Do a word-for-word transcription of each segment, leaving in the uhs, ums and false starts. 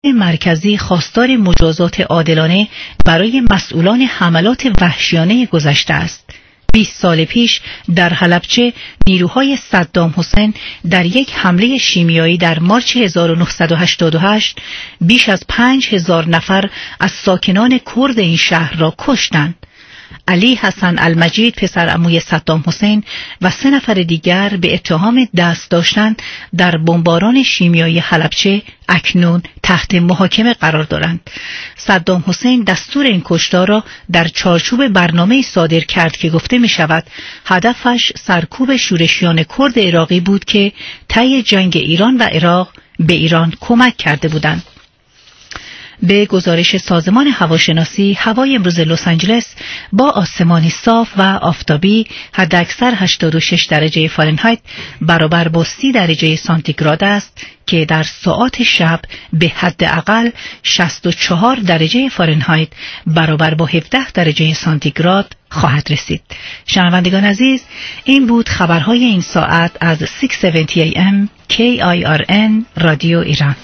مرکزی خواستار مجازات عادلانه برای مسئولان حملات وحشیانه گذشته است. بیست سال پیش در حلبچه نیروهای صدام حسین در یک حمله شیمیایی در مارچ هزار و نهصد و هشتاد و هشت بیش از پنج هزار نفر از ساکنان کرد این شهر را کشتند. علی حسن المجید پسر عموی صدام حسین و سه نفر دیگر به اتهام دست داشتن در بمباران شیمیایی حلبچه اکنون تحت محاکمه قرار دارند. صدام حسین دستور این کشتار را در چارچوب برنامه صادر کرد که گفته می شود هدفش سرکوب شورشیان کرد عراقی بود که طی جنگ ایران و عراق به ایران کمک کرده بودند. به گزارش سازمان هواشناسی، هوای امروز لس آنجلس با آسمانی صاف و آفتابی حداکثر هشتاد و شش درجه فارنهایت برابر با سی درجه سانتیگراد است که در ساعات شب به حداقل شصت و چهار درجه فارنهایت برابر با هفده درجه سانتیگراد خواهد رسید. شنوندگان عزیز، این بود خبرهای این ساعت از ششصد و هفتاد ای ام کی آی آر ان رادیو ایران.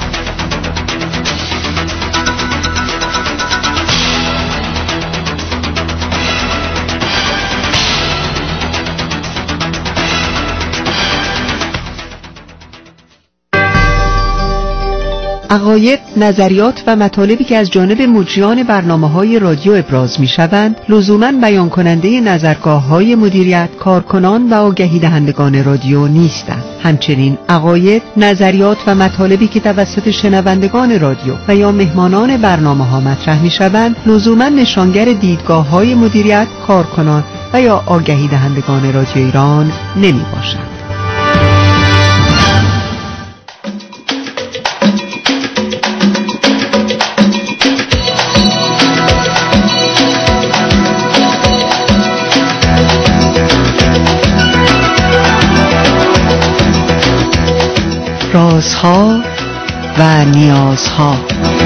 عقاید، نظریات و مطالبی که از جانب مجریان برنامه‌های رادیو ابراز می‌شوند، لزوماً بیان کننده نظرگاه‌های مدیریت، کارکنان و آگهی دهندگان رادیو نیستند. همچنین عقاید، نظریات و مطالبی که توسط شنوندگان رادیو و یا مهمانان برنامه‌ها مطرح می‌شوند، لزوماً نشانگر دیدگاه‌های مدیریت، کارکنان و یا آگهی دهندگان رادیو ایران نمی‌باشند. رازها و نیازها.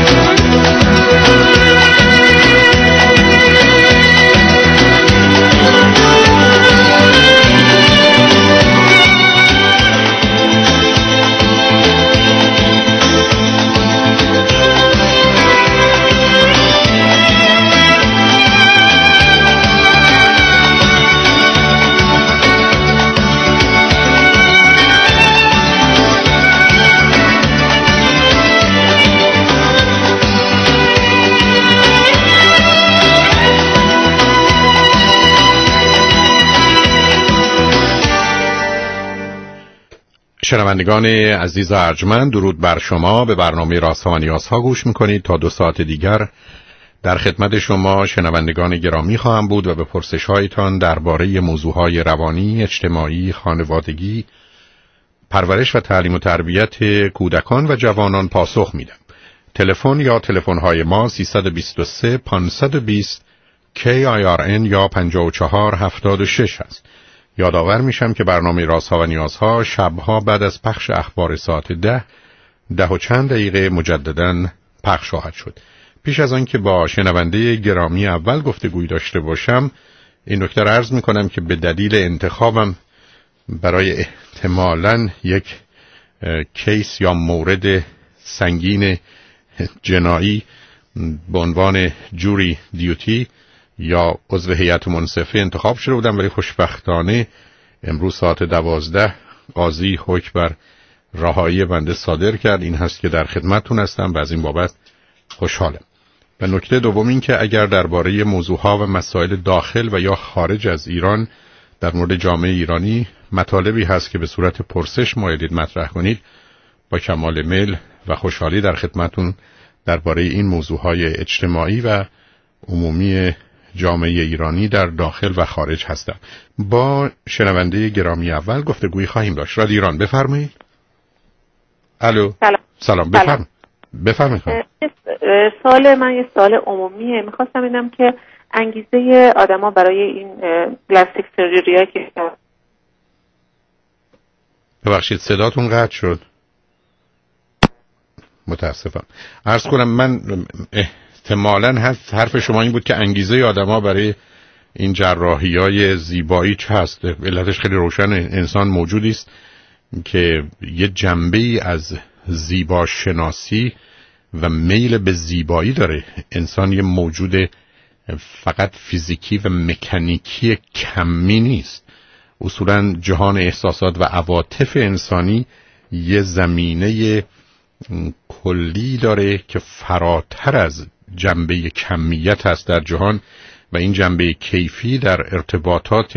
شنوندگان عزیز و ارجمند، درود بر شما. به برنامه رازها و نیازها گوش میکنید. تا دو ساعت دیگر در خدمت شما شنوندگان گرامی خواهم بود و به پرسش هایتان درباره موضوعهای روانی، اجتماعی، خانوادگی، پرورش و تعلیم و تربیت کودکان و جوانان پاسخ میدم. تلفن یا تلفن های ما سیصد و بیست و سه پانصد و بیست کی آی آر ان یا پنجاه و چهار هفتاد و شش است. یادآور میشم که برنامه رازها و نیازها شبها بعد از پخش اخبار ساعت ده ده و چند دقیقه مجدداً پخش خواهد شد. پیش از آن که با شنونده گرامی اول گفتگوی داشته باشم، این نکته را عرض میکنم که به دلیل انتخابم برای احتمالاً یک کیس یا مورد سنگین جنایی به عنوان جوری دیوتی یا عضو هیئت منصفه انتخاب شده بودم، ولی خوشبختانه امروز ساعت دوازده قاضی حکم بر رهایی بنده صادر کرد. این هست که در خدمتتون هستم و از این بابت خوشحالم. و نکته دوم این که اگر درباره موضوعها و مسائل داخل و یا خارج از ایران در مورد جامعه ایرانی مطالبی هست که به صورت پرسش مایلید مطرح کنید، با کمال میل و خوشحالی در خدمتتون درباره این موضوعهای اجتماعی و عمومی جامعه ایرانی در داخل و خارج هستم. با شنونده گرامی اول گفتگویی خواهیم داشت. رادیو ایران، بفرمایید. الو. سلام. سلام، بفرمایید. بفرمایید. سوال من یه سوال عمومیه. میخواستم ببینم که انگیزه آدما برای این پلاستیک سرجری‌ها که ببخشید صداتون قطع شد. متاسفم. عرض کنم من احتمالاً حرف شما این بود که انگیزه آدما برای این جراحی‌های زیبایی چه هست؟ علتش خیلی روشن. انسان موجودی است که یه جنبه‌ای از زیباشناسی و میل به زیبایی داره. انسان یه موجود فقط فیزیکی و مکانیکی کمی نیست. اصولا جهان احساسات و عواطف انسانی یه زمینه کلی داره که فراتر از جنبه کمیت هست در جهان و این جنبه کیفی در ارتباطات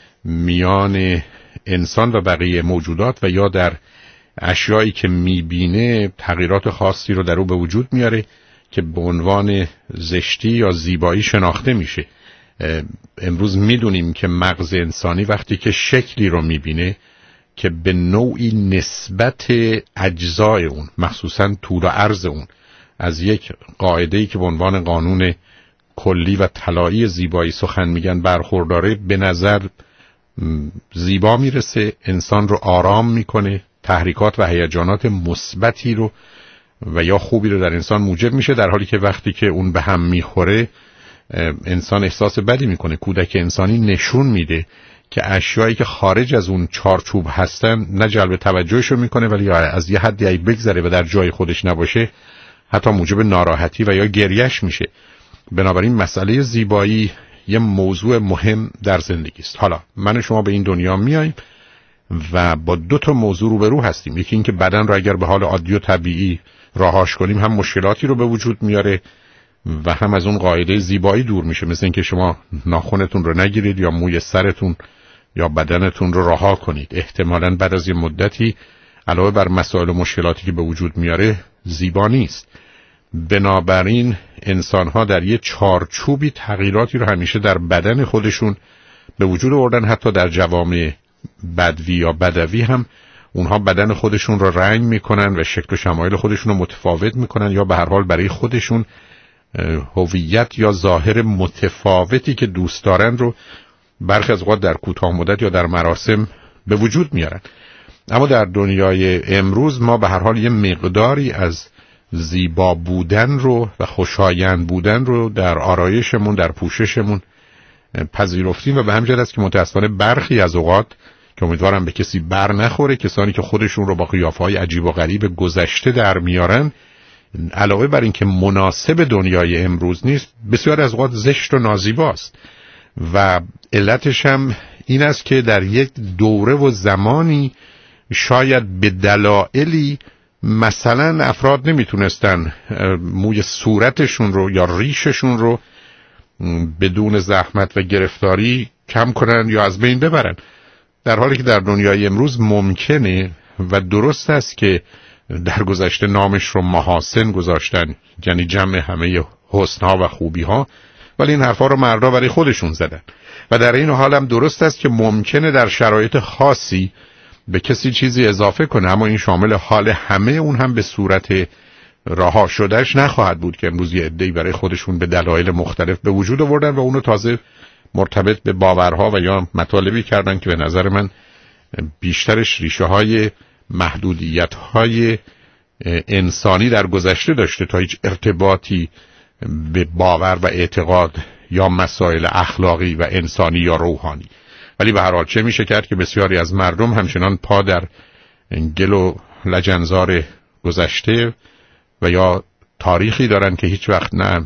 میان انسان و بقیه موجودات و یا در اشیایی که میبینه تغییرات خاصی رو در او به وجود میاره که به عنوان زشتی یا زیبایی شناخته میشه. امروز میدونیم که مغز انسانی وقتی که شکلی رو میبینه که به نوعی نسبت اجزای اون مخصوصا طول و عرض اون از یک قاعده‌ای که به عنوان قانون کلی و طلایی زیبایی سخن میگن برخورداره، به نظر زیبا میرسه، انسان رو آرام میکنه، تحریکات و هیجانات مثبتی رو و یا خوبی رو در انسان موجب میشه، در حالی که وقتی که اون به هم میخوره انسان احساس بدی میکنه. کودک انسانی نشون میده که اشیایی که خارج از اون چارچوب هستن نه جلب توجهش رو میکنه ولی از یه حدی ای بگذره و در جای خودش نباشه حتی موجب ناراحتی و یا گریش میشه. بنابراین مسئله زیبایی یه موضوع مهم در زندگی است. حالا من و شما به این دنیا میاییم و با دو تا موضوع روبرو هستیم. یکی این که بدن رو اگر به حال عادی و طبیعی رهاش کنیم هم مشکلاتی رو به وجود میاره و هم از اون قاعده زیبایی دور میشه، مثل اینکه شما ناخنتون رو نگیرید یا موی سرتون یا بدنتون رو رها کنید. احتمالاً بعد از یه مدتی علاوه بر مسائل و مشکلاتی که به وجود میاره زیبا نیست. بنابراین انسان‌ها در یه چارچوبی تغییراتی رو همیشه در بدن خودشون به وجود آوردن. حتی در جوامع بدوی یا بدوی هم اونها بدن خودشون رو رنگ میکنن و شکل و شمایل خودشون رو متفاوت میکنن یا به هر حال برای خودشون هویت یا ظاهر متفاوتی که دوست دارن رو برخی از اوقات در کوتاه مدت یا در مراسم به وجود میارن. اما در دنیای امروز ما به هر حال یه مقداری از زیبا بودن رو و خوشایند بودن رو در آرایشمون، در پوششمون پذیرفتیم و به همین جهت است که متأسفانه برخی از اوقات که امیدوارم به کسی بر نخوره، کسانی که خودشون رو با قیافه‌های عجیب و غریب گذشته در میارن، علاوه بر این که مناسب دنیای امروز نیست، بسیار از اوقات زشت و نازیباست و علتش هم این است که در یک دوره و زمانی شاید به دلایلی مثلا افراد نمیتونستن موی صورتشون رو یا ریششون رو بدون زحمت و گرفتاری کم کنن یا از بین ببرن، در حالی که در دنیای امروز ممکنه و درست است که در گذشته نامش رو محاسن گذاشتن، یعنی جمع همه حسنها و خوبیها، ولی این حرفا رو مردا برای خودشون زدن. و در این حال هم درست است که ممکنه در شرایط خاصی به کسی چیزی اضافه کنه، اما این شامل حال همه اون هم به صورت رها شدهش نخواهد بود که امروز یه عده‌ای برای خودشون به دلایل مختلف به وجود آوردن و اونو تازه مرتبط به باورها و یا مطالبی کردن که به نظر من بیشترش ریشه های محدودیت های انسانی در گذشته داشته تا هیچ ارتباطی به باور و اعتقاد یا مسائل اخلاقی و انسانی یا روحانی. ولی به هر حال چه میشه کرد که بسیاری از مردم همچنان پا در گل و لجنزار گذشته و یا تاریخی دارن که هیچ وقت نه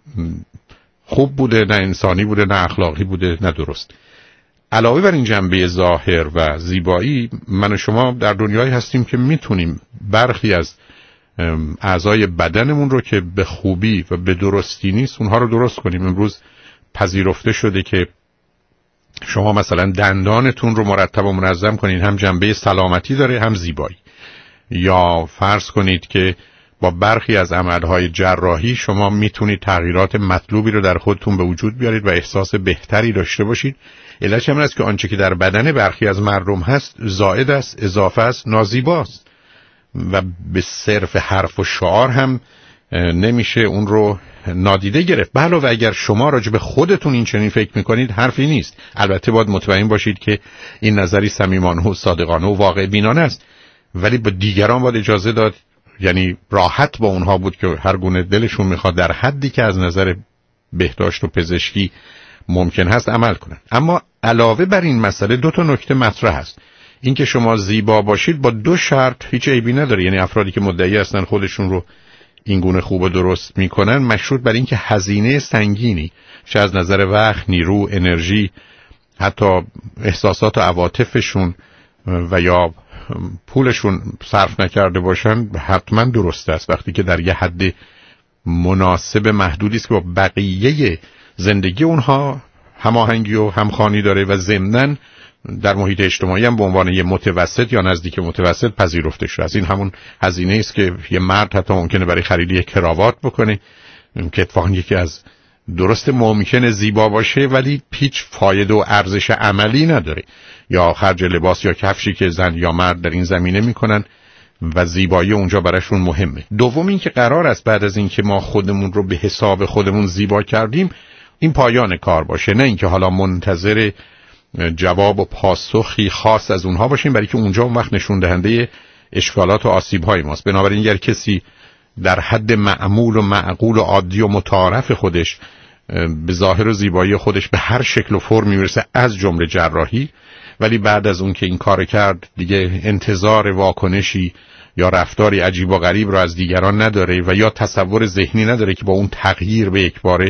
خوب بوده، نه انسانی بوده، نه اخلاقی بوده، نه درست. علاوه بر این جنبه ظاهر و زیبایی، من و شما در دنیایی هستیم که میتونیم برخی از اعضای بدنمون رو که به خوبی و به درستی نیست اونها رو درست کنیم. امروز پذیرفته شده که شما مثلا دندانتون رو مرتب و منظم کنین، هم جنبه سلامتی داره هم زیبایی. یا فرض کنید که با برخی از عملهای جراحی شما میتونید تغییرات مطلوبی رو در خودتون به وجود بیارید و احساس بهتری داشته باشید. علتش هم است که آنچه که در بدن برخی از مردم هست زائد است، اضافه است، نازیباست و به صرف حرف و شعار هم نمیشه اون رو نادیده گرفت. به علاوه اگر شما راجع به خودتون این چنین فکر میکنید حرفی نیست. البته باید مطمئن باشید که این نظری صمیمانه و صادقانه و واقع بینانه است، ولی به دیگران باید اجازه داد، یعنی راحت با اونها بود که هر گونه دلشون میخواد در حدی که از نظر بهداشت و پزشکی ممکن هست عمل کنن. اما علاوه بر این مسئله دو تا نکته مطرح هست. این که شما زیبا باشید با دو شرط هیچ عیبی نداره، یعنی افرادی که مدعی هستن خودشون رو این گونه خوب و درست میکنن مشروط بر اینکه هزینه سنگینی چه از نظر وقت، نیرو، انرژی، حتی احساسات و عواطفشون و یا پولشون صرف نکرده باشن حتما درست است وقتی که در یه حد مناسب محدودی است که با بقیه زندگی اونها هماهنگی و همخوانی داره و ضمناً در محیط اجتماعی هم به عنوان یه متوسط یا نزدیک متوسط پذیرفته شده. از این همون هزینه است که یه مرد حتی ممکنه برای خرید یک کراوات بکنه که اتفاقاً یکی از درست ممکنه زیبا باشه ولی هیچ فایده و ارزش عملی نداره، یا خرج لباس یا کفشی که زن یا مرد در این زمینه میکنن و زیبایی اونجا براشون مهمه. دوم این که قرار است بعد از این که ما خودمون رو به حساب خودمون زیبا کردیم این پایان کار باشه، نه اینکه حالا منتظر جواب و پاسخی خاص از اونها باشیم، برای که اونجا اون وقت نشون دهنده اشکالات و آسیب‌های ماست. بنابراین اگر کسی در حد معمول و معقول و عادی و متعارف خودش به ظاهر و زیبایی خودش به هر شکل و فرمی میرسه از جمله جراحی، ولی بعد از اون که این کار کرد دیگه انتظار واکنشی یا رفتاری عجیب و غریب رو از دیگران نداره و یا تصور ذهنی نداره که با اون تغییر به یک باره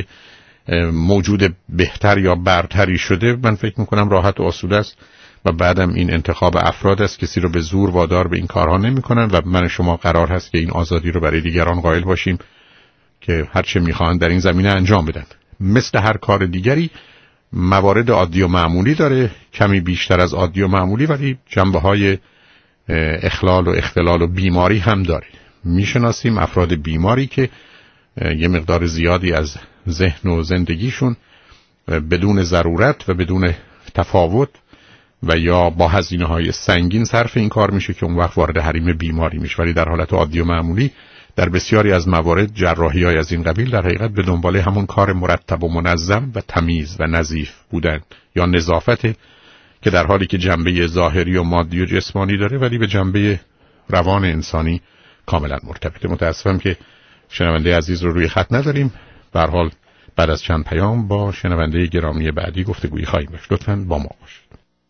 موجود بهتر یا برتری شده، من فکر میکنم راحت و آسوده است و بعدم این انتخاب افراد است، کسی رو به زور وادار به این کارها نمیکنن و من شما قرار هست که این آزادی رو برای دیگران قائل باشیم که هر چه میخوان در این زمینه انجام بدن. مثل هر کار دیگری موارد عادی و معمولی داره، کمی بیشتر از عادی و معمولی، ولی جنبه‌های اخلال و اختلال و بیماری هم داره. میشناسیم افراد بیماری که یه مقدار زیادی از ذهن و زندگیشون بدون ضرورت و بدون تفاوت و یا با هزینه‌های سنگین صرف این کار میشه که اون وقت وارد حریم بیماری میشه، ولی در حالت عادی و معمولی در بسیاری از موارد جراحی‌های از این قبیل در حقیقت به دنبال همون کار مرتب و منظم و تمیز و نظیف بودن یا نظافت که در حالی که جنبه ظاهری و مادی و جسمانی داره ولی به جنبه روان انسانی کاملا مرتبطه. متاسفم که شنونده عزیز رو روی خط نداریم. به هر حال بعد از چند پیام با شنونده گرامی بعدی گفتگویی خواهیم داشت. لطفاً با ما باشید.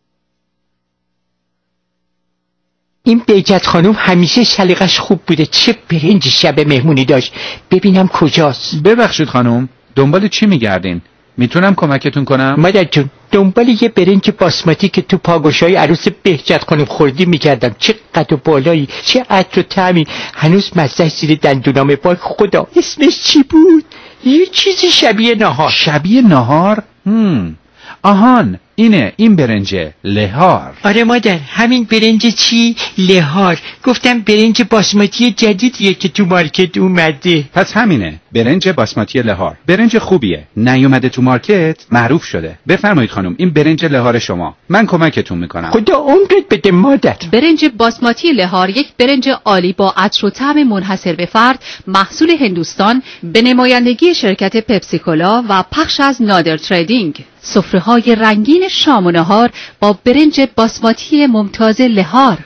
این بهجت خانم همیشه سلیقش خوب بوده، چه برنج شب مهمونی داشت، ببینم کجاست. ببخشید خانم، دنبال چی میگردین؟ میتونم کمکتون کنم؟ مادر جون دنبال یه برنج باسماتی که تو پاگوشای عروس بهجت خانم خوردی میگردم، چه قد و بالایی، چه عطر و طعمی، هنوز مزهش زیر دندونام وای خدا. اسمش چی بود؟ یه چیزی شبیه نهار. شبیه نهار؟ هم. آهان اینه، این برنج لهار. آره مادر، همین برنج چی؟ لهار. گفتم برنج باسماتی جدیدیه که تو مارکت اومده. پس همینه، برنج باسماتی لهار. برنج خوبیه، نیومده تو مارکت، معروف شده. بفرمایید خانم، این برنج لهار شما، من کمکتون میکنم. خدا عمرت بده مادر. برنج باسماتی لهار یک برنج عالی با عطر و طعم منحصر به فرد، محصول هندوستان، به نمایندگی شرکت پپسیکولا و پخش از نادر تریدینگ. سفره‌های رنگین شام و نهار با برنج باسماتی ممتاز لهار.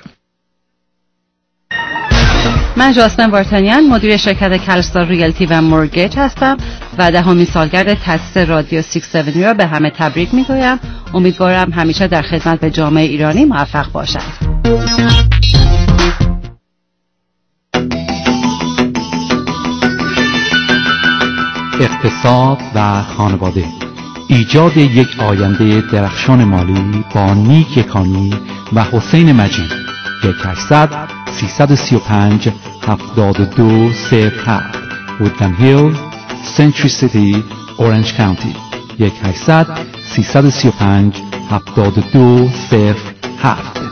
من جاسمن وارتانیان، مدیر شرکت کلستار ریالتی و مورگیج هستم و دهمین سالگرد تأسیس رادیو شش هفت را به همه تبریک میگویم. امیدوارم همیشه در خدمت به جامعه ایرانی موفق باشد. اقتصاد و خانواده، ایجاد یک آینده درخشان مالی با نیک یکانی و حسین مجید. یک هشتصد سیصد و سی و پنج هفتاد و دو صفر هفت وودلند هیل، سنچری سیتی، اورنج کانتی. یک هشتصد سیصد و سی و پنج هفتاد و دو صفر هفت.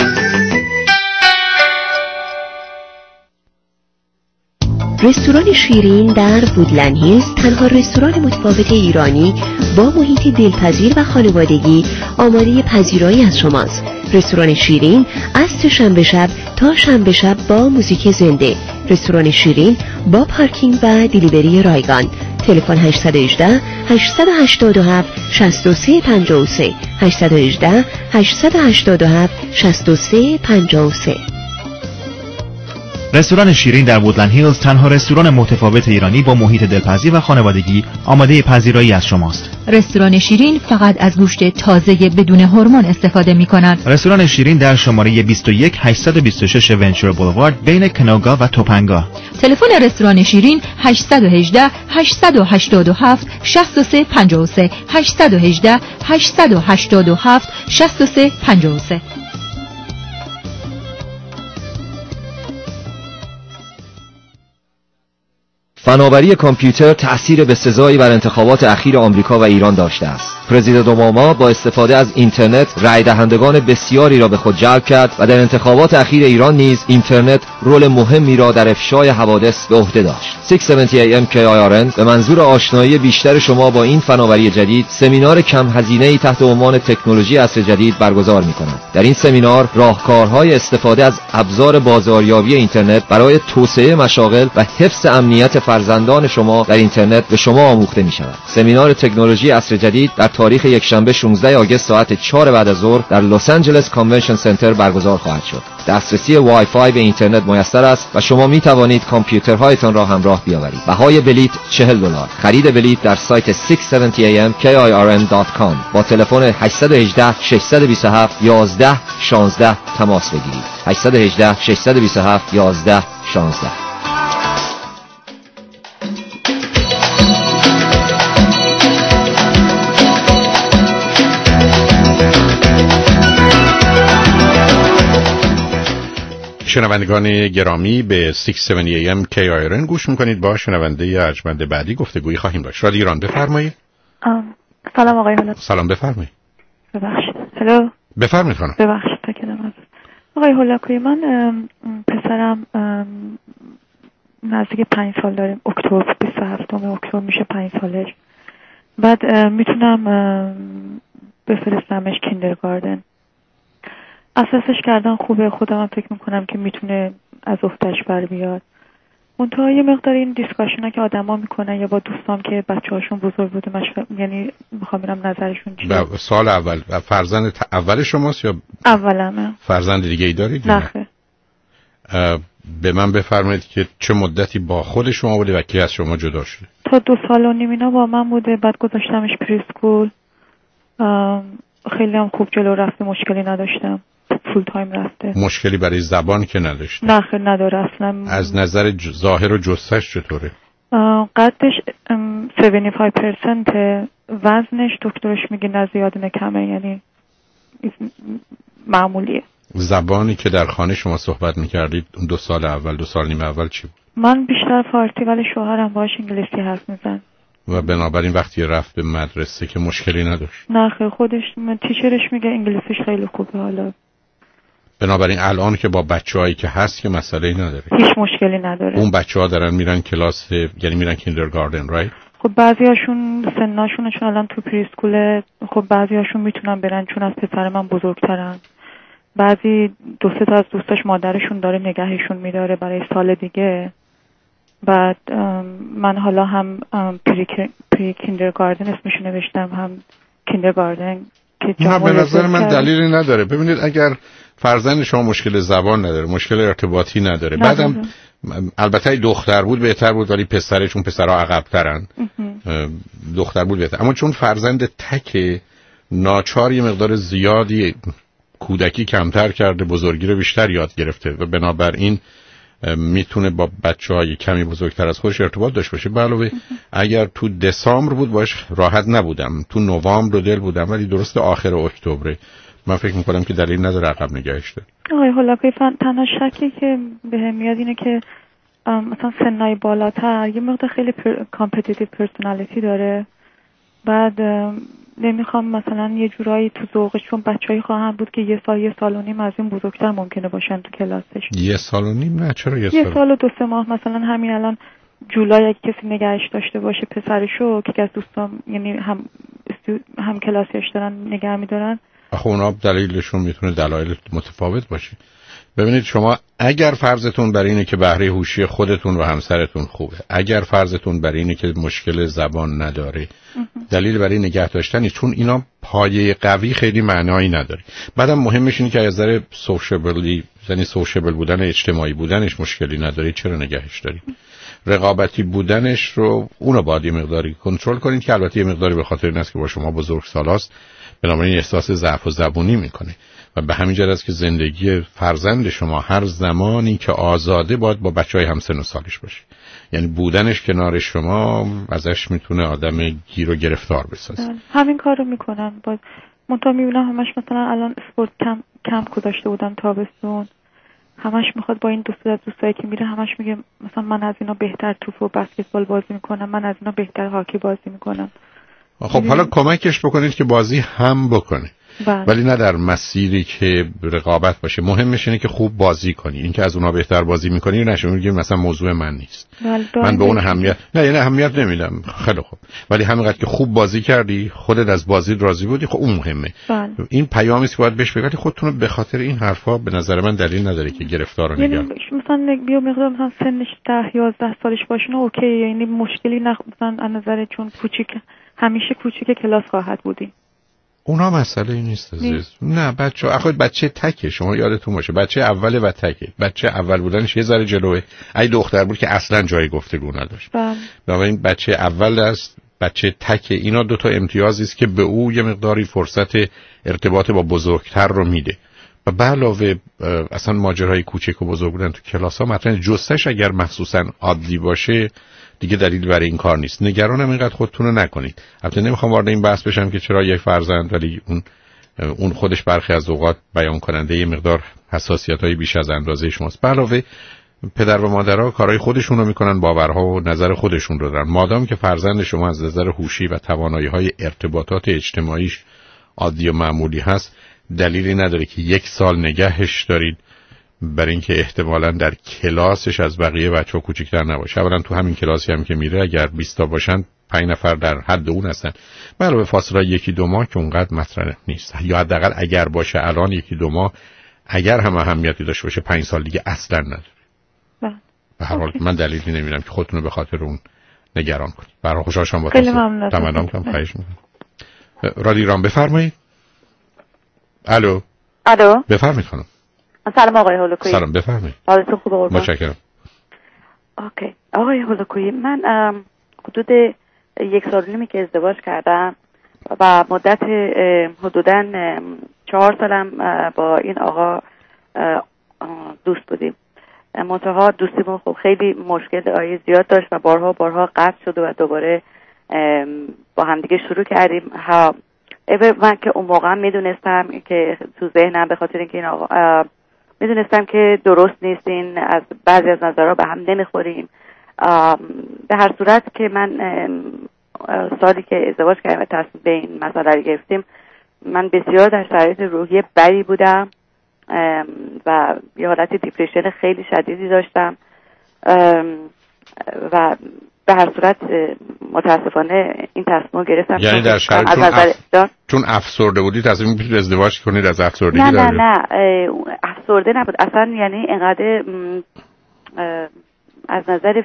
رستوران شیرین در وودلند هیلز تنها رستوران متفاوت ایرانی با محیطی دلپذیر و خانوادگی آماده پذیرایی از شماست. رستوران شیرین از شنبه شب تا شنبه شب با موزیک زنده. رستوران شیرین با پارکینگ و دیلیوری رایگان. تلفن هشت یک هشت هشت هشت هفت شش سه پنج سه هشت یک هشت هشت هشت هفت شش سه پنج سه. رستوران شیرین در وودلند هیلز تنها رستوران متفاوت ایرانی با محیط دلپذیر و خانوادگی آماده پذیرایی از شماست. رستوران شیرین فقط از گوشت تازه بدون هورمون استفاده می‌کند. رستوران شیرین در شماره بیست و یک هشتصد و بیست و شش ونچور بولوارد بین کنوگا و توپنگا. تلفن رستوران شیرین هشت یک هشت هشت هشت هفت شش سه پنج سه هشت یک هشت هشت هشت هفت شش سه پنج سه. فناوری کامپیوتر تأثیر بسزایی بر انتخابات اخیر آمریکا و ایران داشته است. پرزیدنت اوباما با استفاده از اینترنت رای دهندگان بسیاری را به خود جلب کرد و در انتخابات اخیر ایران نیز اینترنت رول مهمی را در افشای حوادث به عهده داشت. ششصد و هفتاد ای ام کی آی آر ان به منظور آشنایی بیشتر شما با این فناوری جدید سمینار کم هزینه‌ای تحت عنوان تکنولوژی عصر جدید برگزار می‌کند. در این سمینار راهکارهای استفاده از ابزار بازاریابی اینترنت برای توسعه مشاغل و حفظ امنیت فرزندان شما در اینترنت به شما آموخته می‌شود. سمینار تکنولوژی عصر جدید در تاریخ یکشنبه شانزده آگوست ساعت چهار بعد از ظهر در لس آنجلس کانونشن سنتر برگزار خواهد شد. دسترسی وای فای به اینترنت میسر است و شما می توانید کامپیوترهایتان را همراه بیاورید. بهای بلیت چهل دلار. خرید بلیت در سایت ششصد و هفتاد ای ام کی آی آر ان دات کام با تلفن هشت یک هشت شش دو هفت یازده شانزده تماس بگیرید. هشت یک هشت شش دو هفت یازده شانزده. شنوندگان گرامی به شصت و هفتاد ای ام کی آی آر ان گوش میکنید. با شنونده ارجمند بعدی گفتگویی خواهیم داشت. رادیو ایران بفرمایید. سلام آقای هولاکویی. سلام بفرمایید. ببخشید. هلو. بفرمایید خانم. ببخشید تکیدم از آقای هولاکویی. من پسرم نزدیک پنج سال داریم. اکتبر بیست و هفتم اکتبر میشه پنج سالش. بعد میتونم بفرستمش کیندرگاردن. اساسش کردن خوبه. خودم هم فکر میکنم که میتونه از افتش بر بیاد. منتها یه مقدار این دیسکاشن ها که آدما میکنن یا با دوستام که بچه هاشون بزرگ بوده مشفر... یعنی میخوام ببینم نظرشون چیه. سال اول فرزند اول شماست یا اولمه؟ فرزند دیگه ای دارید؟ نه خیر. به من بفرمایید که چه مدتی با خود شما بوده و کی از شما جدا شده؟ تا دو سال و نیم اینا با من بوده. بعد گذاشتمش پریسکول. خیلی هم خوب جلو رفته. مشکلی نداشتم. فول تایم رفته. مشکلی برای زبان که نداشته؟ نه خیر نداره اصلا. از نظر ج... ظاهر و جثه‌اش چطوره؟ قدش هفتاد و پنج درصد. وزنش دکترش میگه نه زیاد نه کمه، یعنی معمولیه. زبانی که در خانه شما صحبت میکردید اون دو سال اول دو سال نیم اول چی بود؟ من بیشتر فارسی ولی شوهرم باهاش انگلیسی حرف میزن. و بنابراین وقتی رفت به مدرسه که مشکلی نداشت؟ نه خیر خودش من تیچرش میگه انگلیسیش خیلی خوبه. حالا بنابراین الان که با بچه‌هایی که هست که مسئله‌ای نداره؟ هیچ مشکلی نداره. اون بچه‌ها دارن میرن کلاس، یعنی میرن کیندرگاردن، رایت؟ خب بعضیاشون سناشون چون الان تو پریسکول، خب بعضیاشون میتونن برن چون از پسر من بزرگترن. بعضی دو سه تا از دوستاش مادرشون داره نگهشون میداره برای سال دیگه. بعد من حالا هم پری, پری کیندرگاردن اسمشو نوشتم، هم کیندرگاردن که نه به نظر من دلیلی نداره. ببینید اگر فرزند شما مشکل زبان نداره، مشکل ارتباطی نداره، بعدم البته دختر بود بهتر بود ولی پسره چون پسرها عقب‌ترن دختر بود بهتر. اما چون فرزند تک ناچار یه مقدار زیادی کودکی کمتر کرده، بزرگی رو بیشتر یاد گرفته و بنابراین میتونه با بچه‌های کمی بزرگتر از خودش ارتباط داشته باشه. به علاوه اگر تو دسامبر بود باش راحت نبودم، تو نوامبر دل بودم، ولی درست آخر اکتبر من فکر میکنم که دلیل نداره عقب نگهش داره. آقای هولاکویی تنها شکی که بهم میاد اینه که مثلا سنای بالاتر یه مقدار خیلی کامپتیتیو پرسونالیتی داره. بعد نمیخوام مثلا یه جورایی تو ذوقش، چون بچه‌ای خواهم بود که یه سال یه سال و نیم از این بزرگتر ممکنه باشن تو کلاسش. یه سال و نیم؟ نه چرا یه سال؟ یه سال و دو سه ماه مثلا. همین الان جولای اگه کسی نگهش داشته باشه پسرشو که از دوستام یعنی هم هم کلاسیش دارن نگه میدارن. آخه اونا دلیلشون میتونه دلایل متفاوت باشه. ببینید شما اگر فرضتون بر اینه که بهره هوشی خودتون و همسرتون خوبه، اگر فرضتون بر اینه که مشکل زبان نداره، دلیل برای نگه داشتن نیست، چون اینا پایه قوی خیلی معنایی نداره. بعدم مهمش اینه که از نظر سوشیبلی یعنی سوشیبل بودن، اجتماعی بودنش مشکلی نداری، چرا نگهش دارید؟ رقابتی بودنش رو اونو باید یه مقداری کنترل کنید که البته یه مقداری به خاطر این است که با شما بزرگسالاست، بنابراین احساس ضعف و زبونی میکنه و به همین جهت است که زندگی فرزند شما هر زمانی که آزاده باید با بچهای همسن و سالش باشه. یعنی بودنش کنار شما ازش میتونه آدم گیر و گرفتار بسازه. همین کارو میکنن. باز منتها میبینم همش مثلا الان اسپورت کم کم گذاشته بودن تابستون، همش میخواد با این دوست از دوستایی که میره همش میگه مثلا من از اینا بهتر توپ و بسکتبال بازی میکنم، من از اینا بهتر هاکی بازی میکنم. خب حالا کمکش بکنید که بازی هم بکنه، بله. ولی نه در مسیری که رقابت باشه. مهمش اینه که خوب بازی کنی. این که از اونها بهتر بازی میکنی نشه میگیم مثلا موضوع من نیست، بله. من به اون اهمیت نه یعنی اهمیت نمیدم، خیلی خوب، ولی همینقدر که خوب بازی کردی، خودت از بازی راضی بودی، خب اون مهمه. بله. این پیامی است که باید بهش بگید. خودتون رو به خاطر این حرفا به نظر من دلیل نداره که گرفتار رو نگه. یعنی مثلا بیو مقدار مثلا سنش ده یازده سالش باشه نه اوکی، یعنی مشکلی نه مثلا از نظر چون کوچیک همیشه کوچیک کلاس خواهد بودی. اونا مسئله ای نیست عزیز. نه بچه آخه بچه تکه، شما یادتون باشه بچه اوله و تکه. بچه اول بودنش یه ذره جلوه. ای دختر بود که اصلا جای گفتگو نداشت. بنابراین بچه اول است، بچه تکه. اینا دوتا امتیازی است که به او یه مقداری فرصت ارتباط با بزرگتر رو میده. و به علاوه اصلا ماجرای کوچک و بزرگ بودن تو کلاس ها مثلا جستش اگر مخصوصا عادی باشه دیگه دلیل برای این کار نیست. نگرانم اینقدر خودتون رو نکنید. البته نمیخوام وارد این بحث بشم که چرا یک فرزند، ولی اون اون خودش برخی از اوقات بیان کننده یه مقدار حساسیت‌های بیش از اندازه شماست. به علاوه پدر و مادرها کارهای خودشون رو میکنن، باورها و نظر خودشون رو دارن. مادام که فرزند شما از نظر هوشی و توانایی‌های ارتباطات اجتماعیش عادی و معمولی هست، دلیلی نداره که یک سال نگهش دارید برای اینکه احتمالاً در کلاسش از بقیه بچه‌ها کوچیک‌تر نباشه. اولا تو همین کلاسی هم که میره اگر بیست تا باشن پنج نفر در حد اون هستن. علاوه فاصله یکی دو ماه که اونقدر مطرح نیست، یا حداقل اگر باشه الان یکی دو ماه، اگر هم اهمیتی داشته باشه پنج سال دیگه اصلا نداره. به هر حال من دلیلی نمی‌بینم که خودتون رو به خاطر اون نگران کنید. برای خوشحال شدم با تون. تمام کنم. خواهش می‌کنم. رادیو ایران بفرمایید. الو. الو. بفرمایید خانم. سلام آقای هولوکویی. سلام بفرمایید. حالتون خوبه قربان؟ متشکرم. اوکی. آقای هولوکویی من حدود یک سال و نیمی که ازدواج کردم و مدت حدوداً چهار سالم با این آقا دوست بودیم. منتها دوستیمون خب خیلی مشکل آیه زیاد داشت و بارها بارها قطع شد و دوباره با همدیگه شروع کردیم. ها من که اون موقع میدونستم که تو ذهنم به خاطر اینکه این آقا میدونستم که درست نیستین، از بعضی از نظرها به هم نمیخوریم. به هر صورت که من سالی که ازدواج کردم و تصمیم به این مسئله رو گرفتیم، من بسیار در شرایط روحی بدی بودم و یه حالت دیپریشن خیلی شدیدی داشتم و به هر صورت متاسفانه این تصمیم گرفتم. یعنی در شرایط چون, اف... چون افسرده بودی تصمیم گرفتید ازدواج کنید از افسردگی؟ نه نه نه افسرده نبود اصلا، یعنی اینقدر از نظر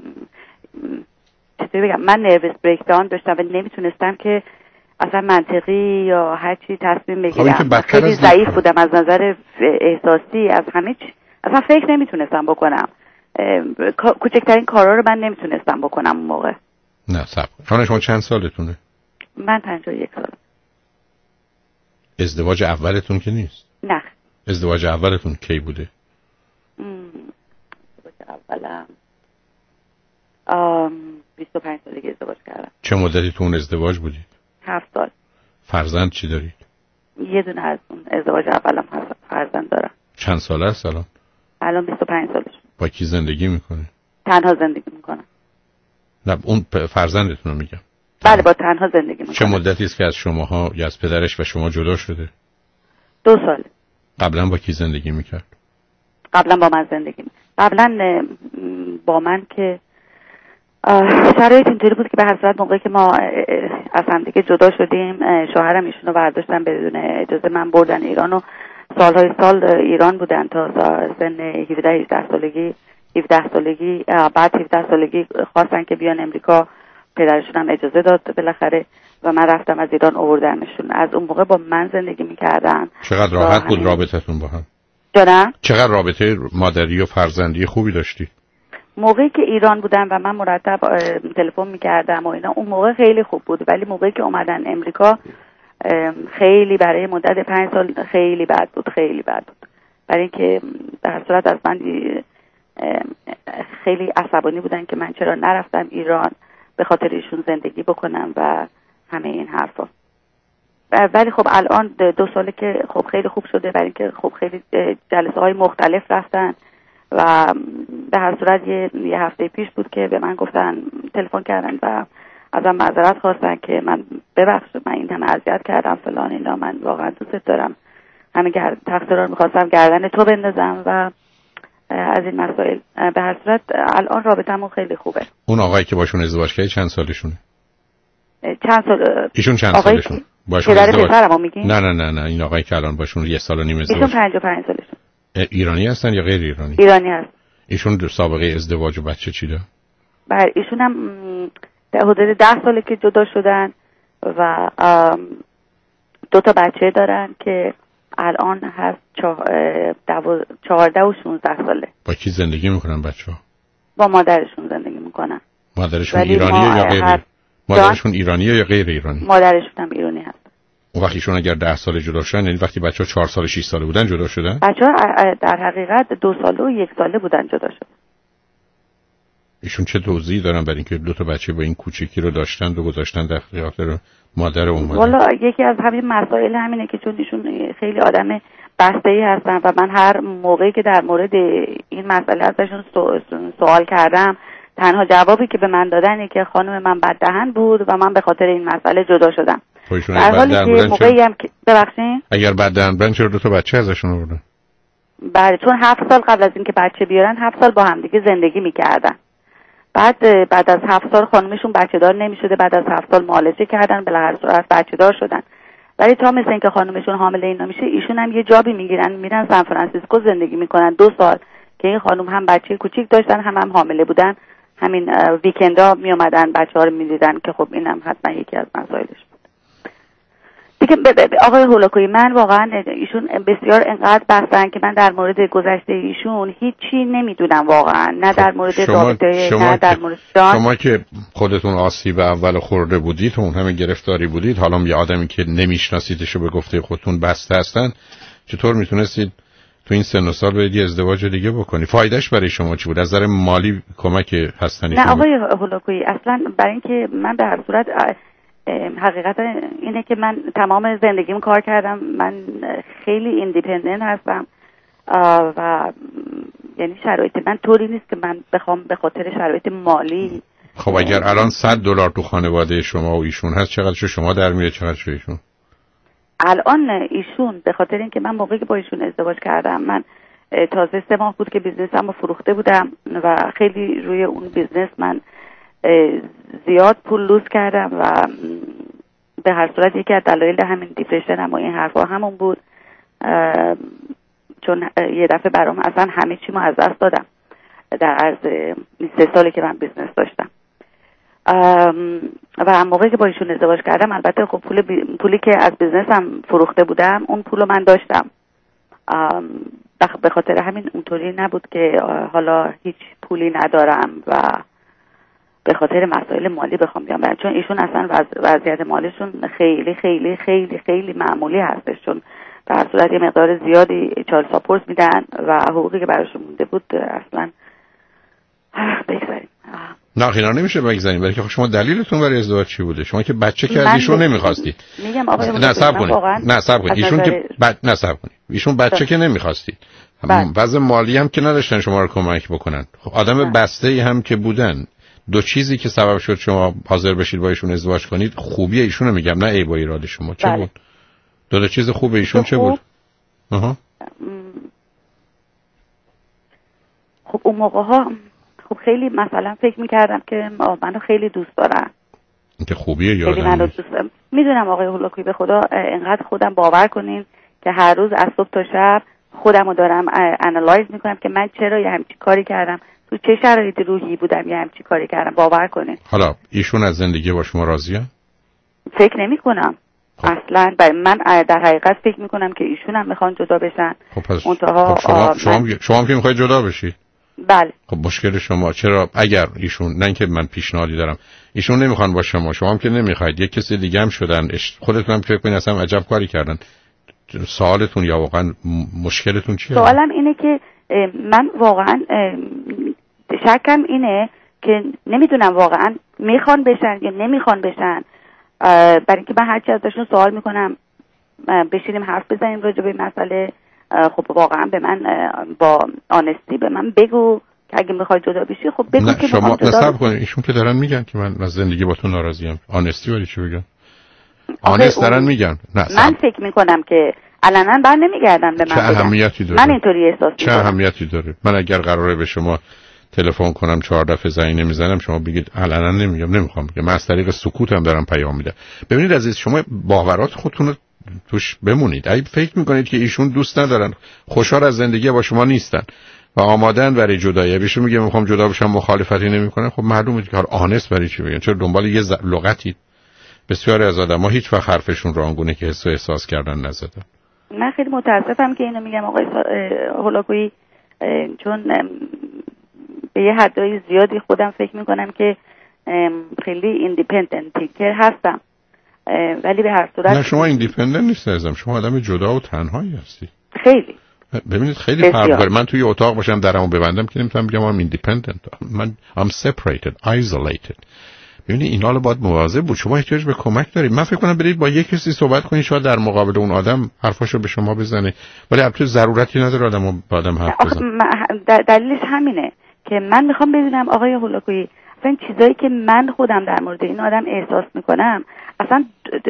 چطوری بگم، من نروس بریک داون داشتم و نمیتونستم که اصلا منطقی یا هر چی تصمیم بگیرم. خیلی ضعیف بودم از نظر احساسی، از همه چی اصلا فکر نمیتونستم بکنم. کوچکترین کارا رو من نمیتونستم بکنم اون موقع. نه صبر. خانم شما چند سالتونه؟ من پنجاه و یک سالم. ازدواج اولتون که نیست؟ نه. ازدواج اولتون کی بوده؟ ازدواج اولم آم بیست و پنج سالگی ازدواج کردم. چه مدتی تو اون ازدواج بودید؟ هفت سال. فرزند چی دارید؟ یه دونه از اون ازدواج اولم فرزند دارم. چند ساله است الان؟ الان بیست و پنج سالش. با کی زندگی میکنه؟ تنها زندگی میکنم. نه اون فرزندتون رو میگم. بله با تنها زندگی میکنم. چه مدتی است که از شماها یا از پدرش و شما جدا شده؟ دو سال. قبلا با کی زندگی میکرد؟ قبلا با من زندگی میکرد. قبلا با من که شرایط اینطوری بود که به هر صورت موقعی که ما از هم دیگه جدا شدیم شوهرم ایشونو برداشتن بدون اجازه من بردن ایران و سالهای سال ایران بودن تا سن هفده هجده سالگی. هفده سالگی بعد هفده سالگی خواستن که بیان امریکا، پدرشون هم اجازه داد بالاخره و من رفتم از ایران آوردمشون. از اون موقع با من زندگی میکردن. چقدر راحت بود رابطتون با هم؟ جانم چقدر رابطه مادری و فرزندی خوبی داشتی؟ موقعی که ایران بودم و من مرتب تلفن میکردم و اینا اون موقع خیلی خوب بود، ولی موقعی که اومدن امریکا خیلی برای مدت پنج سال خیلی بد بود، خیلی بد بود. برای اینکه در صورت از من خیلی عصبانی بودن که من چرا نرفتم ایران به خاطر ایشون زندگی بکنم و همه این حرفا. ولی خب الان دو ساله که خب خیلی خوب شده، برای اینکه خب خیلی جلسه های مختلف رفتن و به هر صورت یه, یه هفته پیش بود که به من گفتن، تلفن کردن و ازم معذرت خواستن که من ببخشید من این همه اذیت کردم فلان اینا، من واقعا دوست دارم، همین تقصیرها رو می‌خواستم گردن تو بندازم و از این مسائل. به هر صورت الان رابطمون خیلی خوبه. اون آقایی که باشون ازدواج کردی چند سالشونه؟ چند سال ایشون چند سالشون؟ باشون ازدواج پسرمو میگی؟ نه نه نه نه این آقایی که الان باشون یه سال و نیم ازدواج. ایشون پنجاه و پنج سالشون. ایرانی هستن یا غیر ایرانی؟ ایرانی هست. ایشون سابقه ازدواج و بچه چی داره؟ بله ایشون هم حدود ده ساله که جدا شدن و دو تا بچه دارن که الان هست چهارده و شانزده ساله. با کی زندگی میکنن بچه ها؟ با مادرشون زندگی میکنن. مادرشون ایرانیه یا غیر ایرانی؟ مادرشون ایرانیه یا غیر ایرانی؟ مادرشون هم ایرانی هست. اون وقتی ایشون اگر ده ساله جدا شدن، یعنی وقتی بچه ها چهار سال شش ساله بودن جدا شدن؟ بچه ها در حقیقت دو ساله و یک ساله بودن جدا شدن. ایشون چه توضیحی دارن برای اینکه دو تا بچه با این کوچیکی رو داشتن و گذاشتن در اختیار مادر اون؟ والا یکی از همین مسائل همینه که چون ایشون خیلی آدم بسته‌ای هستن و من هر موقعی که در مورد این مسئله ازشون سوال کردم تنها جوابی که به من دادن اینه که خانم من بددهن بود و من به خاطر این مسئله جدا شدم. در حالی که موقعی هم که ببخشید اگر بددهن بودن چرا دو تا بچه ازشون آوردن؟ بله چون هفت سال قبل از اینکه بچه بیارن هفت سال با همدیگه زندگی میکردن. بعد بعد از هفت سال خانمشون بچه دار نمیشده، بعد از هفت سال معالجه کردن به هر صورت بچه دار شدن. ولی تا مثل اینکه خانمشون حامله اینا میشه ایشون هم یه جابی میگیرن میرن سان فرانسیسکو زندگی میکنن دو سال که این خانم هم بچه کوچیک داشتن هم هم حامله بودن. همین ویکندا می اومدن بچه‌ها رو میدیدن که خب اینم حتما یکی از مسائلش بود دیگه. آقای هولاکویی من واقعا ایشون بسیار انقدر بستن که من در مورد گذشته ایشون هیچی نمیدونم واقعا، نه در مورد رابطه نه در مورد جان. شما که خودتون آسیب اول خورده بودید اون همه گرفتاری بودید، حالا یه آدمی که نمیشناسیدشو به گفته خودتون بسته هستن، چطور میتونستید تو این سن و سال باید یه ازدواج دیگه بکنی؟ فایدهش برای شما چی بود؟ از نظر مالی کمک هستنی نه آقای هولاکویی اصلا برای اینکه من به هر صورت حقیقت اینه که من تمام زندگیم کار کردم، من خیلی ایندیپندنت هستم و یعنی شرایط من طوری نیست که من بخوام به خاطر شرایط مالی. خب اگر الان صد دلار تو خانواده شما و ایشون هست چقدر شما در میاد چقدر ایشون؟ الان ایشون به خاطر اینکه من موقعی که با ایشون ازدواج کردم من تازه سه ماه بود که بیزنسم رو فروخته بودم و خیلی روی اون بیزنس من زیاد پول لوس کردم و به هر صورت یکی از دلایل همین دیپرشن هم و این حرفا همون بود، چون یه دفعه برام اصلا همه چی ما از دست دادم در عرض سه سالی که من بیزنس داشتم و موقعی که با ایشون ازدواج کردم البته خب پول بی... پولی که از بیزنسم فروخته بودم اون پولو من داشتم، به خاطر همین اونطوری نبود که حالا هیچ پولی ندارم و به خاطر مسائل مالی بخوام بیام برم، چون ایشون اصلا وضعیت مالیشون خیلی خیلی خیلی خیلی معمولی هستش، چون به هر صورت یه مقدار زیادی چایلد ساپورت میدن و حقوقی که براشون مونده بود اصلا بگذاریم. نه اینا نمیشه بگذاریم، برای که شما دلیلتون برای ازدواج چی بوده؟ شما که بچه کردیشون نمیخواستی. میگم آقای نه صبر کنید نه صبر کنید ایشون که ب... نه صبر کنید ایشون بچه که نمیخواستید، وضع مالی هم که نداشتن شما رو کمک بکنن. خب آدم بسته‌ای هم که بودن، دو چیزی که سبب شد شما حاضر بشید با ایشون ازدواج کنید، خوبی ایشونو میگم نه عیب و ایراد شما چه بله. بود؟ دو تا چیز خوب ایشون چه بود؟ آها. خب اون موقع ها خب خیلی مثلا فکر میکردم که منو خیلی دوست دارن. که خوبیه یا خیلی منو دوست دارم. میدونم آقای هولاکویی به خدا انقدر خودم باور کنین که هر روز از صبح تا شب خودمو دارم انالایز میکنم که من چرا یه همچین کاری کردم، تو چه شرایط روحی بودم یه همچین کاری کردم. باور کنین. حالا ایشون از زندگی با شما راضیه؟ فکر نمی کنم. اصلا برای من در حقیقت فکر میکنم که ایشون هم میخوان جدا بشن. خب پس منتها خب شما شما, من... شما هم که میخواید جدا بشی. بله. خب مشکل شما چرا اگر ایشون، نه اینکه من پیشنهادی دارم، ایشون نمیخوان با شما، شما هم که نمیخواید، یک کسی دیگه هم شدن، خودتون هم فکر کنید اصلا عجب کاری کردن. سوالتون یا واقعا مشکلتون چیه؟ سوالم اینه که من واقعا شکم اینه که نمیدونم واقعا میخوان بشن یا نمیخوان بشن. برای اینکه من هرچی ازشون سوال میکنم بشینیم حرف بزنیم راجع به مسئله، خب واقعا به من با آنستی به من بگو که اگه میخوای جدا بشی خب بگو که شما نصب کنید. ایشون که دارن میگن که من از زندگی با تو ناراضیم. آنستی ولی چی بگم؟ آنست دارن میگن. نه من فکر میکنم که علنا بر نمیگردن به من. چه اهمیتی داره؟ من اینطوری احساس میکنم. چه اهمیتی داره؟ من اگر قراره به شما تلفن کنم چهار دفعه زنگ نمیزنم، شما بگید علنا نمیگم، نمیخوام بگم، من از طریق سکوتم دارم پیام میدم. ببینید عزیز، شما باورات خودتون رو توش بمونید. اگه فکر میکنید که ایشون دوست ندارن، خوشحال از زندگی با شما نیستن و آمادن برای جدایی، ایشون میگه میخوام جدا بشم، مخالفتی نمیکنه، خب معلومه که کار آنست برای چی بگن؟ چرا دنبال یه ز... لغتی؟ بسیاری از آدم‌ها هیچ وقت حرفشون رو آنگونه که حس و احساس کردن نزدن. من خیلی متاسفم که اینو میگم آقای هولاکویی، چون به یه حدای زیادی خودم فکر میکنم که خیلی ایندیپندنت تینکر هستم، ولی به هر صورت نه شما ایندیپندنت نیستی عزیزم، شما آدم جدا و تنهایی هستی. خیلی ببینید خیلی فرق داره. من توی اتاق باشم درمو ببندم که نمیتونم بگم I'm independent. من I'm separated, isolated. ببینید اینا رو باید مواظب بود. شما احتیاج به کمک دارید. من فکر کنم برید با یک کسی صحبت کنید، شاید در مقابل اون آدم حرفاشو به شما بزنه، ولی البته ضرورتی نداره آدمو با آدم حرف بزنه. دلیلش همینه که من میخوام بدونم آقای هولاکویی، اصلا چیزایی که من خودم در مورد این آدم احساس میکنم اصلا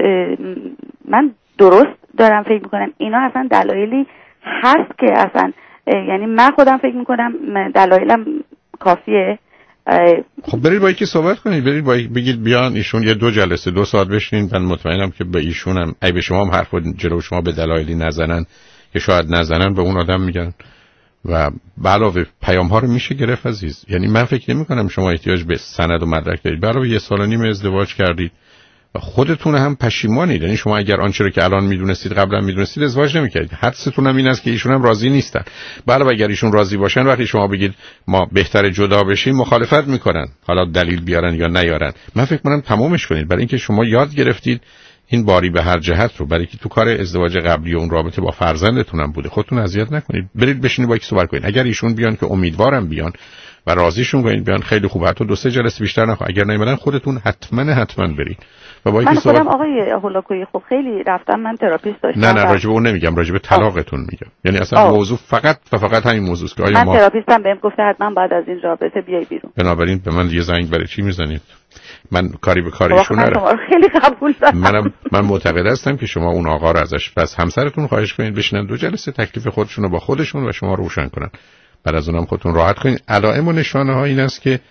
من درست دارم فکر میکنم اینا اصلا دلایلی هست که اصلا یعنی من خودم فکر میکنم دلایلم کافیه. خب برید با یکی صحبت کنید، برید با یک بگید بیان ایشون یه دو جلسه دو ساعت بشینید. من مطمئنم که به ایشون هم ای به شما هم حرف جلو شما به دلایلی نزنن که شاید نزنن به اون آدم میگن و به علاوه پیام ها رو میشه گرفت عزیز. یعنی من فکر نمی کنم شما احتیاج به سند و مدرک دارید. به علاوه یه سال و نیم ازدواج کردید و خودتون هم پشیمانید. یعنی شما اگر آنچه رو که الان میدونستید قبلا میدونستید ازدواج نمیکردید. حدستون هم این است که ایشون هم راضی نیستن. به علاوه اگر ایشون راضی باشن وقتی شما بگید ما بهتره جدا بشیم مخالفت میکنن، حالا دلیل بیارن یا نیارن. من فکر کنم تمومش کنید، برای اینکه شما یاد گرفتید این باری به هر جهت رو، برای که تو کار ازدواج قبلی و اون رابطه با فرزندتون هم بوده. خودتون اذیت نکنید، برید بشینید با یکی صحبت کنید. اگر ایشون بیان که امیدوارم بیان و راضیشون کنید بیان خیلی خوبه، حتی دو سه جلسه بیشتر نخواهید. اگر نمیدن خودتون حتما حتما برید و با یکی صحبت. من خودم صحبت... آقای هولاکویی خب خیلی رفتم، من تراپیست داشتم. نه نه راجع به اون نمیگم، راجع به طلاقتون میگم. یعنی اصلا آه. موضوع فقط و فقط همین موضوع است که آیا من ما تراپیستم بهم گفته حتما بعد از این رابطه بیای بیرون. بنابراین به من یه زنگ برای چی میزنید؟ من کاری به کار ایشون ندارم. خیلی قبول دارم. منم من معتقد هستم که شما اون آقا رو ازش پس همسرتون خواهش کنید بشینن دو جلسه تکلیف خودشون رو با خودشون و شما روشن کنن. بعد از اونم خودتون راحت کنید. علائم و نشانه ها این است که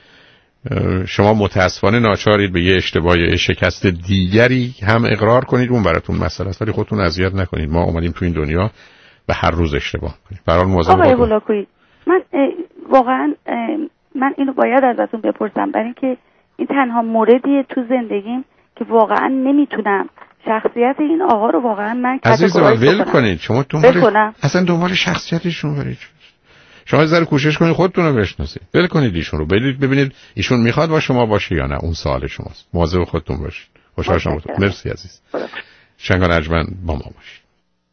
شما متاسفانه ناچارید به یه اشتباه یا شکست دیگری هم اقرار کنید، اون براتون مسئله است، ولی خودتون اذیت نکنید. ما اومدیم تو این دنیا و هر روز اشتباه کنیم. برای مواظب آقای هولاکویی من واقعا من اینو باید ازتون بپرسم، برای اینکه این تنها موردیه تو زندگیم که واقعا نمیتونم شخصیت این آقا رو واقعا من کاتگورایز ول کنید. شما دنبال اصلا دنبال شخصیتشون برید. شما از ذره کوشش کنید خودتون رو بشناسید. ول کنید ایشون رو، برید ببینید ایشون میخواد با شما باشه یا نه. اون سوال شماست. مواظب خودتون باشید. خوشحال شدم. مرسی عزیز. شنگان ارجمند با ما باشید.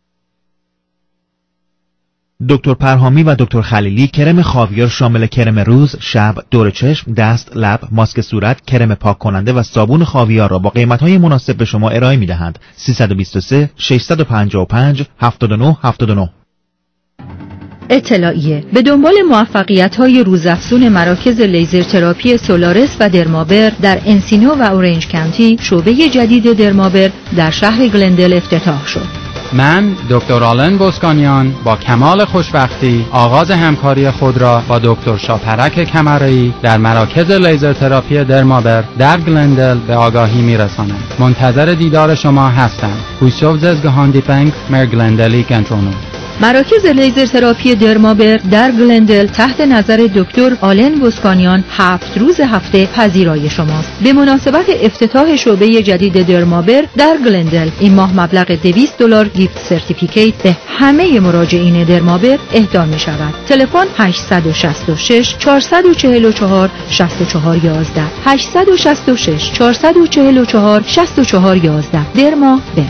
دکتر پرهامی و دکتر خلیلی کرم خاویار شامل کرم روز، شب، دور چشم، دست، لب، ماسک صورت، کرم پاک کننده و صابون خاویار را با قیمت‌های مناسب به شما ارائه می‌دهند. سه دو سه شش پنج پنج هفت نه هفت نه. اطلاعیه: به دنبال موفقیت‌های روزافزون مراکز لیزر تراپی سولارس و درمابر در انسینو و اورنج کانتی، شعبه جدید درمابر در شهر گلندل افتتاح شد. من دکتر آلن بوسکانیان با کمال خوشبختی آغاز همکاری خود را با دکتر شاپرک کمرایی در مراکز لیزر تراپی درمابر در گلندل به آگاهی می‌رسانم. منتظر دیدار شما هستم. هوشوف زگهاندی پنگ مر گلندلی کنترونو. مراکز لیزر تراپی درمابر در گلندل تحت نظر دکتر آلن بوسکانیان هفت روز هفته پذیرای شماست. به مناسبت افتتاح شعبه جدید درمابر در گلندل این ماه مبلغ دویست دلار گیفت سرتیفیکیت به همه مراجعین درمابر اهدا می شود. تلفن هشت شش شش چهار چهار چهار شش چهار یک یک هشت شش شش چهار چهار چهار شش چهار یک یک درمابر.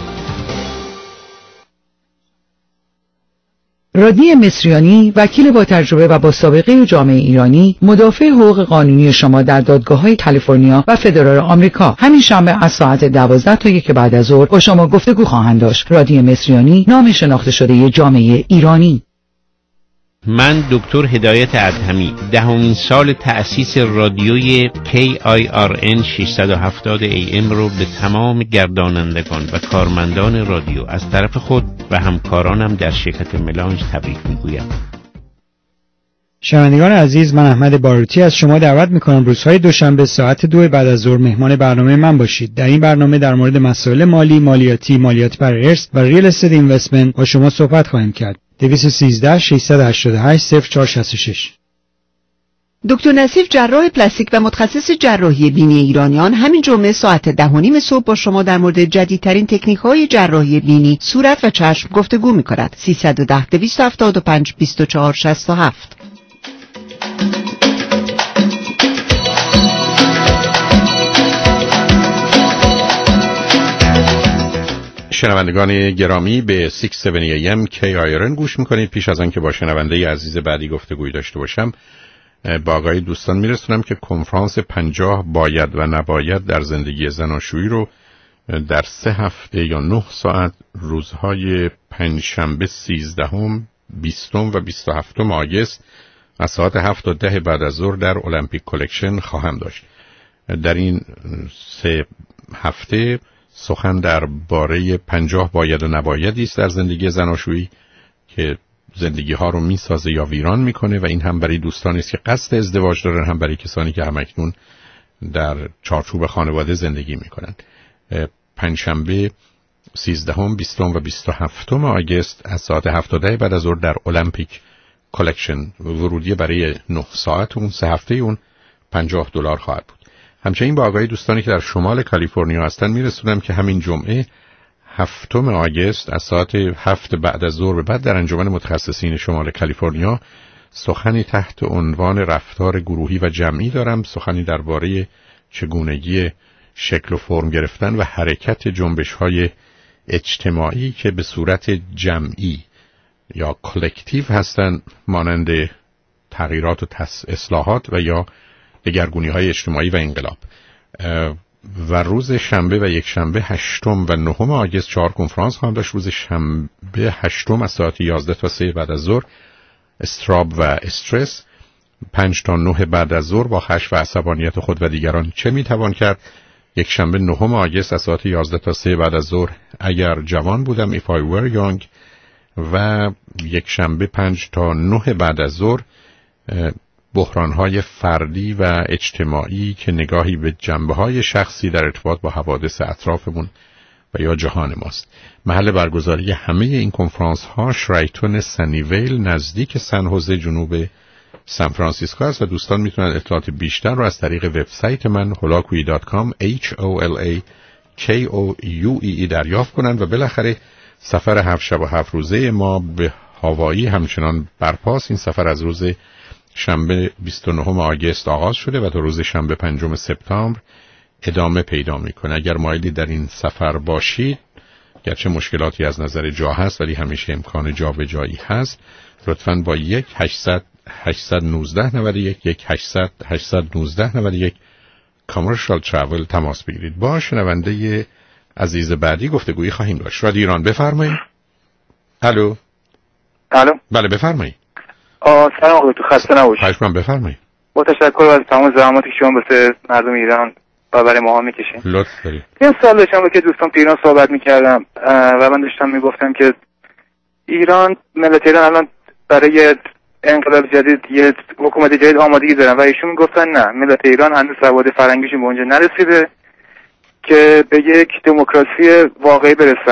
رادنی مصریانی، وکیل با تجربه و با سابقه جامعه ایرانی، مدافع حقوق قانونی شما در دادگاه‌های کالیفرنیا و فدرال آمریکا، همین شنبه از ساعت دوازده تا یک بعد از ظهر با شما گفتگو خواهند داشت. رادنی مصریانی، نام شناخته شده جامعه ایرانی. من دکتر هدایت ادهمی، دهمین سال تأسیس رادیوی کی آی آر ان ششصد و هفتاد ای ام رو به تمام گردانندگان و کارمندان رادیو از طرف خود و همکارانم در شرکت ملانج تبریک میگویم. شنوندگان عزیز، من احمد باروتی از شما دعوت میکنم روزهای دوشنبه ساعت دو بعد از ظهر مهمان برنامه من باشید. در این برنامه در مورد مسائل مالی، مالیاتی، مالیات بر ارث و ریل استیت اینوستمنت با شما صحبت خواهیم کرد. دویست و سیزده ششصد و هشتاد و هشت صفر چهار شصت و شش. دکتر نصیف، جراح پلاستیک و متخصص جراحی بینی ایرانیان، همین جمعه ساعت ده و نیم صبح با شما در مورد جدیدترین تکنیک‌های جراحی بینی، صورت و چشم گفتگو می‌کند. سیصد و ده دویست و هفتاد و پنج بیست و چهار شصت و هفت. شنوندگان گرامی، به ششصد و هفت ای ام کی آی آر ان گوش میکنید. پیش از آن که با شنونده عزیز بعدی گفتگوی داشته باشم، با آقای دوستان میرسونم که کنفرانس پنجاه باید و نباید در زندگی زناشویی رو در سه هفته یا نه ساعت روزهای پنجشنبه سیزدهم، بیستم و بیست و هفتم آگوست از ساعت هفت تا ده بعد از ظهر در المپیک کلکشن خواهم داشت. در این سه هفته سخن در باره پنجاه باید و نبایدی است در زندگی زناشویی که زندگی ها رو میسازه یا ویران میکنه و این هم برای دوستانی است که قصد ازدواج دارن، هم برای کسانی که همکنون در چارچوب خانواده زندگی میکنن. پنجشنبه سیزدهم، بیستم و بیست و هفتم آگوست از ساعت هفت تا ده بعد از ظهر در المپیک کلکشن. ورودی برای نه ساعت اون سه هفته اون پنجاه دلار خواهد بود. همچنین با آگاهی دوستانی که در شمال کالیفرنیا هستن میرسونم که همین جمعه هفتم آگوست از ساعت هفت بعد از ظهر به بعد در انجمن متخصصین شمال کالیفرنیا سخنی تحت عنوان رفتار گروهی و جمعی دارم. سخنی درباره چگونگی شکل و فرم گرفتن و حرکت جنبش‌های اجتماعی که به صورت جمعی یا کلکتیو هستند، مانند تغییرات و اصلاحات و یا دگرگونی‌های اجتماعی و انقلاب. و روز شنبه و یک شنبه هشتم و نهم آگوست چهار کنفرانس خواهم داشت. روز شنبه هشتم از ساعت یازده تا سه بعد از ظهر استراب و استرس، پنج تا نه بعد از ظهر با خشم و عصبانیت خود و دیگران چه میتوان کرد. یک شنبه نهم آگوست از ساعت یازده تا سه بعد از ظهر اگر جوان بودم if I were young. و یک شنبه پنج تا نه بعد از ظهر بحران‌های فردی و اجتماعی که نگاهی به جنبه‌های شخصی در ارتباط با حوادث اطرافمون و یا جهان ماست. محل برگزاری همه این کنفرانس‌ها شرایتون سنیویل نزدیک سن خوزه جنوب سان فرانسیسکو است و دوستان میتونن اطلاعات بیشتر رو از طریق وبسایت من هولاکویی دات کام H O L A K O U E E دریافت کنن. و بالاخره سفر هفت شب و هفت روزه ما به هاوایی همچنان برپاست. این سفر از روز شنبه بیست و نهم آگوست آغاز شده و تا روز شنبه پنجم سپتامبر ادامه پیدا میکنه. اگر مایلی در این سفر باشید، گرچه مشکلاتی از نظر جا هست ولی همیشه امکان جابجایی هست، لطفاً با یک هشتصد هشتصد و نوزده نود و یک یک هشتصد هشتصد و نوزده نود و یک کامرشال تراول تماس بگیرید. با شنونده عزیز بعدی گفتگویی خواهیم داشت. رادیو ایران، بفرمایید. الو. الو. بله بفرمایید. آه سلام آقای تو، خسته نباشید. خواهش می‌کنم، بفرمایید. با تشکر از تمام زحماتی که شما واسه مردم ایران و برای ماها میکشین. لطف دارید. یه سوال داشتم که دوستان تو ایران صحبت میکردم و من داشتم میگفتم که ایران، ملت ایران الان برای انقلاب جدید یه حکومت جدید آمادگی دارن و ایشون میگفتن نه، ملت ایران هنوز سواد فرهنگیشون به اونجا نرسیده که به یک دموکراسی واقعی برسن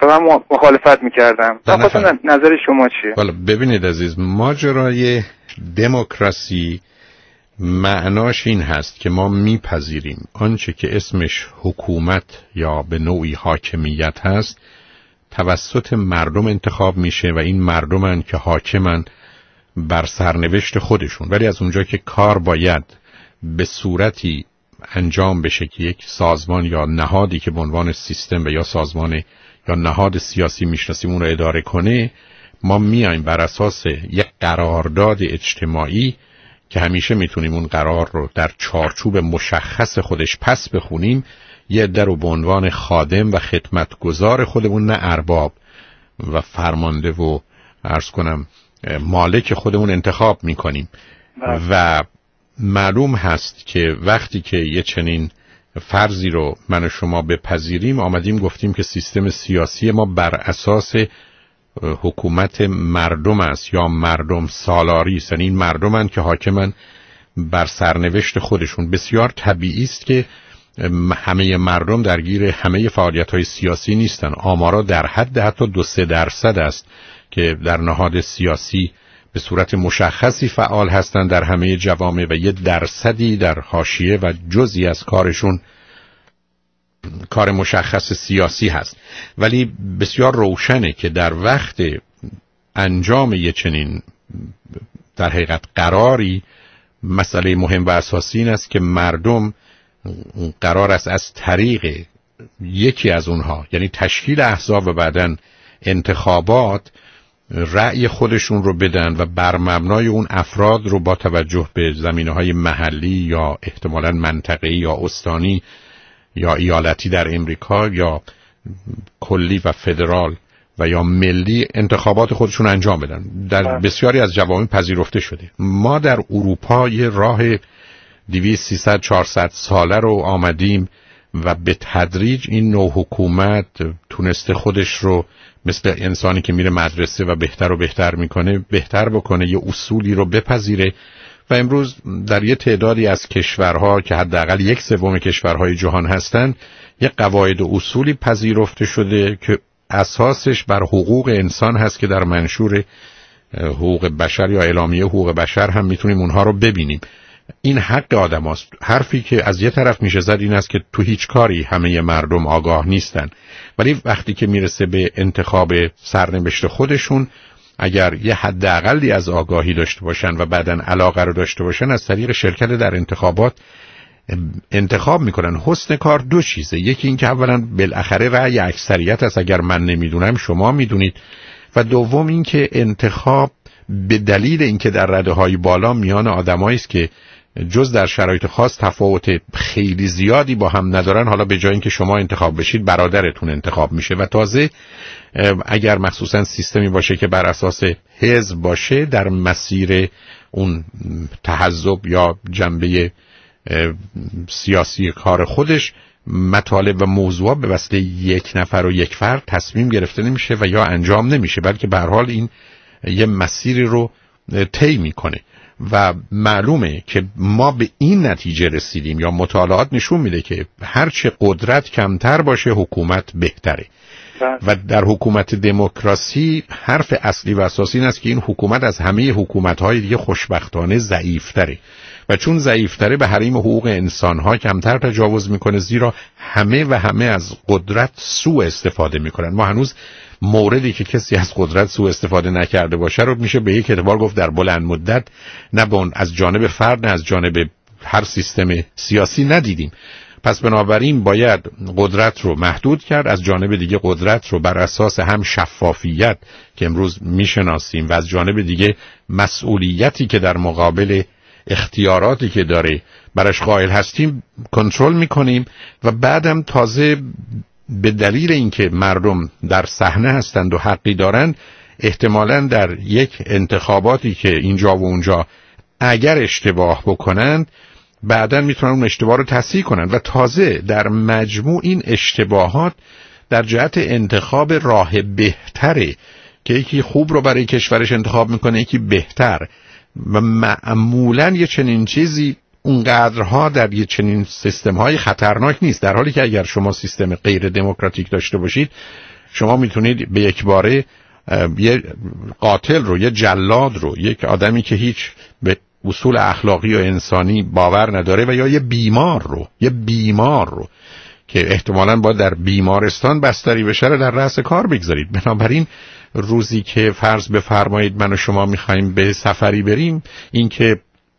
و من مخالفت میکردم. خواستم نظر شما چیه؟ والا ببینید عزیز، ماجرای دموکراسی معناش این هست که ما میپذیریم آنچه که اسمش حکومت یا به نوعی حاکمیت هست توسط مردم انتخاب میشه و این مردمن که حاکمن بر سرنوشت خودشون، ولی از اونجا که کار باید به صورتی انجام بشه که یک سازمان یا نهادی که به عنوان سیستم و یا سازمان یا نهاد سیاسی میشناسیم اون رو اداره کنه، ما میایم بر اساس یک قرارداد اجتماعی که همیشه میتونیم اون قرار رو در چارچوب مشخص خودش پس بخونیم، یه عده رو به عنوان خادم و خدمتگزار خودمون، نه ارباب و فرمانده و عرض کنم مالک خودمون انتخاب میکنیم. و معلوم هست که وقتی که یه چنین فرضی رو من و شما بپذیریم، آمدیم گفتیم که سیستم سیاسی ما بر اساس حکومت مردم است یا مردم سالاری است، یعنی این مردمن که حاکمن بر سرنوشت خودشون. بسیار طبیعی است که همه مردم درگیر همه فعالیت‌های سیاسی نیستن. آمارا در حد حتی دو سه درصد است که در نهاد سیاسی به صورت مشخصی فعال هستند در همه جوامع و یه درصدی در حاشیه و جزئی از کارشون کار مشخص سیاسی هست. ولی بسیار روشنه که در وقت انجام یه چنین در حقیقت قراری، مسئله مهم و اساسی این است که مردم قرار است از طریق یکی از اونها، یعنی تشکیل احزاب و بعداً انتخابات، رأی خودشون رو بدن و بر مبنای اون افراد رو با توجه به زمینه‌های محلی یا احتمالاً منطقه‌ای یا استانی یا ایالتی در امریکا یا کلی و فدرال و یا ملی انتخابات خودشون انجام بدن. در بسیاری از جوامع پذیرفته شده. ما در اروپا یه راه دویست سیصد چهارصد ساله رو آمدیم و به تدریج این نوع حکومت تونسته خودش رو مثل انسانی که میره مدرسه و بهتر و بهتر میکنه بهتر بکنه، یه اصولی رو بپذیره و امروز در یه تعدادی از کشورها که حداقل یک سوم کشورهای جهان هستن یه قواعد و اصولی پذیرفته شده که اساسش بر حقوق انسان هست که در منشور حقوق بشر یا اعلامیه حقوق بشر هم میتونیم اونها رو ببینیم. این حق آدم هست. حرفی که از یه طرف میشه زد این است که تو هیچ کاری همه مردم آگاه نیستن، ولی وقتی که میرسه به انتخاب سرنوشت خودشون، اگر یه حداقلی از آگاهی داشته باشن و بعداً علاقه رو داشته باشن، از طریق شرکت در انتخابات انتخاب میکنن. حسن کار دو چیزه، یکی این که اولا بالاخره رأی اکثریت است، اگر من نمیدونم شما میدونید، و دوم این که انتخاب به دلیل اینکه در رده‌های بالا میان آدمایی است که جز در شرایط خاص تفاوت خیلی زیادی با هم ندارن، حالا به جای اینکه شما انتخاب بشید برادرتون انتخاب میشه و تازه اگر مخصوصا سیستمی باشه که بر اساس حزب باشه، در مسیر اون تحزب یا جنبه سیاسی کار خودش مطالب و موضوعات به واسطه یک نفر و یک فرد تصمیم گرفته نمیشه و یا انجام نمیشه، بلکه به هر حال این یه مسیری رو طی میکنه و معلومه که ما به این نتیجه رسیدیم یا مطالعات نشون میده که هرچه قدرت کمتر باشه حکومت بهتره. و در حکومت دموکراسی حرف اصلی و اساسی این است که این حکومت از همه حکومت‌های دیگه خوشبختانه ضعیف‌تره و چون ضعیف‌تره به حریم حقوق انسان‌ها کمتر تجاوز میکنه، زیرا همه و همه از قدرت سوء استفاده میکنن. ما هنوز موردی که کسی از قدرت سوء استفاده نکرده باشه رو میشه به یک اعتبار گفت در بلند مدت نه به اون از جانب فرد نه از جانب هر سیستم سیاسی ندیدیم. پس بنابراین باید قدرت رو محدود کرد، از جانب دیگه قدرت رو بر اساس هم شفافیت که امروز میشناسیم و از جانب دیگه مسئولیتی که در مقابل اختیاراتی که داره براش قائل هستیم کنترل میکنیم و بعدم تازه به دلیل اینکه مردم در صحنه هستند و حقی دارند، احتمالاً در یک انتخاباتی که اینجا و اونجا اگر اشتباه بکنند بعداً میتونن اون اشتباه رو تصحیح کنن و تازه در مجموع این اشتباهات در جهت انتخاب راه بهتره که یکی خوب رو برای کشورش انتخاب میکنه، یکی بهتر. و معمولاً یه چنین چیزی اونقدرها در یه چنین سیستم‌های خطرناک نیست، در حالی که اگر شما سیستم غیر دموکراتیک داشته باشید شما میتونید به یک باره یه قاتل رو، یه جلاد رو، یک آدمی که هیچ به اصول اخلاقی و انسانی باور نداره و یا یه بیمار رو یه بیمار رو که احتمالاً باید در بیمارستان بستری بشه رو در رأس کار بگذارید. بنابراین روزی که فرض بفرمایید من و شما میخوایم به سفری بریم، این که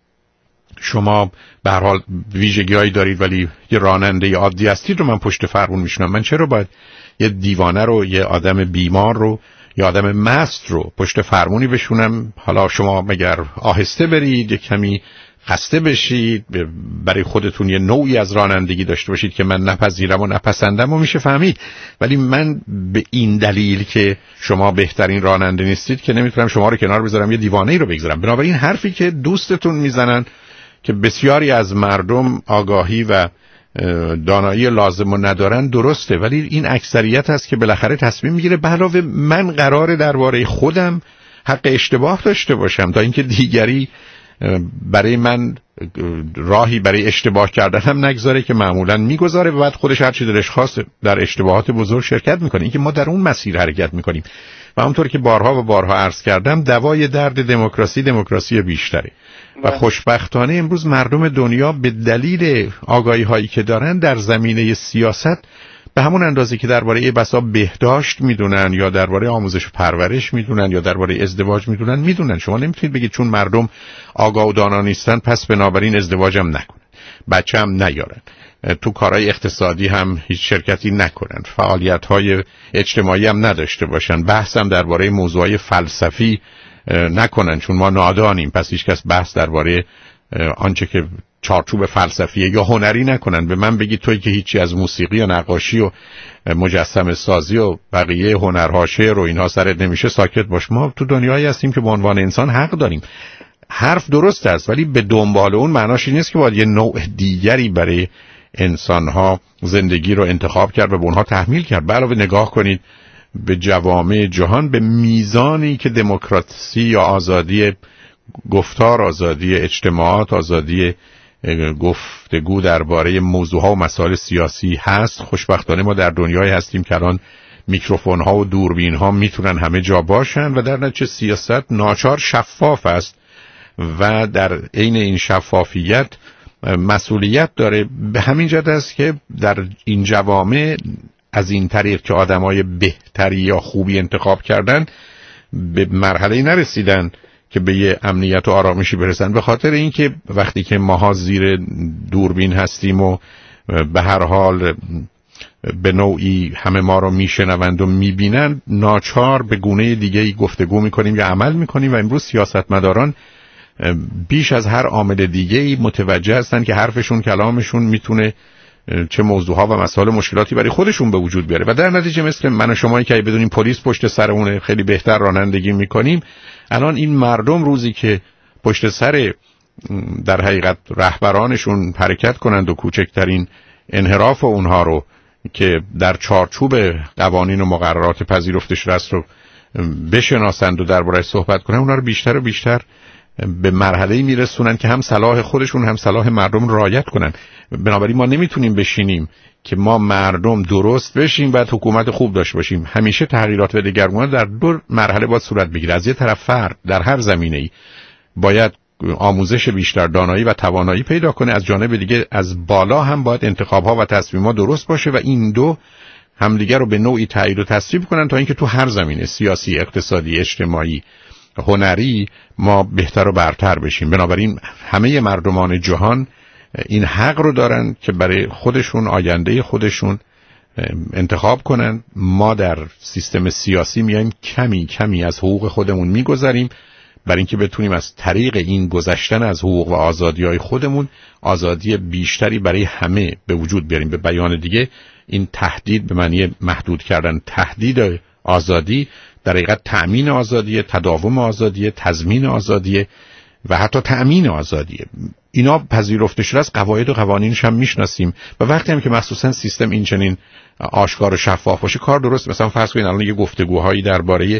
شما به هر حال ویژگی‌هایی دارید ولی یه راننده عادی هستید رو من پشت فرمون میشونم، من چرا باید یه دیوانه رو، یه آدم بیمار رو، یه آدم مست رو پشت فرمونی بشونم؟ حالا شما مگر آهسته برید، یه کمی خسته بشید، برای خودتون یه نوعی از رانندگی داشته باشید که من نپذیرم و نپسندم و میشه فهمید. ولی من به این دلیل که شما بهترین راننده نیستید که نمیتونم شما رو کنار بذارم یه دیوانه‌ای رو بگذارم. بنابراین حرفی که دوستتون میزنن که بسیاری از مردم آگاهی و دانایی لازم رو ندارن درسته، ولی این اکثریت هست که بالاخره تصمیم میگیره به علاوه من قراره درباره خودم حق اشتباه داشته باشم تا اینکه دیگری برای من راهی برای اشتباه کردن هم نگذاره که معمولا میگذاره و بعد خودش هر چی دلش خواست در اشتباهات بزرگ شرکت میکنه. این که ما در اون مسیر حرکت میکنیم و همونطور که بارها و بارها عرض کردم دوای درد دموکراسی دموکراسی بیشتره و خوشبختانه امروز مردم دنیا به دلیل آگاهی هایی که دارن در زمینه سیاست به همون اندازه که درباره بسا بهداشت میدونن یا درباره آموزش و پرورش میدونن یا درباره ازدواج میدونن میدونن. شما نمیتونید بگید چون مردم آگاه و دانا نیستن پس بنابراین ازدواجم نکنن، بچه هم نیارن، تو کارهای اقتصادی هم هیچ شرکتی نکنن، فعالیت‌های اجتماعی هم نداشته باشن، بحث هم درباره موضوعای فلسفی نکنن چون ما نادانیم پس هیچ کس بحث درباره آنچه که چارچوب فلسفیه یا هنری نکنن. به من بگید توی که هیچی از موسیقی و نقاشی و مجسمه سازی و بقیه هنرها شعر و اینها سرت نمیشه ساکت باش. ما تو دنیایی هستیم که به عنوان انسان حق داریم. حرف درست است ولی به دنبال اون معناش این نیست که باید یه نوع دیگری برای انسانها زندگی رو انتخاب کرد و به اونها تحمیل کرد. به علاوه نگاه کنید به جوامع جهان به میزانی که دموکراسی یا آزادی گفتار، آزادی اجتماعات، آزادی گفتگو درباره موضوعها و مسائل سیاسی هست، خوشبختانه ما در دنیایی هستیم که الان میکروفون ها و دوربین ها میتونن همه جا باشن و در نتیجه سیاست ناچار شفاف است و در عین این شفافیت مسئولیت داره. به همین جهت است که در این جوامع از این طریق که آدمای بهتری یا خوبی انتخاب کردن به مرحله نرسیدن که به یه امنیت و آرامشی برسن، به خاطر اینکه وقتی که ماها زیر دوربین هستیم و به هر حال به نوعی همه ما رو میشنوند و میبینن ناچار به گونه دیگه‌ای گفتگو میکنیم یا عمل میکنیم و امروز سیاستمداران بیش از هر عامل دیگه‌ای متوجه هستن که حرفشون کلامشون میتونه چه موضوعها و مسائل مشکلاتی برای خودشون به وجود بیاره و در نتیجه مثل من و شما که بدونیم پلیس پشت سرمونه خیلی بهتر رانندگی میکنیم، الان این مردم روزی که پشت سر در حقیقت رهبرانشون حرکت کنند و کوچکترین انحراف اونها رو که در چارچوب قوانین و مقررات پذیرفته شده است رو بشناسند و درباره‌اش صحبت کنند، اونها رو بیشتر و بیشتر به مرحله‌ای میرسونن که هم صلاح خودشون هم صلاح مردم رعایت کنن. بنابراین ما نمیتونیم بشینیم که ما مردم درست بشیم بعد حکومت خوب داشته باشیم. همیشه تغییرات و دگرگونی در دو مرحله باید صورت بگیره. از یه طرف فرد در هر زمینه‌ای باید آموزش بیشتر، دانایی و توانایی پیدا کنه، از جانب دیگه از بالا هم باید انتخاب‌ها و تصمیم‌ها درست باشه و این دو همدیگر رو به نوعی تایید و تصویب کنن تا اینکه تو هر زمینه سیاسی، اقتصادی، اجتماعی، هنری ما بهتر و برتر بشیم. بنابراین همه مردمان جهان این حق رو دارن که برای خودشون آینده خودشون انتخاب کنن. ما در سیستم سیاسی میایم کمی کمی از حقوق خودمون میگذریم برای اینکه بتونیم از طریق این گذشتن از حقوق و آزادی‌های خودمون آزادی بیشتری برای همه به وجود بیاریم. به بیان دیگه این تهدید به معنی محدود کردن تهدید آزادی در حقیقت تأمین آزادی، تداوم آزادی، تضمین آزادی و حتی تأمین آزادی. اینا پذیرفته شده از قواعد و قوانینش هم میشناسیم و وقتی هم که مخصوصا سیستم این چنین آشکار و شفاف باشه کار درست. مثلا فرض کنید الان یه گفتگوهایی درباره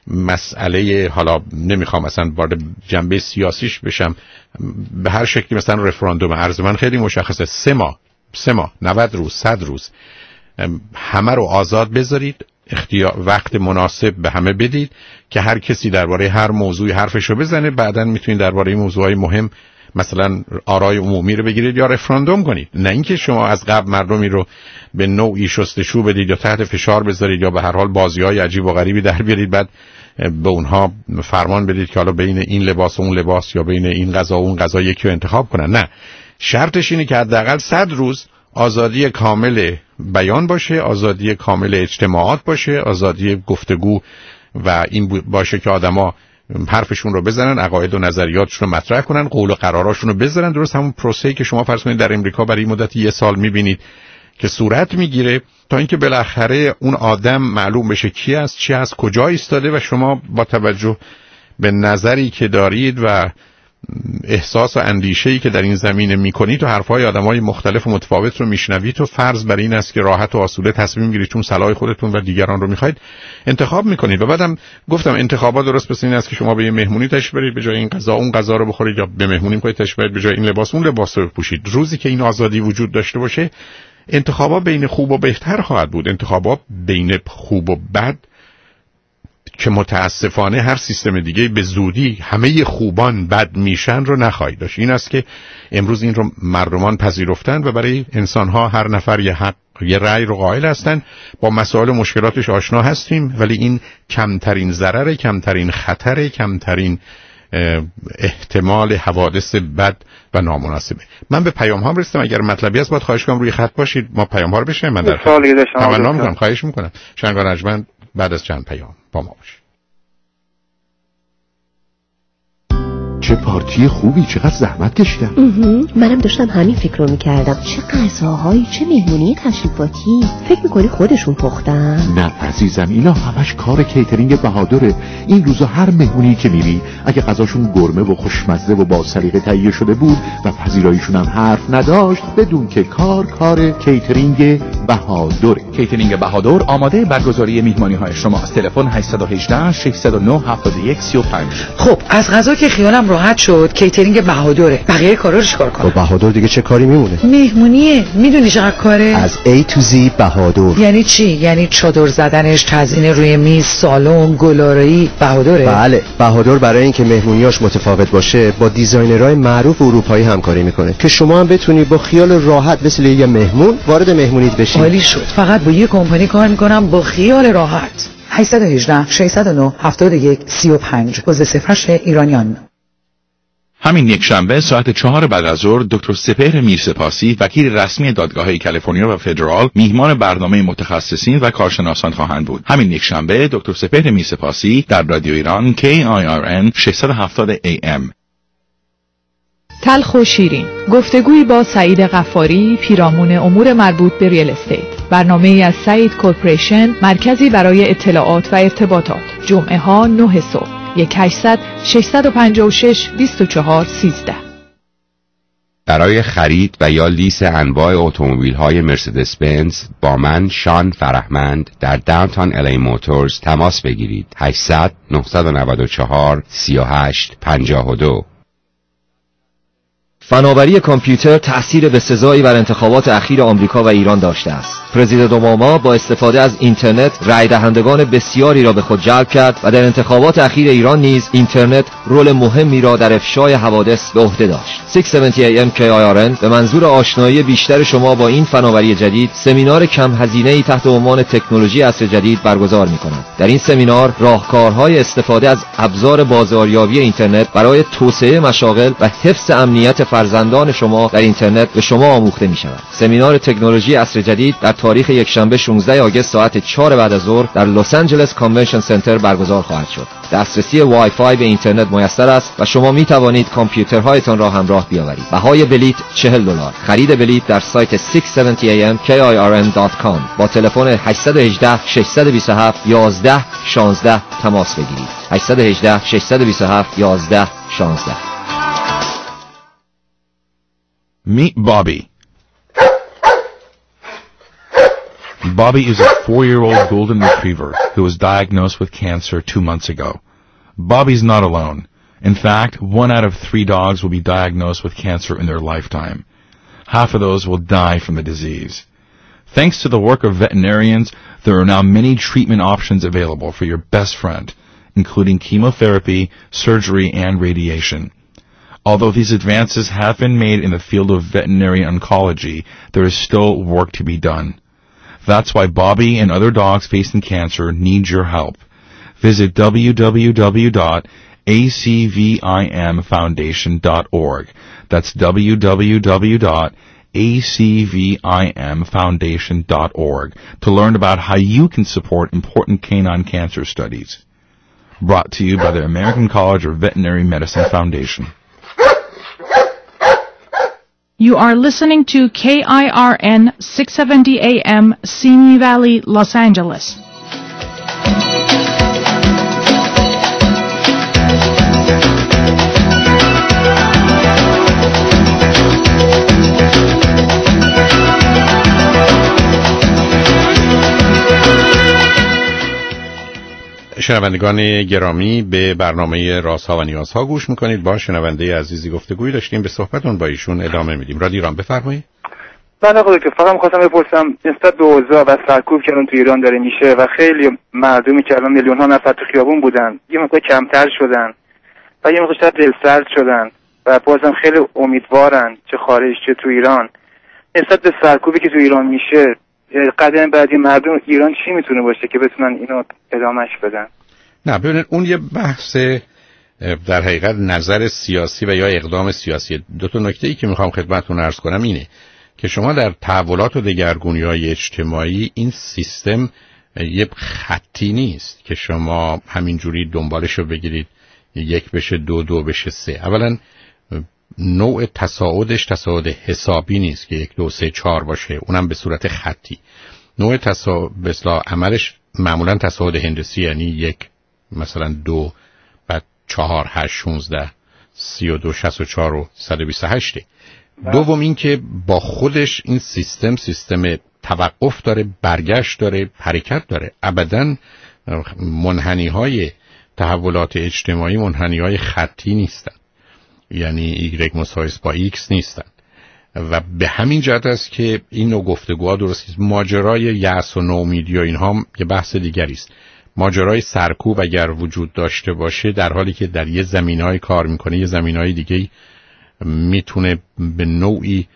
مسئله، حالا نمیخوام مثلا وارد جنبه سیاسیش بشم، به هر شکلی مثلا رفراندوم، عرض من خیلی مشخصه، سه ماه سه ماه نود روز صد روز همه رو آزاد بذارید، اختیار وقت مناسب به همه بدید که هر کسی درباره هر موضوعی حرفشو بزنه. بعداً میتونید درباره موضوعای مهم مثلا آرای عمومی رو بگیرید یا رفراندوم کنید، نه اینکه شما از قبل مردمی رو به نوعی شستشو بدید یا تحت فشار بذارید یا به هر حال بازی‌های عجیب و غریبی در بیارید بعد به اونها فرمان بدید که حالا بین این لباس و اون لباس یا بین این غذا و اون غذا یکی رو انتخاب کنن. نه، شرطش اینه که حداقل صد روز آزادی کامل بیان باشه، آزادی کامل اجتماعات باشه، آزادی گفتگو و این باشه که آدما حرفشون رو بزنن، عقاید و نظریاتشون رو مطرح کنن، قول و قراراشون رو بزنن. درست همون پروسه‌ای که شما فرض کنید در امریکا برای مدت یه سال می‌بینید که صورت میگیره تا اینکه بالاخره اون آدم معلوم بشه کی است، چی است، کجا ایستاده و شما با توجه به نظری که دارید و احساس و اندیشه‌ای که در این زمینه میکنید و حرفهای آدمای مختلف و متفاوت رو میشنوید و فرض بر این است که راحت و آسوده تصمیم میگیرید چون صلاح خودتون و دیگران رو میخواید انتخاب میکنید. و بعدم گفتم انتخابات درست مثل این است که شما به یه مهمونی تشریف برید به جای این غذا اون غذا رو بخورید، یا به مهمونی میخواید تشریف برید به جای این لباس اون لباس رو بپوشید. روزی که این آزادی وجود داشته باشه انتخابات بین خوب و بهتر خواهد بود. انتخابات بین خوب و بد که متاسفانه هر سیستم دیگه به زودی همه خوبان بد میشن رو نخواهید داشت. این است که امروز این رو مردمان پذیرفتن و برای انسانها هر نفر یه حق یه رأی رو قائل هستن. با مسائل مشکلاتش آشنا هستیم ولی این کمترین ضرر، کمترین خطر، کمترین احتمال حوادث بد و نامناسبه. من به پیام ها رسیدم، اگر مطلبی هست باید خواهش کنم روی خط باشید، ما پیام ها رو بشنویم. من در تمنا میکنم، خواهش میکنم. شنگان ارجمند بعد از چند پیام با ما باشید. چه پارتی خوبی، چقدر زحمت کشیدم. منم داشتم همین فکر رو میکردم. چه غذاهایی، چه مهمونی تشریفاتی. فکر میکنی خودشون پختن؟ نه عزیزم، اینا همش کار کیترینگ بهادره. این روزا هر مهمونی که میری اگه غذاشون گرمه و خوشمزه و با سلیقه تهیه شده بود و پذیراییشون هم حرف نداشت، بدون که کار کار کیترینگ بهادره. کیترینگ بهادر آماده برگزاری مهمانی های شماست. تلفن هشت یک هشت شش صفر نه هفت یک سه پنج. خب از غذا که خیالم راحت شد، کیترینگ بهادره. بقیه کارا رو چیکار کنم؟ با بهادر دیگه چه کاری میمونه؟ مهمونیه. میدونی چقدر کاره؟ از A to Z بهادر. یعنی چی؟ یعنی چادر زدنش، تزیین روی میز، سالن، گلارایی. بهادره؟ بله، بهادر برای اینکه مهمونیاش متفاوت باشه با دیزاینرهای معروف اروپایی همکاری میکنه که شما هم بتونی با خیال راحت مثل یه مهمون وارد مهمونیت بشی. عالی شد. فقط با یه کمپانی کار میکنم با خیال راحت. هشت یک هشت شش صفر نه هفت یک سه پنج گوز صفرش ایرانیان. همین یک شنبه ساعت چهار بعد از ظهر دکتر سپهر میرسپاسی، وکیل رسمی دادگاه‌های کالیفرنیا و فدرال، میهمان برنامه متخصصین و کارشناسان خواهند بود. همین یک شنبه دکتر سپهر میرسپاسی در رادیو ایران کی آی آر ان ششصد و هفتاد ای ام. تلخ و شیرین، گفتگویی با سعید غفاری، پیرامون امور مربوط به ریل استیت. برنامه‌ای از سعید کورپوریشن، مرکزی برای اطلاعات و ارتباطات. جمعه ها نه صبح. یک هشتصد ششصد و پنجاه و شش بیست و چهار سیزده. برای خرید و یا لیز انواع اتومبیل‌های مرسدس بنز با من شان فرهمند در داونتاون الی موتورز تماس بگیرید. هشتصد نهصد و نود و چهار سی و هشت پنجاه و دو. فناوری کامپیوتر تأثیر بسزایی بر انتخابات اخیر آمریکا و ایران داشته است. پرزیدنت اوباما با استفاده از اینترنت رای دهندگان بسیاری را به خود جلب کرد و در انتخابات اخیر ایران نیز اینترنت رول مهمی را در افشای حوادث به عهده داشت. ششصد و هفتاد ای ام کی آی آر ان به منظور آشنایی بیشتر شما با این فناوری جدید سمینار کم هزینه‌ای تحت عنوان تکنولوژی عصر جدید برگزار می‌کند. در این سمینار راهکارهای استفاده از ابزار بازاریابی اینترنت برای توسعه مشاغل و حفظ امنیت فرزندان شما در اینترنت به شما آموخته می‌شود. سمینار تکنولوژی عصر جدید در تاریخ یکشنبه شانزده آگوست ساعت چهار بعد از ظهر در لس آنجلس کانونشن سنتر برگزار خواهد شد. دسترسی وای فای به اینترنت میسر است و شما می توانید کامپیوترهایتان را همراه بیاورید. بهای بلیت چهل دلار. خرید بلیت در سایت ششصد و هفتاد ای ام کی آی آر ان دات کام با تلفن هشت یک هشت شش دو هفت یازده شانزده تماس بگیرید. هشت یک هشت شش دو هفت یازده شانزده. Meet Bobby. Bobby is a four-year-old golden retriever who was diagnosed with cancer two months ago. Bobby's not alone. In fact, one out of three dogs will be diagnosed with cancer in their lifetime. Half of those will die from the disease. Thanks to the work of veterinarians, there are now many treatment options available for your best friend, including chemotherapy, surgery, and radiation. Although these advances have been made in the field of veterinary oncology, there is still work to be done. That's why Bobby and other dogs facing cancer need your help. Visit w w w dot a c v i m foundation dot org. That's w w w dot a c v i m foundation dot org to learn about how you can support important canine cancer studies. Brought to you by the American College of Veterinary Medicine Foundation. You are listening to K I R N six seventy A M, Simi Valley, Los Angeles. شنوندگان گرامی، به برنامه رازها و نیازها گوش میکنید. با شنونده عزیزی گفتگوی داشتیم، به صحبتون با ایشون ادامه میدیم. رادیو ایران، بفرمایید. بله آقا دکتر، فقط می‌خواستم بپرسم نسبت به اوضاع و سرکوب که الان تو ایران داره میشه و خیلی مردمی که الان میلیون ها نفر تو خیابون بودن یه مقدار کمتر شدن و یه مقدار شاید دلسرد شدن و بازم خیلی امیدوارن چه خارج چه تو ایران نسبت به سرکوبی که تو ایران میشه. قدم بعدی مردم ایران چی میتونه باشه که بتونن اینو ادامهش بدن؟ نه ببینید، اون یه بحث در حقیقت نظر سیاسی و یا اقدام سیاسی. دو تا نکته ای که میخوام خدمتتون عرض کنم اینه که شما در تحولات و دگرگونی‌های اجتماعی این سیستم یه خطی نیست که شما همینجوری دنبالش رو بگیرید یک بشه دو، دو بشه سه. اولا نوع تصاعدش تصاعد حسابی نیست که یک دو سه چهار باشه، اونم به صورت خطی. نوع تصاعد به اصطلاح عملش معمولا تصاعد هندسی، یعنی یک مثلا دو بعد چهار هشت شونزده سی و دو شست و چهار و صد و بیست و هشت. دوم این که با خودش این سیستم سیستم توقف داره، برگشت داره، حرکت داره. ابداً منحنی های تحولات اجتماعی منحنی های خطی نیستن، یعنی ایگرگ مساوی با ایکس نیستن و به همین جهت است که این نوع گفتگوها درست نیست. ماجرای یأس و نومیدی و اینها یه بحث دیگری است. ماجرای سرکوب اگر وجود داشته باشه در حالی که در یه زمینه‌ای کار میکنه، یه زمینه‌های دیگه میتونه به نوعی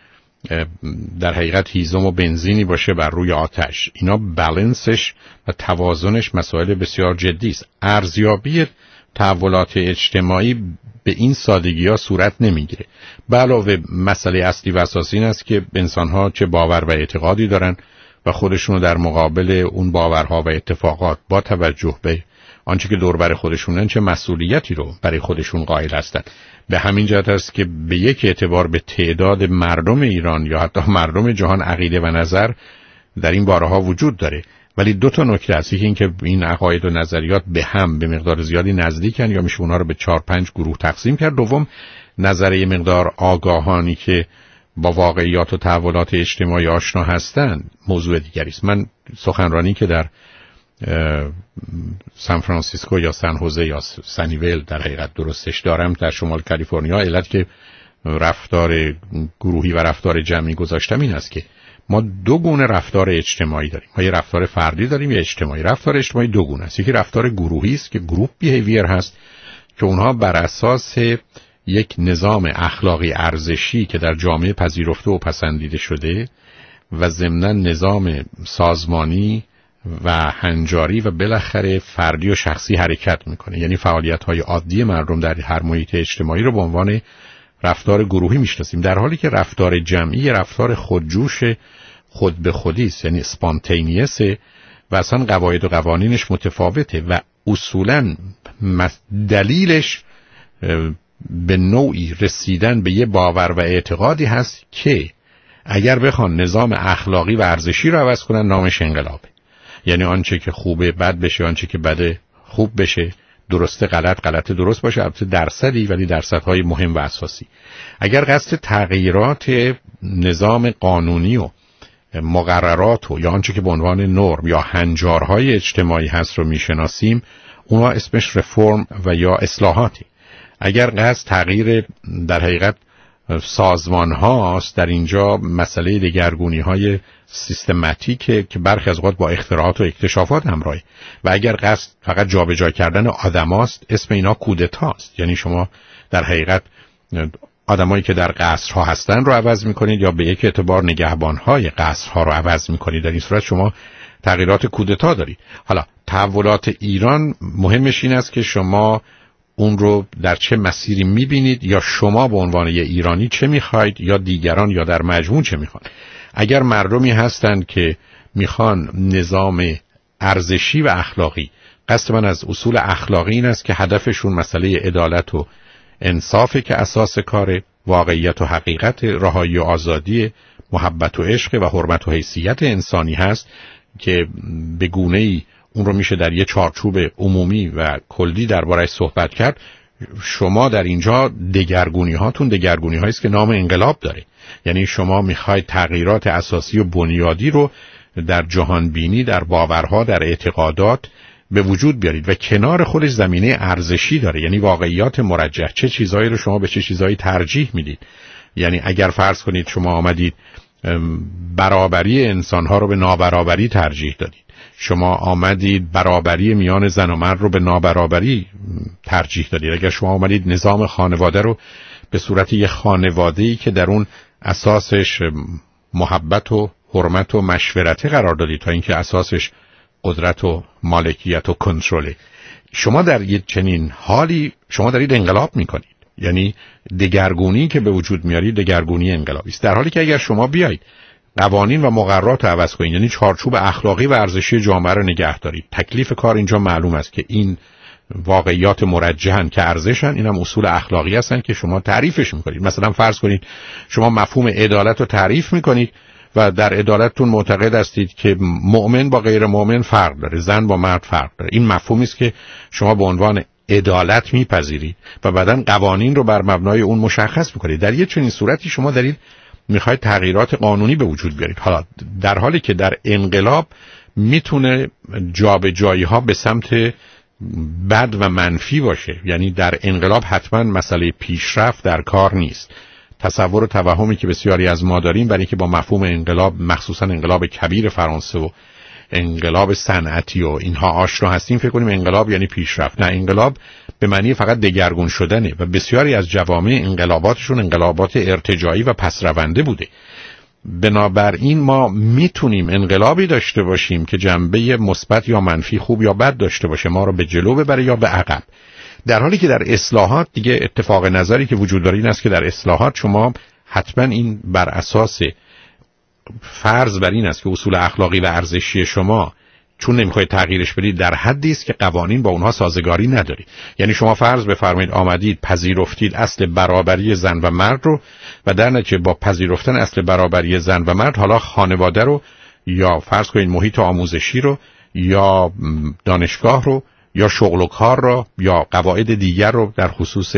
در حقیقت هیزم و بنزینی باشه بر روی آتش. اینا بالانسش و توازنش مسائل بسیار جدی است. ارزیابی تحولات اجتماعی به این سادگی ها صورت نمیگیره. به علاوه مسئله اصلی و اساسی این است که انسان‌ها چه باور و اعتقادی دارن و خودشونو در مقابل اون باورها و اتفاقات با توجه به آنچه که دور بر خودشونن چه مسئولیتی رو برای خودشون قائل هستند. به همین جهت است که به یک اعتبار به تعداد مردم ایران یا حتی مردم جهان عقیده و نظر در این بارها وجود داره. ولی دو تا نکته هست، یکی این که این عقاید و نظریات به هم به مقدار زیادی نزدیکن یا میشه اونها رو به چهار پنج گروه تقسیم کرد. دوم نظریه مقدار آگاهانی که با واقعیات و تحولات اجتماعی آشنا هستند موضوع دیگری است. من سخنرانی که در سان فرانسیسکو یا سن هوزه یا سنیول در حقیقت درستش دارم در شمال کالیفرنیا، علت که رفتار گروهی و رفتار جمعی گذاشتم این است که ما دو گونه رفتار اجتماعی داریم. ما یه رفتار فردی داریم، یه اجتماعی. رفتار اجتماعی دو گونه است. یکی رفتار گروهی است که گروپ بیهیویر هست که اونها بر اساس یک نظام اخلاقی ارزشی که در جامعه پذیرفته و پسندیده شده و ضمناً نظام سازمانی و هنجاری و بالاخره فردی و شخصی حرکت میکنه. یعنی فعالیت‌های عادی مردم در هر محیط اجتماعی رو به عنوان رفتار گروهی میشناسیم، در حالی که رفتار جمعی رفتار خودجوش خود به خودی است، یعنی اسپانتینیوس و اصلا قواعد و قوانینش متفاوته و اصولاً دلیلش به نوعی رسیدن به یه باور و اعتقادی هست که اگر بخوان نظام اخلاقی و ارزشی رو عوض کنن نامش انقلابه. یعنی آنچه که خوبه بد بشه، آنچه که بده خوب بشه، درسته غلط غلط درست باشه، البته درصدی ولی درصدهای مهم و اساسی. اگر قصد تغییرات نظام قانونی و مقررات و یا آنچه که به عنوان نرم یا هنجارهای اجتماعی هست رو میشناسیم، اونها اسمش رفرم و یا اصلاحاتی. اگر قصد تغییر در حقیقت سازمان هاست. در اینجا مسئله دگرگونی های سیستماتیکه که برخی از اوقات با اختراعات و اکتشافات همراهه و اگر قصد فقط جابجا کردن آدماست اسم اینا کودتاست. یعنی شما در حقیقت آدمایی که در قصرها هستن رو عوض میکنید یا به یک اعتبار نگهبانهای قصرها رو عوض میکنید. در این صورت شما تغییرات کودتا دارید. حالا تحولات ایران مهمش این است که شما اون رو در چه مسیری میبینید یا شما به عنوان یه ایرانی چه میخواید یا دیگران یا در مجموع چه میخوان. اگر مردمی هستند که میخوان نظام ارزشی و اخلاقی، قصد من از اصول اخلاقی این است که هدفشون مسئله عدالت و انصافه که اساس کار، واقعیت و حقیقت، رهایی و آزادی، محبت و عشق و حرمت و حیثیت انسانی هست که به گونه‌ای اون رو میشه در یه چارچوب عمومی و کلی درباره‌اش صحبت کرد. شما در اینجا دگرگونی هاتون دگرگونی هایی است که نام انقلاب داره. یعنی شما میخواید تغییرات اساسی و بنیادی رو در جهان بینی، در باورها، در اعتقادات به وجود بیارید و کنار خودش زمینه ارزشی داره. یعنی واقعیات مرجح، چه چیزایی رو شما به چه چیزایی ترجیح میدید. یعنی اگر فرض کنید شما آمدید برابری انسانها رو به نابرابری ترجیح دادید، شما آمدید برابری میان زن و مرد رو به نابرابری ترجیح دادید، اگر شما آمدید نظام خانواده رو به صورت یک خانواده‌ای که در اون اساسش محبت و حرمت و مشورت قرار دادید تا اینکه اساسش قدرت و مالکیت و کنترله، شما در یک چنین حالی شما دارید انقلاب میکنید. یعنی دگرگونی که به وجود میارید دگرگونی انقلابی است. در حالی که اگر شما بیایید قوانین و مقررات رو عوض کنید، یعنی چارچوب اخلاقی و ارزشی جامعه رو نگه دارید، تکلیف کار اینجا معلوم است که این واقعیات مرجحن که ارزشن، اینم اصول اخلاقی هستن که شما تعریفش میکنید. مثلا فرض کنید شما مفهوم عدالت رو تعریف میکنید و در عدالتتون معتقد هستید که مؤمن با غیر مؤمن فرق داره، زن با مرد فرق داره. این مفهومی است که شما به عنوان عدالت میپذیرید و بعداً قوانین رو بر مبنای اون مشخص میکنید. در یک چنین صورتی شما دارید میخواید تغییرات قانونی به وجود بیارید. حالا در حالی که در انقلاب میتونه جابجایی ها به سمت بد و منفی باشه. یعنی در انقلاب حتما مسئله پیشرفت در کار نیست. تصور و توهمی که بسیاری از ما داریم برای اینکه با مفهوم انقلاب، مخصوصا انقلاب کبیر فرانسه و انقلاب صنعتی و اینها آشنا هستیم، فکر کنیم انقلاب یعنی پیشرفت. نه، انقلاب به معنی فقط دگرگون شدنه و بسیاری از جوامع انقلاباتشون انقلابات ارتجاعی و پسرونده بوده. بنابراین ما میتونیم انقلابی داشته باشیم که جنبه مثبت یا منفی، خوب یا بد داشته باشه، ما رو به جلو ببره یا به عقب. در حالی که در اصلاحات دیگه اتفاق نظری که وجود داره این است که در اصلاحات شما حتما این بر اساس فرض بر این است که اصول اخلاقی و ارزشی شما چون نمیخواید تغییرش بدید در حدی است که قوانین با اونها سازگاری نداری. یعنی شما فرض بفرمایید آمدید پذیرفتید اصل برابری زن و مرد رو و در نتیجه با پذیرفتن اصل برابری زن و مرد حالا خانواده رو یا فرض کنید محیط آموزشی رو یا دانشگاه رو یا شغل و کار رو یا قواعد دیگر رو در خصوص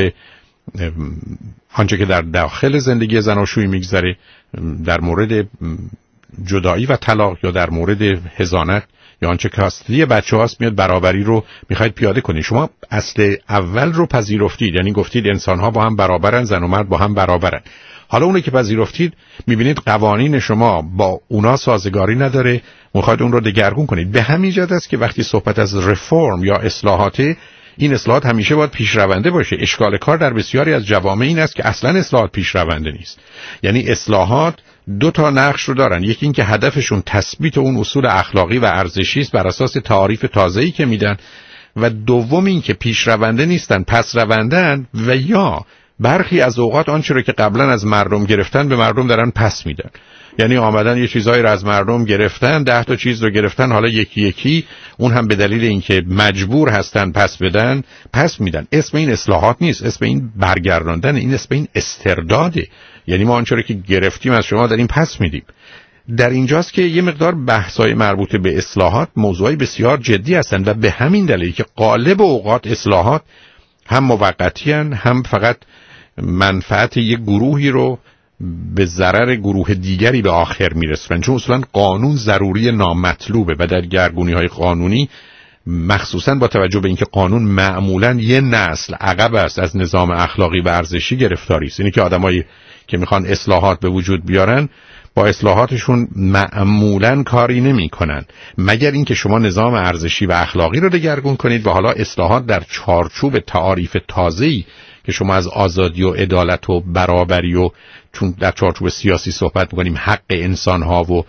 آنچه که در داخل زندگی زناشویی میگذره، در مورد جدایی و طلاق یا در مورد حضانت یا آنچه که کاستدی بچه هاست میاد برابری رو میخواید پیاده کنید. شما اصل اول رو پذیرفتید، یعنی گفتید انسان ها با هم برابرن، زن و مرد با هم برابرن. حالا اونی که پذیرفتید میبینید قوانین شما با اونا سازگاری نداره، میخواید اون رو دگرگون کنید. به همین جهت است که وقتی صحبت از رفرم یا اصلاحات، این اصلاحات همیشه باید پیشرونده باشه. اشکال کار در بسیاری از جوامع این است که اصلا اصلاحات پیشرونده نیست. یعنی اصلاحات دو تا نقش رو دارن، یکی این که هدفشون تثبیت اون اصول اخلاقی و ارزشی است بر اساس تعاریف تازه‌ای که میدن، و دوم این که پیشرونده نیستن، پس روندن و یا برخی از اوقات آنچه رو که قبلا از مردم گرفتن به مردم دارن پس میدن. یعنی آمدن یه چیزایی رو از مردم گرفتن، ده تا چیز رو گرفتن، حالا یکی یکی اون هم به دلیل اینکه مجبور هستن پس بدن پس میدن. اسم این اصلاحات نیست، اسم این برگرداندن، این اسم این استرداده. یعنی ما آنچه رو که گرفتیم از شما داریم پس میدیم. در اینجاست که یه مقدار بحث‌های مربوط به اصلاحات موضوعی بسیار جدی هستند و به همین دلیل که غالب اوقات اصلاحات هم موقتی هستند، هم فقط منفعت یک گروهی رو به ضرر گروه دیگری به آخر میرسونن. چون اصلا قانون ضروری نامطلوبه و در گرگونی‌های قانونی، مخصوصا با توجه به اینکه قانون معمولاً یه نسل عقب است از نظام اخلاقی و ارزشی گرفتاری است، اینی که آدمای که میخوان اصلاحات به وجود بیارن با اصلاحاتشون معمولاً کاری نمی کنن مگر اینکه شما نظام ارزشی و اخلاقی رو دگرگون کنید و حالا اصلاحات در چارچوب تعاریف تازه‌ای که شما از آزادی و عدالت و برابری و چون در چارچوب سیاسی صحبت می‌کنیم حق انسان‌ها و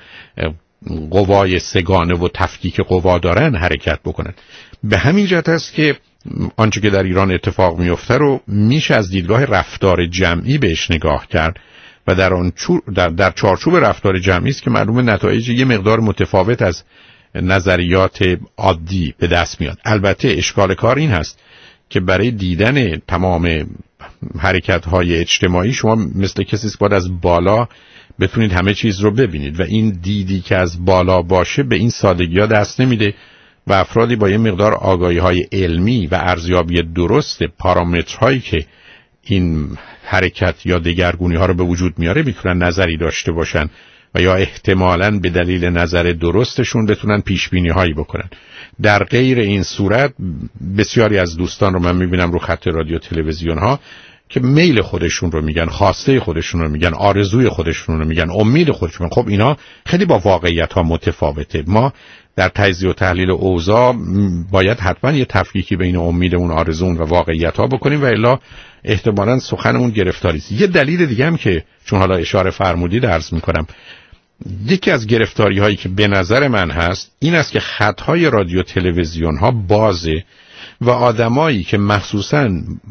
قوای سگانه و تفکیک قوا دارن حرکت بکنن. به همین جهت است که آنچه که در ایران اتفاق میفته رو میشه از دیدگاه رفتار جمعی بهش نگاه کرد و در آن در, در چارچوب رفتار جمعی است که معلوم نتایج یه مقدار متفاوت از نظریات عادی به دست میاد. البته اشکال کار این هست که برای دیدن تمام حرکت‌های اجتماعی شما مثل کسی است باید از بالا بتونید همه چیز رو ببینید و این دیدی که از بالا باشه به این سادگی‌ها دست نمیده و افرادی با یه مقدار آگاهی‌های علمی و ارزیابی درست پارامترهایی که این حرکت یا دگرگونی‌ها رو به وجود میاره میتونن نظری داشته باشن و یا احتمالاً به دلیل نظر درستشون بتونن پیشبینی‌هایی بکنن. در غیر این صورت بسیاری از دوستان رو من میبینم رو خط رادیو تلویزیون ها که میل خودشون رو میگن، خواسته خودشون رو میگن، آرزوی خودشون رو میگن، امید خودشون. خب اینا خیلی با واقعیت ها متفاوته. ما در تجزیه و تحلیل اوضاع باید حتما یه تفکیکی بین امیدمون، آرزومون و واقعیت ها بکنیم و الا احتمالاً سخنمون گرفتاری است. یه دلیل دیگه هم که چون حالا اشاره فرمودید عرض میکنم، یکی از گرفتاری هایی که به نظر من هست این است که خطهای رادیو تلویزیون ها بازه و آدمایی که مخصوصاً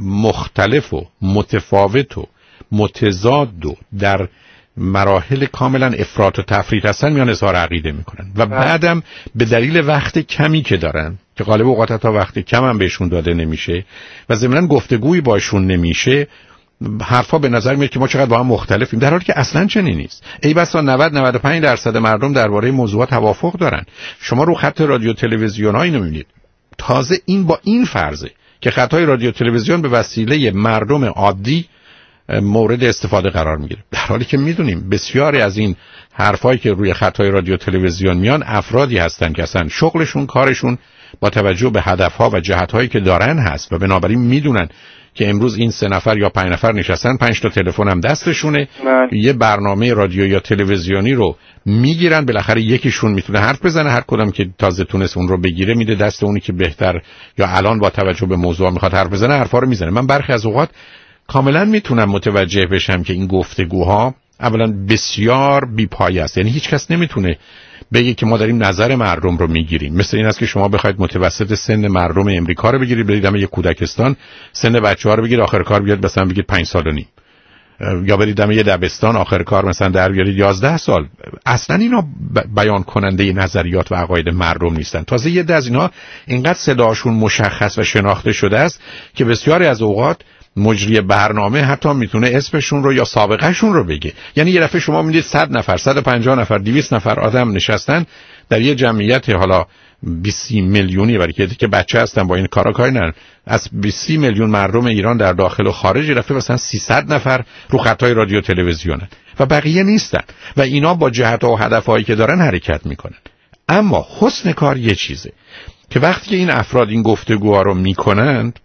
مختلف و متفاوت و متضاد و در مراحل کاملا افراط و تفریط هستن میان اظهار عقیده میکنن و بعدم به دلیل وقت کمی که دارن که غالب اوقات تا وقت کم هم بهشون داده نمیشه و ضمناً گفتگویی باشون نمیشه، حرفا به نظر میاد که ما چقدر با هم مختلفیم، در حالی که اصلا چنین نیست. ای بسا نود نود و پنج درصد مردم درباره موضوعات توافق دارن. شما رو خط رادیو تلویزیون هایی نمیبینید. تازه این با این فرضه که خطهای رادیو تلویزیون به وسیله مردم عادی مورد استفاده قرار میگیره، در حالی که میدونیم بسیاری از این حرفایی که روی خطهای رادیو تلویزیون میان افرادی هستن که اصلا شغلشون، کارشون با توجه به هدفها و جهتهایی که دارن هست و بنابراین میدونن که امروز این سه نفر یا پنج نفر نشستن، پنج تا تلفن هم دستشونه، من. یه برنامه رادیو یا تلویزیونی رو میگیرن، بالاخره یکیشون میتونه حرف بزنه، هر کدوم که تازه تونست اون رو بگیره میده دست اونی که بهتر یا الان با توجه به موضوع میخواد حرف بزنه، حرفا رو میزنه. من برخی از اوقات کاملا میتونم متوجه بشم که این گفتگوها اولا بسیار بی‌پایه است. یعنی هیچ کس نمیتونه بگه که ما داریم نظر مردم رو میگیریم. مثل این است که شما بخواید متوسط سن مردم امریکا رو بگیرید، برید دم یک کودکستان سن بچه‌ها رو بگید، آخر کار بیاد مثلا بگید پنج سال و نیم، یا برید دم یه دبستان آخر کار مثلا در بیارید یازده سال. اصلا اینا بیان کننده نظریات و عقاید مردم نیستن. تازه یه ده از اینا اینقدر صداشون مشخص و شناخته شده است که بسیاری از اوقات مجری برنامه حتی میتونه اسمشون رو یا سابقه شون رو بگه. یعنی یه دفعه شما میدید صد نفر، صد و پنجاه نفر، دویست نفر آدم نشستن در یه جمعیت حالا بیست میلیونی، برای که بچه هستن با این کارا کاری ندارن، از بیست میلیون مردم ایران در داخل و خارج یه دفعه مثلا سیصد نفر رو خطای رادیو تلویزیونن و بقیه نیستن و اینا با جهت و هدفهایی که دارن حرکت میکنن. اما حسن کار یه چیزه که وقتی که این افراد این گفتگوها رو میکنند،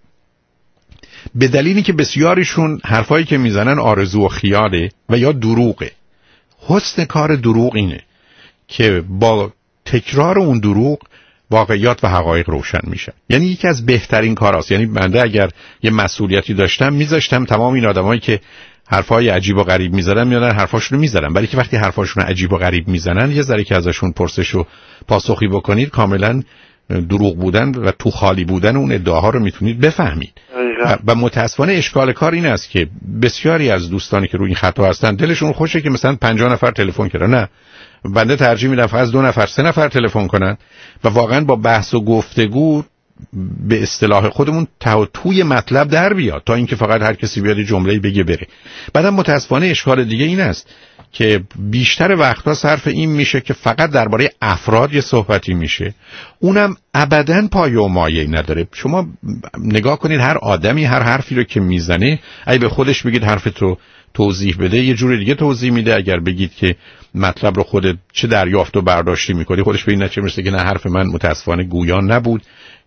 به دلیلی که بسیاریشون حرفایی که میزنن آرزو و خیاله و یا دروغه، حسن کار دروغ اینه که با تکرار اون دروغ واقعیات و حقایق روشن میشن. یعنی یکی از بهترین کاراست. یعنی بنده اگر یه مسئولیتی داشتم میذاشتم تمام این آدمایی که حرفای عجیب و غریب میزدن میادن حرفاشون رو میزدن، ولی که وقتی حرفاشون عجیب و غریب میزنن یه ذره که ازشون پرسش و پاسخی بکنید کاملا دروغ بودن و تو خالی بودن اون ادعاها رو میتونید بفهمید. و متاسفانه اشکال کار این است که بسیاری از دوستانی که روی این خطا هستن دلشون خوشه که مثلا پنجاه نفر تلفن کردن. نه، بنده ترجیح میدم فقط دو نفر سه نفر تلفن کنن و واقعا با بحث و گفتگو به اصطلاح خودمون تا توی مطلب در بیاد تا اینکه فقط هر کسی بیاد جمله‌ای بگه بره. بعدم متاسفانه اشکال دیگه این است که بیشتر وقتها صرف این میشه که فقط درباره افراد یه صحبتی میشه، اونم ابداً پایه و مایه‌ای نداره. شما نگاه کنید هر آدمی هر حرفی رو که میزنه، اگه به خودش بگید حرفت رو توضیح بده یه جور دیگه توضیح میده، اگر بگید که مطلب رو خودت چه دریافت و برداشتی میکنی خودش به این نتیجه میرسه که نه حرف من متاسفانه گویان نبود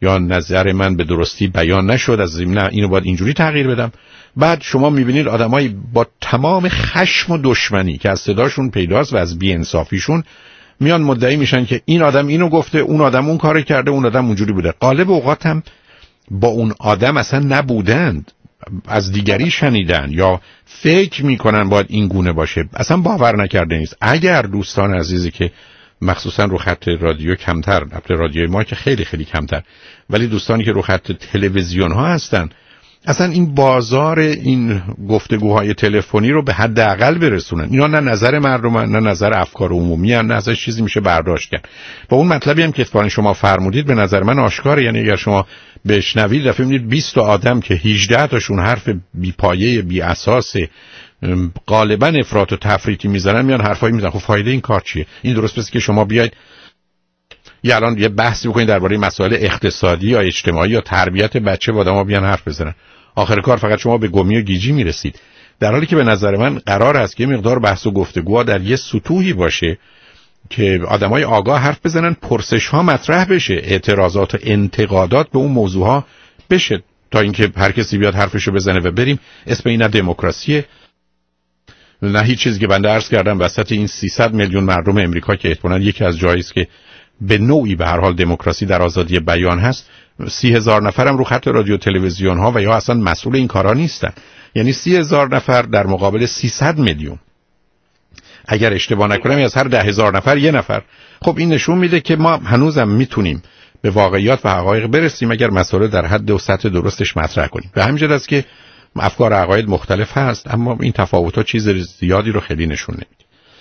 یا نظر من به درستی بیان نشد، از این نه اینو باید اینجوری تغییر بدم. بعد شما میبینید آدمایی با تمام خشم و دشمنی که از صداشون پیداست و از بی‌انصافیشون میان مدعی میشن که این آدم اینو گفته، اون آدم اون کارو کرده، اون آدم اونجوری بوده. غالب اوقات هم با اون آدم اصلا نبودند، از دیگری شنیدن یا فکر میکنن باید این گونه باشه، اصلا باور نکرده نیست. اگر دوستان عزیزی که مخصوصا رو خط رادیو کمتر، البته رادیوی ما که خیلی خیلی کمتر، ولی دوستانی که رو خط تلویزیون ها هستن، اصلا این بازار این گفتگوهای تلفنی رو به حداقل برسونن. اینا نه نظر مردم، نه نظر افکار عمومی، نه نظر چیزی میشه برداشت کرد. با اون مطلبی هم که اتفاقا شما فرمودید به نظر من آشکاره. یعنی اگر شما بشنوید دفعه می‌بینید بیست تا آدم که هجده تاشون حرف بی پایه بی اساس غالبا افراط و تفریطی میزنن، میان حرفایی میزنن. خب فایده این کار چیه؟ این درست پس که شما بیاید یا الان یه بحثی بکنید درباره مسائل اقتصادی یا اجتماعی یا تربیت بچه، با آدم‌ها بیان حرف بزنن. آخر کار فقط شما به گمی و گیجی میرسید. در حالی که به نظر من قرار است که مقدار بحث و گفتگوها در یه سطوحی باشه که آدمای آگاه حرف بزنن، پرسش‌ها مطرح بشه، اعتراضات و انتقادات به اون موضوعها بشه، تا اینکه هر کسی بیاد حرفشو بزنه و بریم. اسم این نه دموکراسیه نه هیچ چیزی که بنده عرض کردم وسط این سیصد میلیون مردم امریکا که احتمالاً یکی از جایی است که به نوعی به هر حال دموکراسی در آزادی بیان هست، سی هزار نفرم رو خط رادیو تلویزیون ها و یا اصلا مسئول این کارا نیستن. یعنی سی هزار نفر در مقابل سیصد میلیون. اگر اشتباه نکنم از هر ده هزار نفر یه نفر. خب این نشون میده که ما هنوزم میتونیم به واقعیات و حقایق برسیم اگر مسئله در حد و سطح درستش مطرح کنیم. به همین جهت است که افکار و عقاید مختلف هست، اما این تفاوت‌ها چیز زیادی رو خیلی نشون نمیده.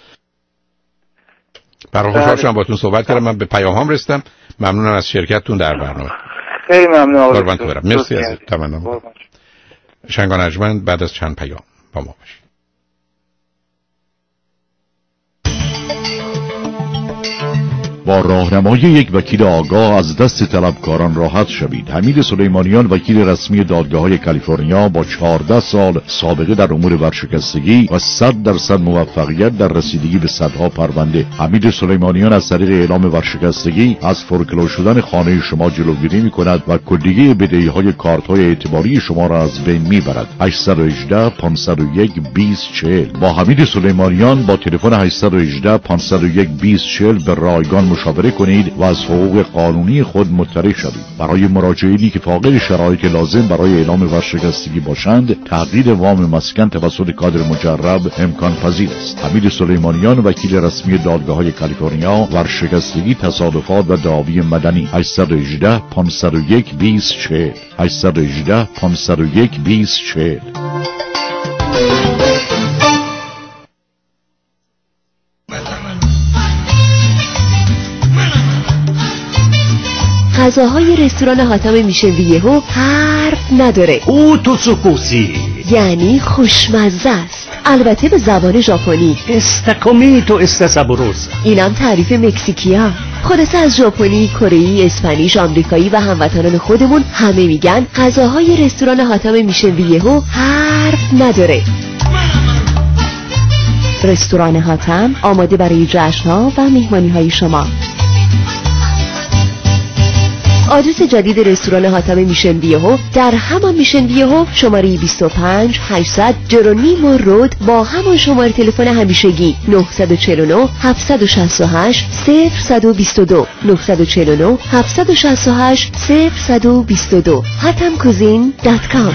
برای خوشحال شدم باهاتون صحبت کردم. من به پیام‌هام رسیدم. ممنونم از شرکتتون در برنامه. خیلی ممنون. قربانت برم. مرسی از تمنام. شنگان ارجمند بعد از چند پیام با ما باشید. با راهنمایی یک وکیل آگاه از دست طلبکاران راحت شوید. حمید سلیمانیان، وکیل رسمی دادگاه‌های کالیفرنیا با چهارده سال سابقه در امور ورشکستگی و صد درصد موفقیت در رسیدگی به صدها پرونده. حمید سلیمانیان از طریق اعلام ورشکستگی از فورکلو شدن خانه شما جلوگیری می‌کند و کلیه بدهی‌های کارت‌های اعتباری شما را از بین می‌برد. هشت یک هشت پانصد و یک بیست چهل. با حمید سلیمانیان با تلفن هشت یک هشت پانصد و یک بیست چهل به رایگان مشاوره کنید و از حقوق قانونی خود مطلع شوید. برای مراجعینی که فاقد شرایط لازم برای اعلام ورشکستگی باشند، تقدید وام مسکن توسط کادر مجرب امکان پذیر است. حمید سلیمانیان، وکیل رسمی دادگاه‌های کالیفرنیا، ورشکستگی، تصادفات و دعاوی مدنی. هشت یک هشت پانصد و یک بیست چهل. هشت یک هشت پانصد و یک بیست چهل. غذاهای رستوران حاتم میشن ویهو حرف نداره. او توسوکوسی یعنی خوشمزه است، البته به زبان ژاپنی. استاکومیتو استاسابوروس. اینم تعریف مکزیکیا. خلاصه از ژاپنی، کره‌ای، اسپانیش، آمریکایی و هموطنان خودمون همه میگن غذاهای رستوران حاتم میشن ویهو حرف نداره. رستوران حاتم آماده برای جشن‌ها و مهمانی‌های شما. آدرس جدید رستوران حاتم میشن ویهو در همان میشن ویهو، شماره بیست و پنج هشتصد جرونیمو رود با همان شماره تلفن همیشگی نه چهار نه هفت شش هشت صفر دو دو نه چهار نه هفت شش هشت صفر دو دو حاتم کوزین دات کام.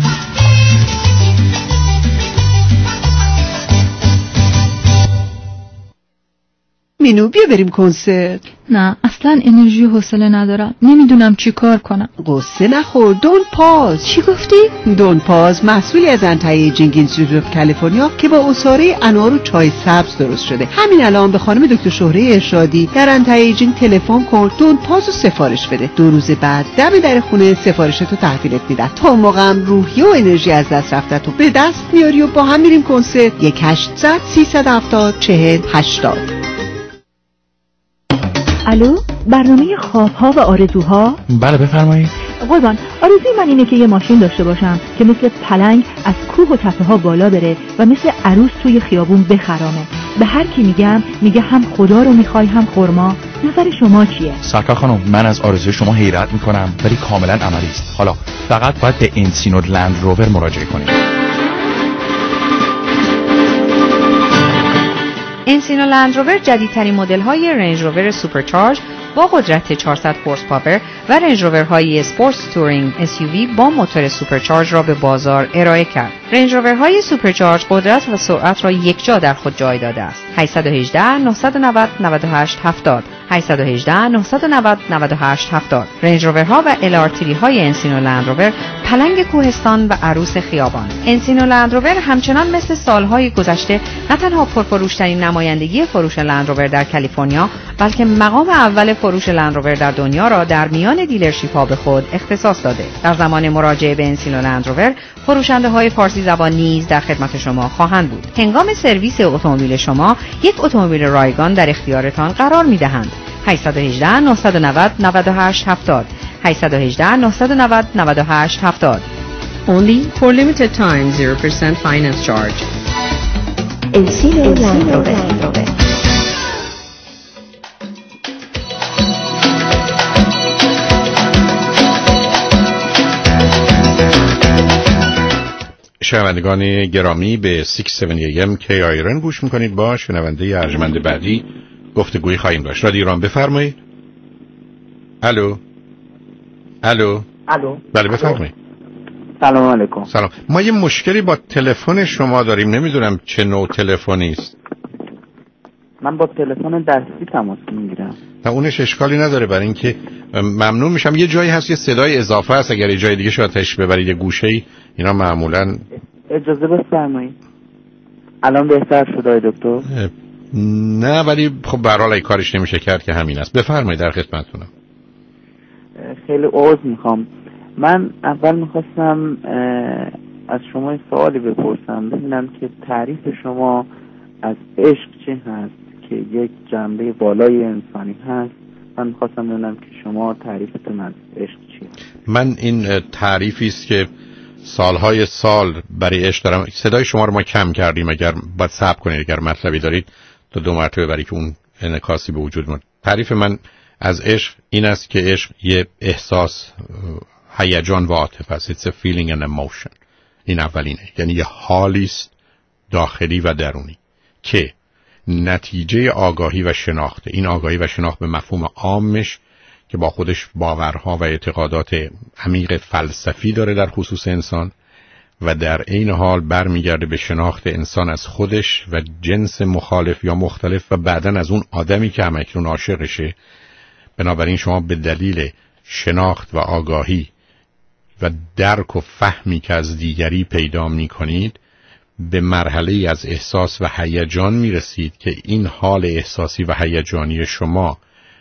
مینو بیا بریم کنسرت. نه اصلا انرژی و حوصله ندارم، نمیدونم چی کار کنم. قصه نخور. دون پاز. چی گفتی؟ دون پاز محصولی از انتای اینستیتوت کالیفرنیا که با عصاره انار و چای سبز درست شده. همین الان به خانم دکتر شهره ارشادی در انتای تلفن کن، دون پاز رو سفارش بده. دو روز بعد دم در خونه سفارشتو تحویلت میدن. تا موقعم روحیه و انرژی از دست رفتتو به دست میاری و با هم میریم کنسرت. یک هشتصد سیصد و هفتاد چهل هشتاد. الو، برنامه خوابها و آرزوها؟ بله بفرمایید. قربان، آرزوی من اینه که یه ماشین داشته باشم که مثل پلنگ از کوه و تپه ها بالا بره و مثل عروس توی خیابون بخرامه. به هر کی میگم میگه هم خدا رو میخوای هم خرما، نظر شما چیه؟ سرکار خانم، من از آرزوی شما حیرت میکنم ولی کاملا عملی است. حالا فقط باید به انسینو لند روور مراجعه کنید. انسینو لند روور جدیدترین مدل های رنج روور سوپرچارج با قدرت چهارصد هورس پاور و رنج روورهای اسپورتس تورینگ اس یو وی با موتور سوپرچارج را به بازار ارائه کرد. رنج روورهای سوپرچارج قدرت و سرعت را یکجا در خود جای داده است. هشت یک هشت، نه نه نه، نه هشت هفت صفر هشت یک هشت، نه نه نه، نه هشت هفت صفر رنج روورها و ال آر تری های انسینو لند روور پلنگ کوهستان و عروس خیابان. انسینو لند روور همچنان مثل سالهای گذشته نه تنها پرفروشترین نمایندگی فروش لند روور در کالیفرنیا بلکه مقام اول فروش لند روور در دنیا را در میان دیلرشیپ ها به خود اختصاص داده. در زمان مراجعه به انسینو لند روور فروشنده های فارسی زبان نیز در خدمت شما خواهند بود. هنگام سرویس اتومبیل شما یک اتومبیل رایگان در اختیارتان قرار می دهند. هشت یک هشت، نه نه نه، نه هشت هفت صفر هشت یک هشت، نه نه نه، نه هشت هفت صفر Only for limited time zero percent finance charge. انسینو لند روور. شنوندگان گرامی به شش هفت ای ام کی آیرن گوش میکنید. با شنونده ارجمند بعدی گفتگویی خواهیم داشت. رادیو ایران بفرمایید. الو الو الو بله بفرمایید. سلام علیکم. سلام. ما یه مشکلی با تلفن شما داریم، نمیدونم چه نوع تلفنی است. من با تلفن دستی تماس میگیرم. نه اونش اشکالی نداره، برای اینکه ممنون میشم. یه جایی هست یه صدای اضافه هست، اگر یه جای دیگه شاید تش ببرید یه گوشه‌ای، اینا معمولا اجازه بفرمایید. الان بهتر شده دکتر؟ نه ولی خب به هر حال کارش نمیشه کرد که همین است. بفرمایید در خدمتتونم. خیلی عذر میخوام. من اول میخواستم از شما یه سوالی بپرسم، ببینم که تعریف شما از عشق چه هست که یک جنبه بالای انسانی هست. من میخواستم ببینم که شما تعریفتون از عشق چیه. من این تعریفی است که سالهای سال برای عشق دارم. صدای شما رو ما کم کردیم، اگر باید صبر کنید، اگر مطلبی دارید تا دو مرتبه برای که اون انعکاسی به وجود میاد. تعریف من از عشق این است که عشق یه احساس، هیجان و عاطفه است. It's a feeling and emotion. این اولینه، یعنی یه حالی است داخلی و درونی که نتیجه آگاهی و شناخته. این آگاهی و شناخت به مفهوم عامش که با خودش باورها و اعتقادات عمیق فلسفی داره در خصوص انسان و در عین حال برمیگرده به شناخت انسان از خودش و جنس مخالف یا مختلف و بعدن از اون آدمی که همکنون عاشقشه. بنابراین شما به دلیل شناخت و آگاهی و درک و فهمی که از دیگری پیدا می کنید به مرحله از احساس و هیجان می رسید که این حال احساسی و هیجانی شما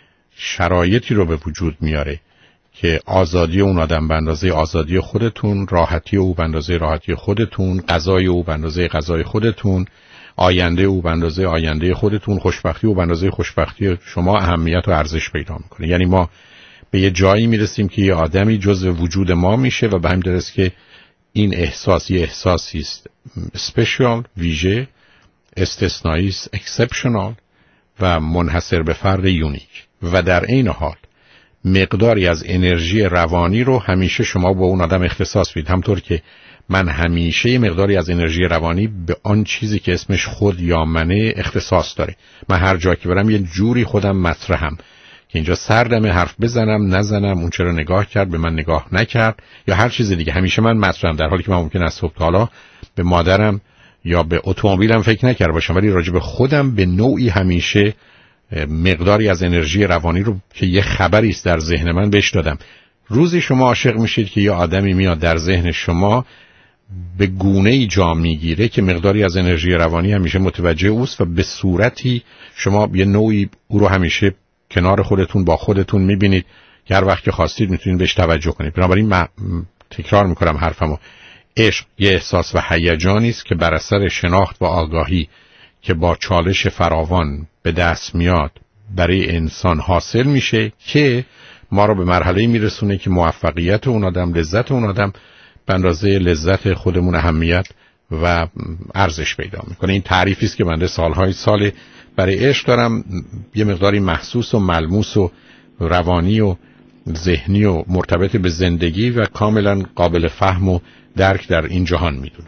شرایطی رو به وجود میاره که آزادی اون آدم به اندازه آزادی خودتون، راحتی او به اندازه راحتی خودتون، غذای او به اندازه غذای خودتون، آینده او به اندازه آینده خودتون، خوشبختی او به اندازه خوشبختی شما اهمیت و ارزش پیدا میکنه. یعنی ما به یه جایی میرسیم که یه آدمی جزء وجود ما میشه و به همین دلیل است که این احساس یه احساسی است اسپشیال، ویژه، استثنایی است اکسپشنال و منحصر به فرد یونیک. و در این حال مقداری از انرژی روانی رو همیشه شما با اون آدم اختصاص بدید، همطور که من همیشه مقداری از انرژی روانی به آن چیزی که اسمش خود یا منه اختصاص داره. من هر جا که برم یه جوری خودم مطرحم که اینجا سردمه، حرف بزنم نزنم، اون چرا نگاه کرد به من نگاه نکرد یا هر چیز دیگه، همیشه من مطرحم، در حالی که من ممکن است صبح تا حالا به مادرم یا به اتومبیلم فکر نکرده باشم، ولی راجع به خودم به نوعی همیشه مقداری از انرژی روانی رو که یه خبری است در ذهن من بهش دادم. روزی شما عاشق میشید که یه آدمی میاد در ذهن شما به گونه‌ای جا میگیره که مقداری از انرژی روانی همیشه متوجه اوست و به صورتی شما یه نوعی او رو همیشه کنار خودتون با خودتون میبینید که هر وقت که خواستید میتونید بهش توجه کنید. بنابراین من تکرار میکنم حرفمو، عشق یه احساس و هیجانی است که بر اثر شناخت و آگاهی که با چالش فراوان به دست میاد برای انسان حاصل میشه که ما رو به مرحله‌ای میرسونه که موفقیت اون آدم، لذت اون آدم به اندازه لذت خودمون اهمیت و ارزش پیدا میکنه. این تعریفی است که بنده سالهای سال برای عشق دارم یه مقداری محسوس و ملموس و روانی و ذهنی و مرتبط به زندگی و کاملا قابل فهم و درک در این جهان میدونم.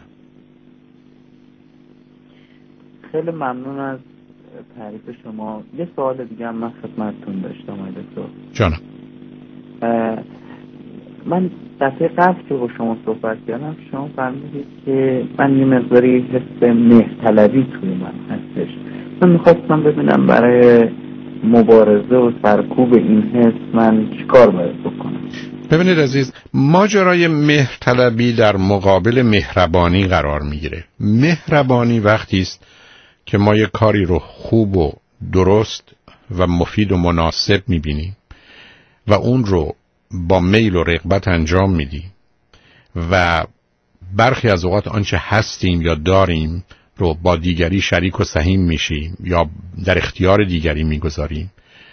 خیلی ممنون از تعریف شما. یه سوال دیگه هم من خدمتتون داشتم آقای دکتر. جانم. من دفعه قبل که با شما صحبت کردم شما فرمودید که من یه مقداری حس مهرطلبی توی من هستش. من میخواستم ببینم برای مبارزه و سرکوب این حس من چیکار باید بکنم؟ ببینید عزیز، ماجرای مهرطلبی در مقابل مهربانی قرار میگیره. مهربانی وقتی است که ما یه کاری رو خوب و درست و مفید و مناسب میبینیم و اون رو با میل و رغبت انجام میدیم و برخی از اوقات آنچه هستیم یا داریم رو با دیگری شریک و سهیم میشیم یا در اختیار دیگری میگذاریم.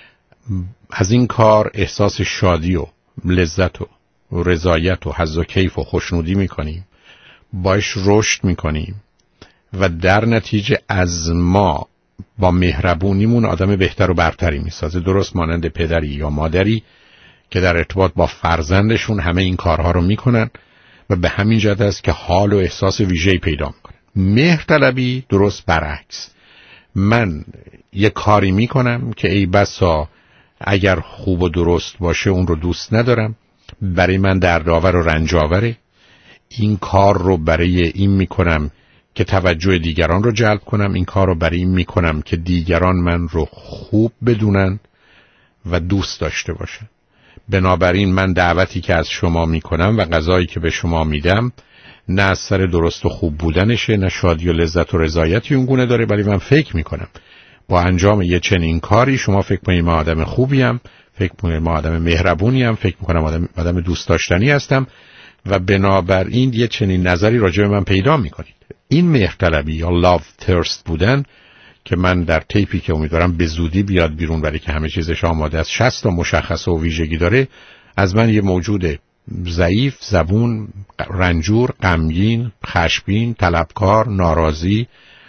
از این کار احساس شادی و لذت و رضایت و حظ و کیف و خوشنودی میکنیم، باش رشد میکنیم و در نتیجه از ما با مهربونیمون آدم بهتر و برتری میسازه. درست مانند پدری یا مادری که در ارتباط با فرزندشون همه این کارها رو میکنن و به همین جهت است که حال و احساس ویژه‌ای پیدا میکنن. مهرطلبی درست برعکس. من یه کاری میکنم که ای بسا اگر خوب و درست باشه اون رو دوست ندارم، برای من دردآور و رنجاوره. این کار رو برای این میکنم که توجه دیگران رو جلب کنم، این کار رو برای این میکنم که دیگران من رو خوب بدونن و دوست داشته باشن. بنابراین من دعوتی که از شما میکنم و غذایی که به شما میدم نه از سر درست و خوب بودنشه، نه شادی و لذت و رضایتی اونگونه داره، ولی من فکر میکنم با انجام یه چنین کاری شما فکر کنید من آدم خوبیم، فکر کنید من آدم مهربونیم، فکر میکنم آدم آدم دوست داشتنی هستم و بنابراین یه چنین نظری راجع به من پیدا میکنید. این مهرطلبی یا لاو ترست بودن که من در تیپی که امیدوارم به زودی بیاد بیرون برای که همه چیزش آماده است، شصت تا مشخصه و ویژگی داره، از من یه موجود ضعیف، زبون، رنجور، غمگین، خشمگین، طلبکار، ناراضی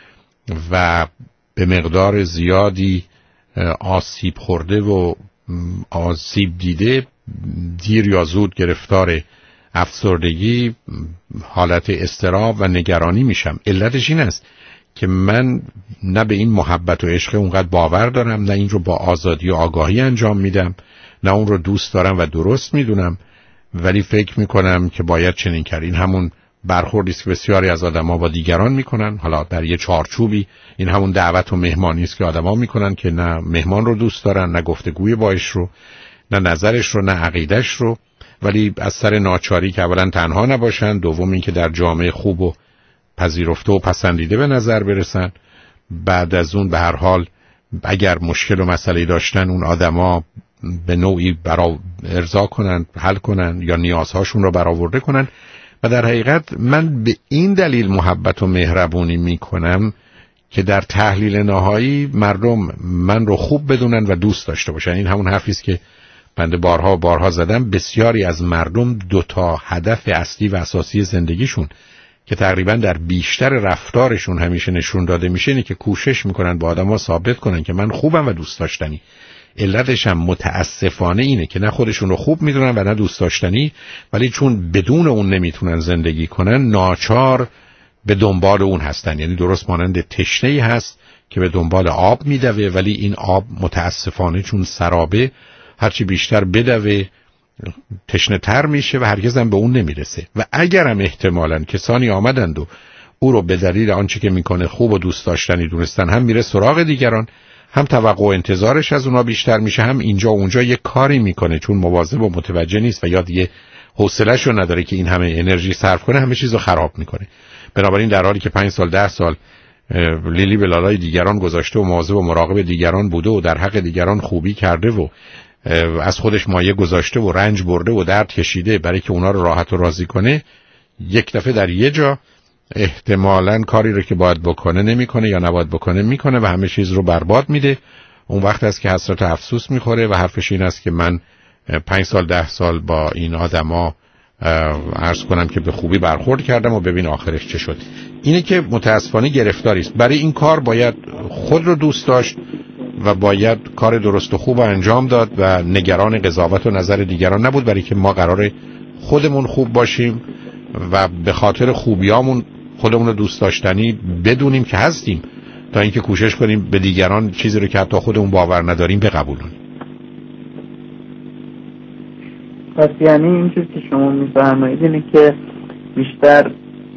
و به مقدار زیادی آسیب خورده و آسیب دیده، دیر یا زود گرفتار افسردگی، حالت اضطراب و نگرانی میشم. علتش این است که من نه به این محبت و عشق اونقدر باور دارم، نه این رو با آزادی و آگاهی انجام میدم، نه اون رو دوست دارم و درست میدونم، ولی فکر میکنم که باید چنین کرد. این همون برخوردی است که بسیاری از آدما با دیگران میکنن، حالا در یه چارچوبی. این همون دعوت و مهمانی است که آدما میکنن که نه مهمان رو دوست دارن، نه گفتگوی باش رو، نه نظرش رو، نه عقیدش رو، ولی از سر ناچاری که اولا تنها نباشن، دوم این که در جامعه خوب و پذیرفته و پسندیده به نظر برسن. بعد از اون به هر حال اگر مشکل و مسئله داشتن اون آدما به نوعی برا ارضا کنن، حل کنن یا نیازهاشون رو برآورده کنن. و در حقیقت من به این دلیل محبت و مهربونی میکنم که در تحلیل نهایی مردم من رو خوب بدونن و دوست داشته باشن. این همون حرفی است که بنده بارها و بارها زدم. بسیاری از مردم دو تا هدف اصلی و اساسی زندگیشون که تقریبا در بیشتر رفتارشون همیشه نشون داده میشه اینه که کوشش میکنن با آدم‌ها ثابت کنن که من خوبم و دوست داشتنی. علتش هم متاسفانه اینه که نه خودشون رو خوب میدونن و نه دوست داشتنی، ولی چون بدون اون نمیتونن زندگی کنن ناچار به دنبال اون هستن. یعنی درست مانند تشنه‌ای هست که به دنبال آب میدوه، ولی این آب متاسفانه چون سرابه هرچی بیشتر بدوه تشنه تر میشه و هرگز هم به اون نمیرسه. و اگرم احتمالاً کسانی آمدند و او رو به دلیل آنچه که میکنه خوب و دوست داشتنی دونستن، هم میره سراغ دیگران، هم توقع و انتظارش از اونا بیشتر میشه، هم اینجا و اونجا یه کاری میکنه چون مواظب و متوجه نیست و یا دیگه حوصله‌شو نداره که این همه انرژی صرف کنه، همه چیزو خراب میکنه. بنابراین در حالی که پنج سال ده سال لیلی به لالای دیگران گذاشته و مواظب و مراقب دیگران بوده و در حق دیگران خوبی کرده و از خودش مایه گذاشته و رنج برده و درد کشیده برای که اونا رو راحت و راضی کنه، یک دفعه در یه جا احتمالاً کاری رو که باید بکنه نمیکنه یا نباید بکنه میکنه و همه چیز رو برباد میده. اون وقت است که حسرت و افسوس میخوره و حرفش این است که من پنج سال ده سال با این آدما عرض کنم که به خوبی برخورد کردم و ببین آخرش چه شد. اینه که متاسفانه گرفتاری است. برای این کار باید خود رو دوست داشت و باید کار درست و خوب انجام داد و نگران قضاوت و نظر دیگران نبود، برای که ما قراره خودمون خوب باشیم و به خاطر خوبیامون خودمون رو دوست داشتنی بدونیم که هستیم، تا اینکه کوشش کنیم به دیگران چیزی رو که حتی خودمون باور نداریم بقبولونیم. پس یعنی این چیزی که شما میفرمایید اینه که بیشتر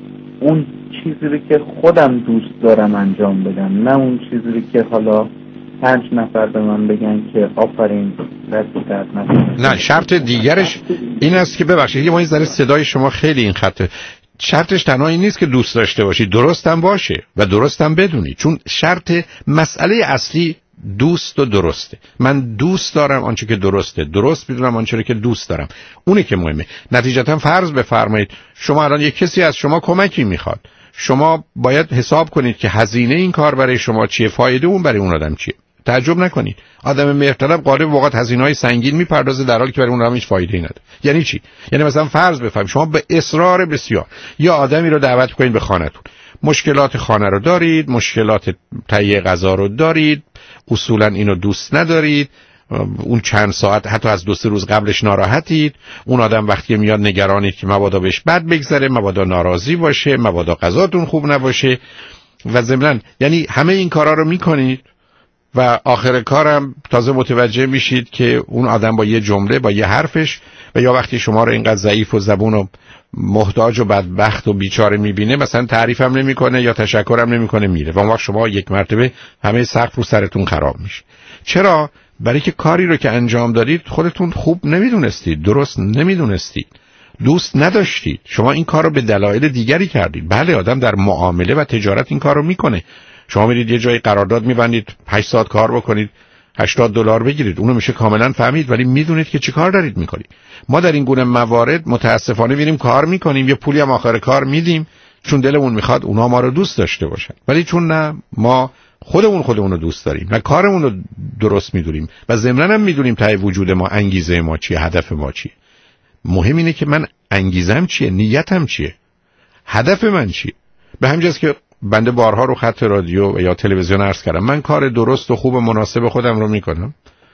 اون چیزی رو که خودم دوست دارم انجام بدم، نه اون چیزی رو که حالا پنج نفر به من بگن که آفرین دست درد نکنه. نه، شرط دیگرش این است که ببخشید یه ما این ذره صدای شما خیلی این خطه. شرطش تنها این نیست که دوست داشته باشی، درستم باشه و درستم بدونی، چون شرط مسئله اصلی دوست و درسته. من دوست دارم آنچه که درسته، درست میدونم آنچه که دوست دارم، اونه که مهمه. نتیجتا فرض بفرمایید شما الان یک کسی از شما کمکی میخواد، شما باید حساب کنید که هزینه این کار برای شما چیه، فایده اون برای اون آدم چیه. تعجب نکنید آدم مهرطلب غالب وقت هزینه‌های سنگین میپردازه در حالی که برای اون آدم هیچ فایده‌ای نداره. یعنی چی؟ یعنی مثلا فرض بفرمایید شما به اصرار بسیار یا آدمی رو دعوت کنید به خانه‌تون، مشکلات خانه رو دارید، مشکلات تهیه غذا رو دارید، اصولا اینو دوست ندارید، اون چند ساعت حتی از دو سه روز قبلش ناراحتید، اون آدم وقتی میاد نگرانید که مبادا بهش بد بگذره، مبادا ناراضی باشه، مبادا غذاتون خوب نباشه و ضمناً یعنی همه این کارا رو میکنید و آخر کارم تازه متوجه میشید که اون آدم با یه جمله، با یه حرفش و یا وقتی شما رو اینقدر ضعیف و زبون و محتاج و بدبخت و بیچاره میبینه مثلا تعریفم نمیکنه یا تشکرم نمیکنه میره و اون وقت شما یک مرتبه همه سقف رو سرتون خراب میشه. چرا؟ برای که کاری رو که انجام دادید خودتون خوب نمیدونستید، درست نمیدونستید، دوست نداشتید. شما این کار رو به دلایل دیگری کردید. بله آدم در معامله و تجارت این کار رو میکنه. شما میرید یه جای قرارداد میبندید، هشت ساعت کار بکنید، هشتاد دلار بگیرید، اونو میشه کاملا فهمید، ولی میدونید که چی کار دارید میکنید. ما در این گونه موارد متاسفانه میریم کار میکنیم، یه پولی هم آخر کار میدیم چون دلمون میخواد اونا ما رو دوست داشته باشن، ولی چون نه ما خودمون خودمون رو دوست داریم و کارمون رو درست میدونیم و ضمناً هم میدونیم ته وجود ما انگیزه ما چیه، هدف ما چیه. مهم اینه که من انگیزم چیه، نیتم چیه، هدف من چیه. به همین جاست که بنده بارها رو خط رادیو یا تلویزیون عرض کردم من کار درست و خوب و مناسب خودم رو میکنم.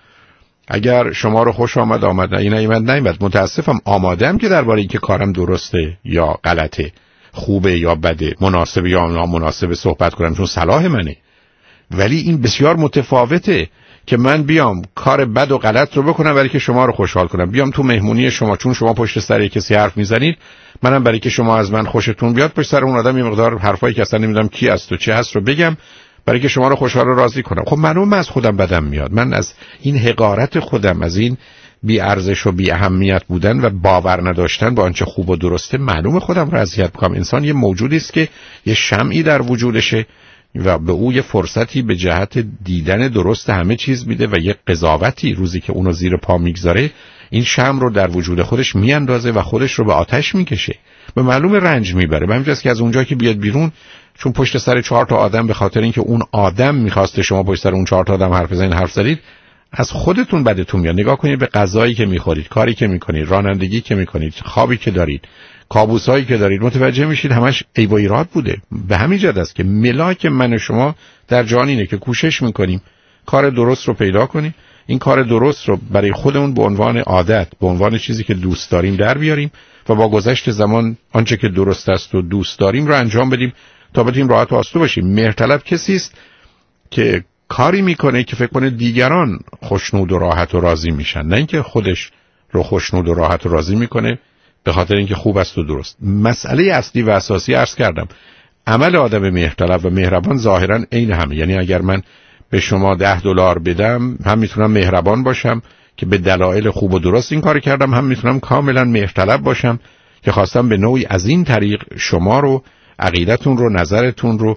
اگر شما رو خوش آمد آمد، نه نیامد نیامد، متاسفم، آمادم که درباره اینکه کارم درسته یا غلطه، خوبه یا بده، مناسب یا نامناسب صحبت کنم، چون صلاح منه. ولی این بسیار متفاوته که من بیام کار بد و غلط رو بکنم برای که شما رو خوشحال کنم، بیام تو مهمونی شما چون شما پشت سر کسی حرف میزنید، منم برای که شما از من خوشتون بیاد پشت سر اون آدم یه مقدار حرفایی که اصلا نمیدونم کی است و چه هست رو بگم برای که شما رو خوشحال و راضی کنم. خب معلومه از خودم بدم میاد، من از این حقارت خودم، از این بی ارزش و بی اهمیت بودن و باور نداشتن با آنچه خوب و درسته، معلومه خودم رو اذیت میکنم. انسان یه موجودی است که یه شمعی در وجودشه و به او یه فرصتی به جهت دیدن درست همه چیز میده و یه قضاوتی روزی که اونو زیر پا میگذاره این شمع رو در وجود خودش میاندازه و خودش رو به آتش میکشه، به معلوم رنج میبره. به همین جاست که از اونجا که بیاد بیرون، چون پشت سر چهار تا آدم به خاطر اینکه اون آدم میخواسته شما پشت سر اون چهار تا آدم حرف بزنید حرف زدید، از خودتون بدتون میاد. نگاه کنید به غذایی که میخورید، کاری که میکنید، رانندگی که میکنید، خوابی که دارید، کابوسایی که دارید، متوجه میشید همش عیب و ایراد بوده. به همین جهت است که ملاک من و شما در جهان اینه که کوشش میکنیم کار درست رو پیدا کنیم، این کار درست رو برای خودمون به عنوان عادت، به عنوان چیزی که دوست داریم در بیاریم و با گذشت زمان آنچه که درست است و دوست داریم رو انجام بدیم تا بتونیم راحت و آسوده باشیم. مهرطلب کسی است که کاری میکنه که فکر کنه دیگران خوشنود و راحت و راضی میشن، نه اینکه خودش رو خوشنود و راحت و راضی میکنه به خاطر اینکه خوب است و درست. مسئله اصلی و اساسی عرض کردم، عمل آدم مهرطلب و مهربان ظاهرا عین همه. یعنی اگر من به شما ده دلار بدم، هم میتونم مهربان باشم که به دلایل خوب و درست این کار کردم، هم میتونم کاملا مهرطلب باشم که خواستم به نوعی از این طریق شما رو، عقیدتون رو، نظرتون رو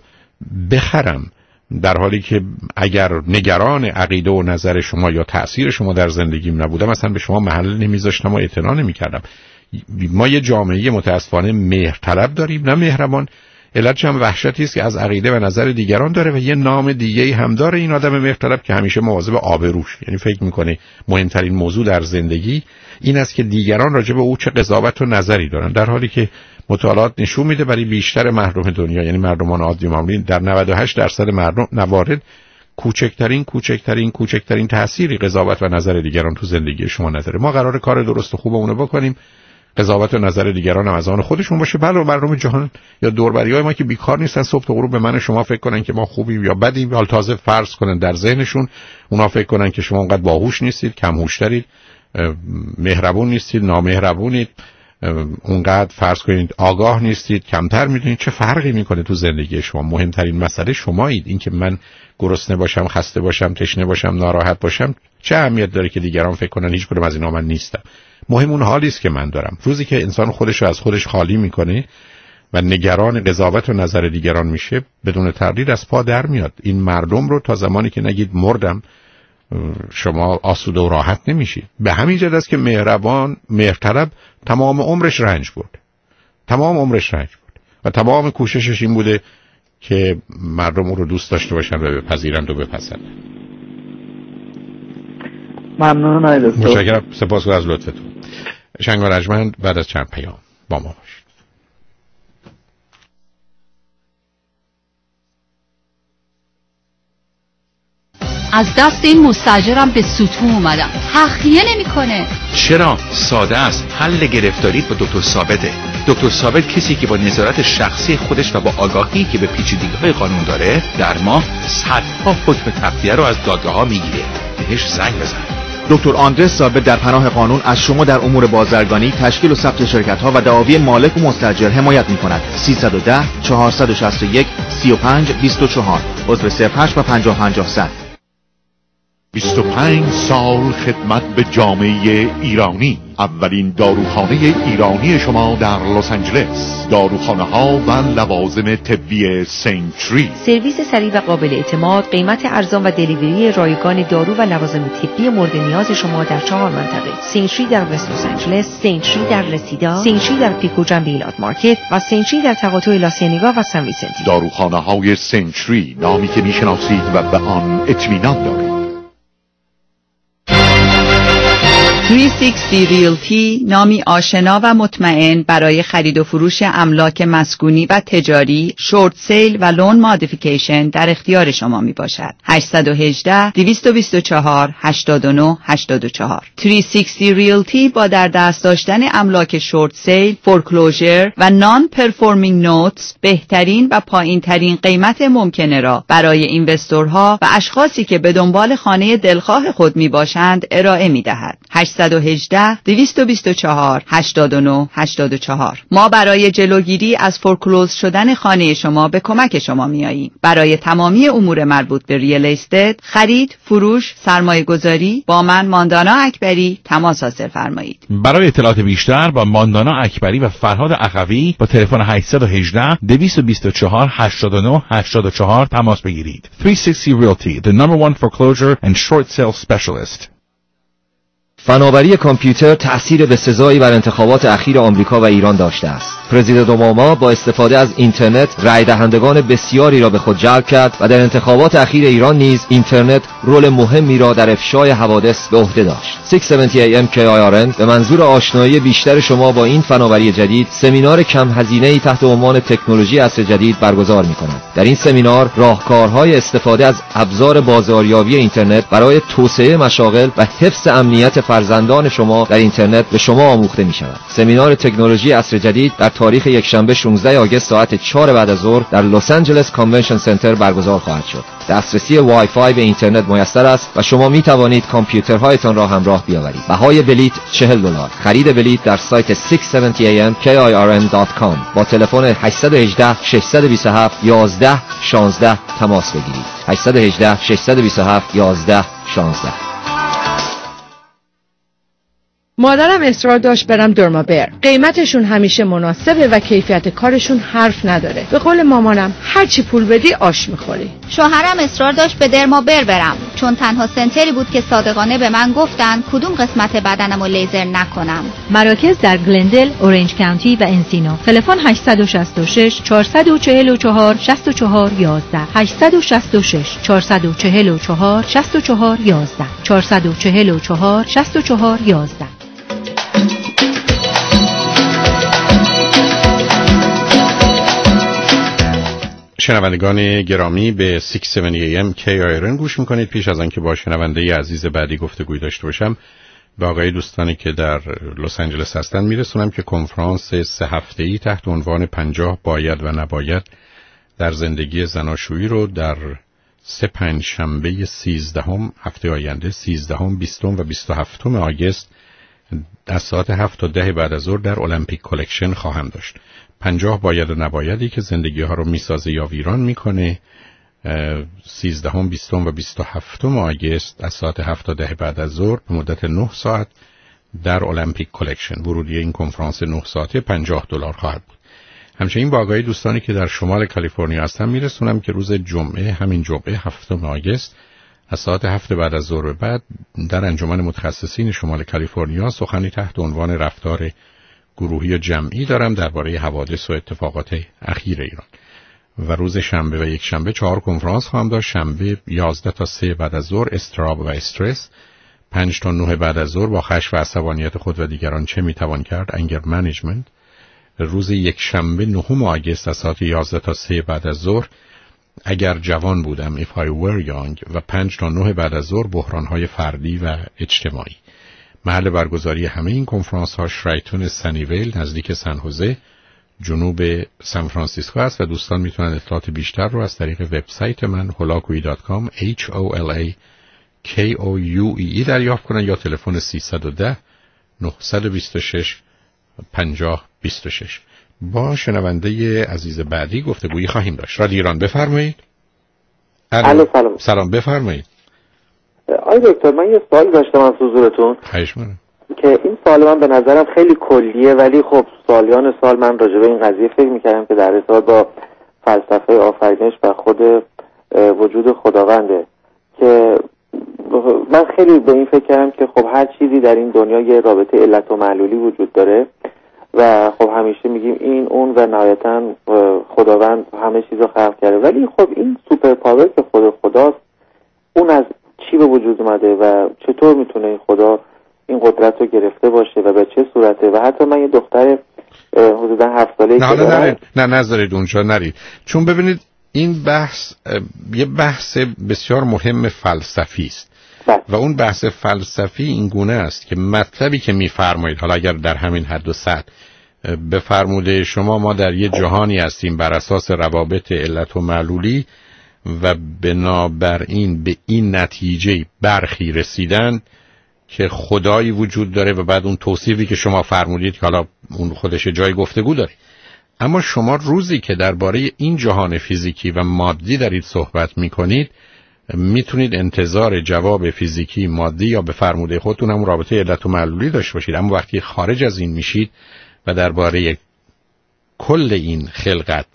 بخرم، در حالی که اگر نگران عقیده و نظر شما یا تأثیر شما در زندگیم نبودم اصلا به شما محل نمیذاشتم و اعتنا نمیکردم. ما یه جامعه متاسفانه مهرطلب داریم نه مهربان، علتش هم وحشتی است که از عقیده و نظر دیگران داره و یه نام دیگه‌ای هم داره این آدم مهرطلب که همیشه مواظب آبروش، یعنی فکر میکنه مهمترین موضوع در زندگی این است که دیگران راجع به او چه قضاوت و نظری دارن، در حالی که مطالعات نشون میده برای بیشتر مردم دنیا، یعنی مردمان عادی معمولی، در نود و هشت درصد مردم موارد کوچکترین کوچکترین کوچکترین تأثیری قضاوت و نظر دیگران تو زندگی شما نداره. ما قراره کار درست و خوبمون رو بکنیم، قضاوت و نظر دیگران هم از آن خودشون باشه. بله مردم جهان یا دوربریای ما که بیکار نیستن، صبح تا غروب به من و شما فکر کنن که ما خوبیم یا بدیم، یا تازه فرض کنن در ذهنشون اونا فکر کنن که شما اونقدر باهوش نیستید، کم هوش‌ترید، مهربون نیستید، نامهربونید، اونقدر فرض کنید آگاه نیستید، کمتر میدونید. چه فرقی میکنه تو زندگی شما؟ مهمترین مسئله شمایید. این که من گرسنه باشم، خسته باشم، تشنه باشم، ناراحت باشم چه اهمیت داره که دیگران فکر کنن هیچ کدوم از اینا من نیستم؟ مهم اون حالی است که من دارم. روزی که انسان خودش رو از خودش خالی میکنه و نگران قضاوت و نظر دیگران میشه، بدون تردید از پا در میاد. این مردم رو تا زمانی که نگید مردم شما آسوده و راحت نمیشید. به همین جهت است که مهربان، مهرطلب تمام عمرش رنج برد، تمام عمرش رنج برد و تمام کوششش این بوده که مردم او رو دوست داشته باشن و بپذیرند و بپسندند. ممنون آقای دکتر. متشکرم، سپاسگزارم از لطفتون. شنگ و رجمند بعد از چند پیام با ما باشید. از دست این مستاجرم به ستون اومدم، تخلیه نمیکنه. چرا؟ ساده است. حل گرفتاریت با دکتر ثابته. دکتر ثابت کسی که با نظارت شخصی خودش و با آگاهی که به پیچیدگی‌های قانون داره در ماه صدها حکم تخلیه رو از دادگاه‌ها میگیره. بهش زنگ بزن. دکتر آندرس ثابت در پناه قانون از شما در امور بازرگانی، تشکیل و ثبت شرکت‌ها و دعاوی مالک و مستاجر حمایت می‌کند. سیصد و ده چهارصد و شصت و یک سی و پنج بیست و چهار عضو صفر هشت و پنجاه پنجاه صد. بیست و پنج سال خدمت به جامعه ایرانی. اولین داروخانه ایرانی شما در لس آنجلس. داروخانه ها و لوازم طبی سنچری. سرویس سریع و قابل اعتماد، قیمت ارزان و دلیوری رایگان دارو و لوازم طبی مورد نیاز شما در چهار منطقه: سنچری در وست لس آنجلس، سنچری در رسیدا، سنچری در پیکو جنب ایلات مارکت و سنچری در تقاطع لاسینیگا و سن ویسنتی. داروخانه های سنچری، نامی که میشناسید و به آن اطمینان دارید. سیصد و شصت ریلتی، نامی آشنا و مطمئن برای خرید و فروش املاک مسکونی و تجاری، شورت سیل و لون مادیفیکیشن در اختیار شما می باشد. هشت یک هشت دو دو چهار هشت نه هشت چهار. سیصد و شصت ریلتی با در دست داشتن املاک شورت سیل، فورکلوزر و نان پرفورمینگ نوتس بهترین و پایین ترین قیمت ممکنه را برای اینوستورها و اشخاصی که به دنبال خانه دلخواه خود می باشند ارائه می دهد. هشت یک هشت دو دو چهار هشت نه هشت چهار. ما برای جلوگیری از فورکلوز شدن خانه شما به کمک شما میاییم. برای تمامی امور مربوط به ریل استیت، خرید، فروش، سرمایه گذاری با من ماندانا اکبری تماس حاصل فرمایید. برای اطلاعات بیشتر با ماندانا اکبری و فرهاد اخوی با تلفن هشت یک هشت دو دو چهار هشت نه هشت چهار تماس بگیرید. سیصد و شصت Realty, the number one foreclosure and short sale specialist. فناوری کامپیوتر تأثیر بسزایی بر انتخابات اخیر آمریکا و ایران داشته است. پرزیدنت اوباما با استفاده از اینترنت رای دهندگان بسیاری را به خود جلب کرد و در انتخابات اخیر ایران نیز اینترنت رول مهمی را در افشای حوادث به عهده داشت. ششصد و هفتاد ای ام کی آی آر ان به منظور آشنایی بیشتر شما با این فناوری جدید سمینار کم هزینه‌ای تحت عنوان تکنولوژی عصر جدید برگزار می‌کند. در این سمینار راهکارهای استفاده از ابزار بازاریابی اینترنت برای توسعه مشاغل و حفظ امنیت فرزندان شما در اینترنت به شما آموخته می‌شود. سمینار تکنولوژی عصر جدید در تاریخ یکشنبه شانزده آگوست ساعت چهار بعد از ظهر در لس آنجلس کانونشن سنتر برگزار خواهد شد. دسترسی وای فای به اینترنت میسر است و شما می توانید کامپیوترهایتان را همراه بیاورید. بهای بلیت چهل دلار. خرید بلیت در سایت ششصد و هفتاد ای ام کی آی آر ان دات کام با تلفن هشت یک هشت شش دو هفت یک یک یک شش تماس بگیرید. هشت یک هشت شش دو هفت یک یک یک شش. مادرم اصرار داشت برم درمابر. قیمتشون همیشه مناسبه و کیفیت کارشون حرف نداره. به قول مامانم هر چی پول بدی آش میخوری. شوهرم اصرار داشت به درمابر برم چون تنها سنتری بود که صادقانه به من گفتن کدوم قسمت بدنمو لیزر نکنم. مراکز در گلندل، اورنج کانتی و انسینو. تلفن هشت شش شش چهار چهار چهار شش چهار یک یک هشت شش شش چهار چهار چهار شش چهار یک یک چهار چهار چهار شش چهار یک یک. شنوندگان گرامی به ششصد و هفتاد ای ام کی آی آر ان گوش میکنید. پیش از آنکه با شنونده عزیز بعدی گفتگوی داشته باشم به آقای دوستانی که در لس آنجلس هستن میرسونم که کنفرانس سه هفته‌ای تحت عنوان پنجاه باید و نباید در زندگی زناشویی رو در سه پنج شنبه سیزدهم هفته آینده سیزدهم، بیستم و بیست و هفتم آگوست از ساعت هفت تا ده بعد از ظهر در المپیک کلکشن خواهم داشت. پنجاه باید و نبایدی که زندگی ها رو میسازه یا ویران میکنه. سیزدهم، بیستم و بیست و هفتم آگوست از ساعت هفت تا ده بعد از ظهر به مدت نه ساعت در المپیک کلکشن. ورودی این کنفرانس نه ساعته پنجاه دلار خواهد بود. همچنین با آگاهی دوستانی که در شمال کالیفرنیا هستن میرسونم که روز جمعه همین جمعه هفتم آگوست از ساعت هفت بعد از ظهر بعد در انجمن متخصصین شمال کالیفرنیا سخنی تحت عنوان رفتار گروهی و جمعی دارم درباره حوادث و اتفاقات اخیر ایران. و روز شنبه و یک شنبه چهار کنفرانس خواهم داشت. شنبه یازده تا سه بعد از ظهر استراب و استرس، پنج تا نه بعد از ظهر با خشم و عصبانیت خود و دیگران چه میتوان کرد، انگر منیجمنت. روز یک شنبه نهم آگوست از ساعت یازده تا سه بعد از ظهر اگر جوان بودم if I were young و پنج تا نه بعد از ظهر بحران‌های فردی و اجتماعی. محل برگزاری همه این کنفرانس ها شرایتون سنیویل نزدیک سن خوزه جنوب سان فرانسیسکو است و دوستان میتونن اطلاعات بیشتر رو از طریق وبسایت من هولاکویی دات کام H O L A K O U E E دریافت کنن یا تلفن سیصد و ده نهصد و بیست و شش پنجاه بیست و شش. با شنونده عزیز بعدی گفتگویی خواهیم داشت. رادیو ایران بفرمایید. الو سلام. سلام بفرمایید. آقای دکتر من یه سوال داشتم از حضورتون. خواهش می‌کنم. که این سوال من به نظرم خیلی کلیه ولی خب سالیان سال من راجع به این قضیه فکر می‌کردم که در ارتباط با فلسفه آفرینش و خود وجود خداونده که من خیلی به این فکر کردم که خب هر چیزی در این دنیا یه رابطه علت و معلولی وجود داره و خب همیشه میگیم این اون و نهایتاً خداوند همه چیزو خلق کرده، ولی خب این سوپر پاور که خود خداست اون از چی به وجود اومده و چطور میتونه این خدا این قدرت رو گرفته باشه و به چه صورته؟ و حتی من یه دختر حدودا هفت ساله‌ای نه نه نه نذارید اونجا نرید، چون ببینید این بحث یه بحث بسیار مهم فلسفی است و اون بحث فلسفی این گونه است که مطلبی که میفرمایید حالا اگر در همین حد و سطح به فرموده شما ما در یه جهانی هستیم بر اساس روابط علت و معلولی و بنابراین به این نتیجه برخی رسیدن که خدایی وجود داره و بعد اون توصیفی که شما فرمودید که حالا اون خودش جای گفتگو داره، اما شما روزی که درباره این جهان فیزیکی و مادی دارید صحبت میکنید میتونید انتظار جواب فیزیکی مادی یا به فرموده خودتون هم رابطه علت و معلولی داشته باشید، اما وقتی خارج از این میشید و درباره کل این خلقت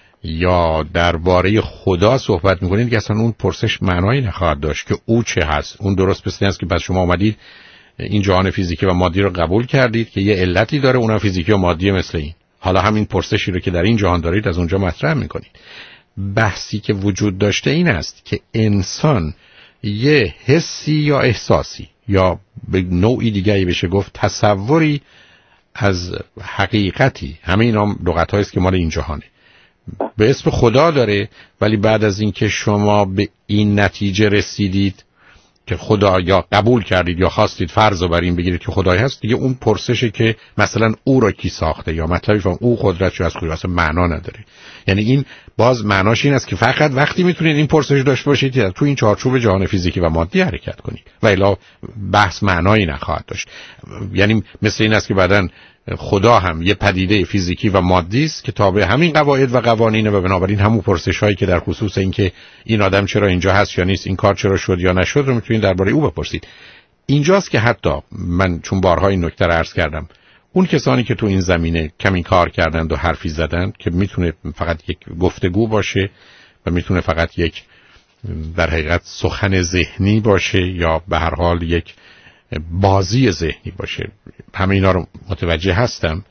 یا درباره خدا صحبت میکنید که اصلا اون پرسش معنایی نخواهد داشت که او چه هست. اون درست مثل است که پس شما اومدید این جهان فیزیکی و مادی رو قبول کردید که یه علتی داره اونم فیزیکی و مادی مثل این، حالا همین پرسشی رو که در این جهان دارید از اونجا مطرح میکنید. بحثی که وجود داشته این است که انسان یه حسی یا احساسی یا به نوعی دیگری بشه گفت تصوری از حقیقتی، همه اینا لغت‌هایی است که مال این جهانه، به اسم خدا داره، ولی بعد از اینکه شما به این نتیجه رسیدید که خدا یا قبول کردید یا خواستید فرض رو بر این بگیرید که خدایی هست، دیگه اون پرسشه که مثلا او را کی ساخته یا مطلبی فهم او قدرتش از کجا اصلا معنا نداره. یعنی این باز معناش این است که فقط وقتی میتونید این پرسش داشته باشید که تو این چارچوب جهان فیزیکی و مادی حرکت کنید و الا بحث معنایی نخواهد داشت. یعنی مثل این است که بعدن خدا هم یه پدیده فیزیکی و مادی است که تابع همین قواعد و قوانینه و بنابراین همون پرسش‌هایی که در خصوص اینکه این آدم چرا اینجا هست یا نیست، این کار چرا شد یا نشد رو میتونید درباره او بپرسید. اینجاست که حتی من چون بارها این نکته رو عرض کردم، اون کسانی که تو این زمینه کمی کار کردند و حرفی زدند که میتونه فقط یک گفتگو باشه و میتونه فقط یک در حقیقت سخن ذهنی باشه یا به هر حال یک بازی ذهنی باشه، همه اینا رو متوجه هستم،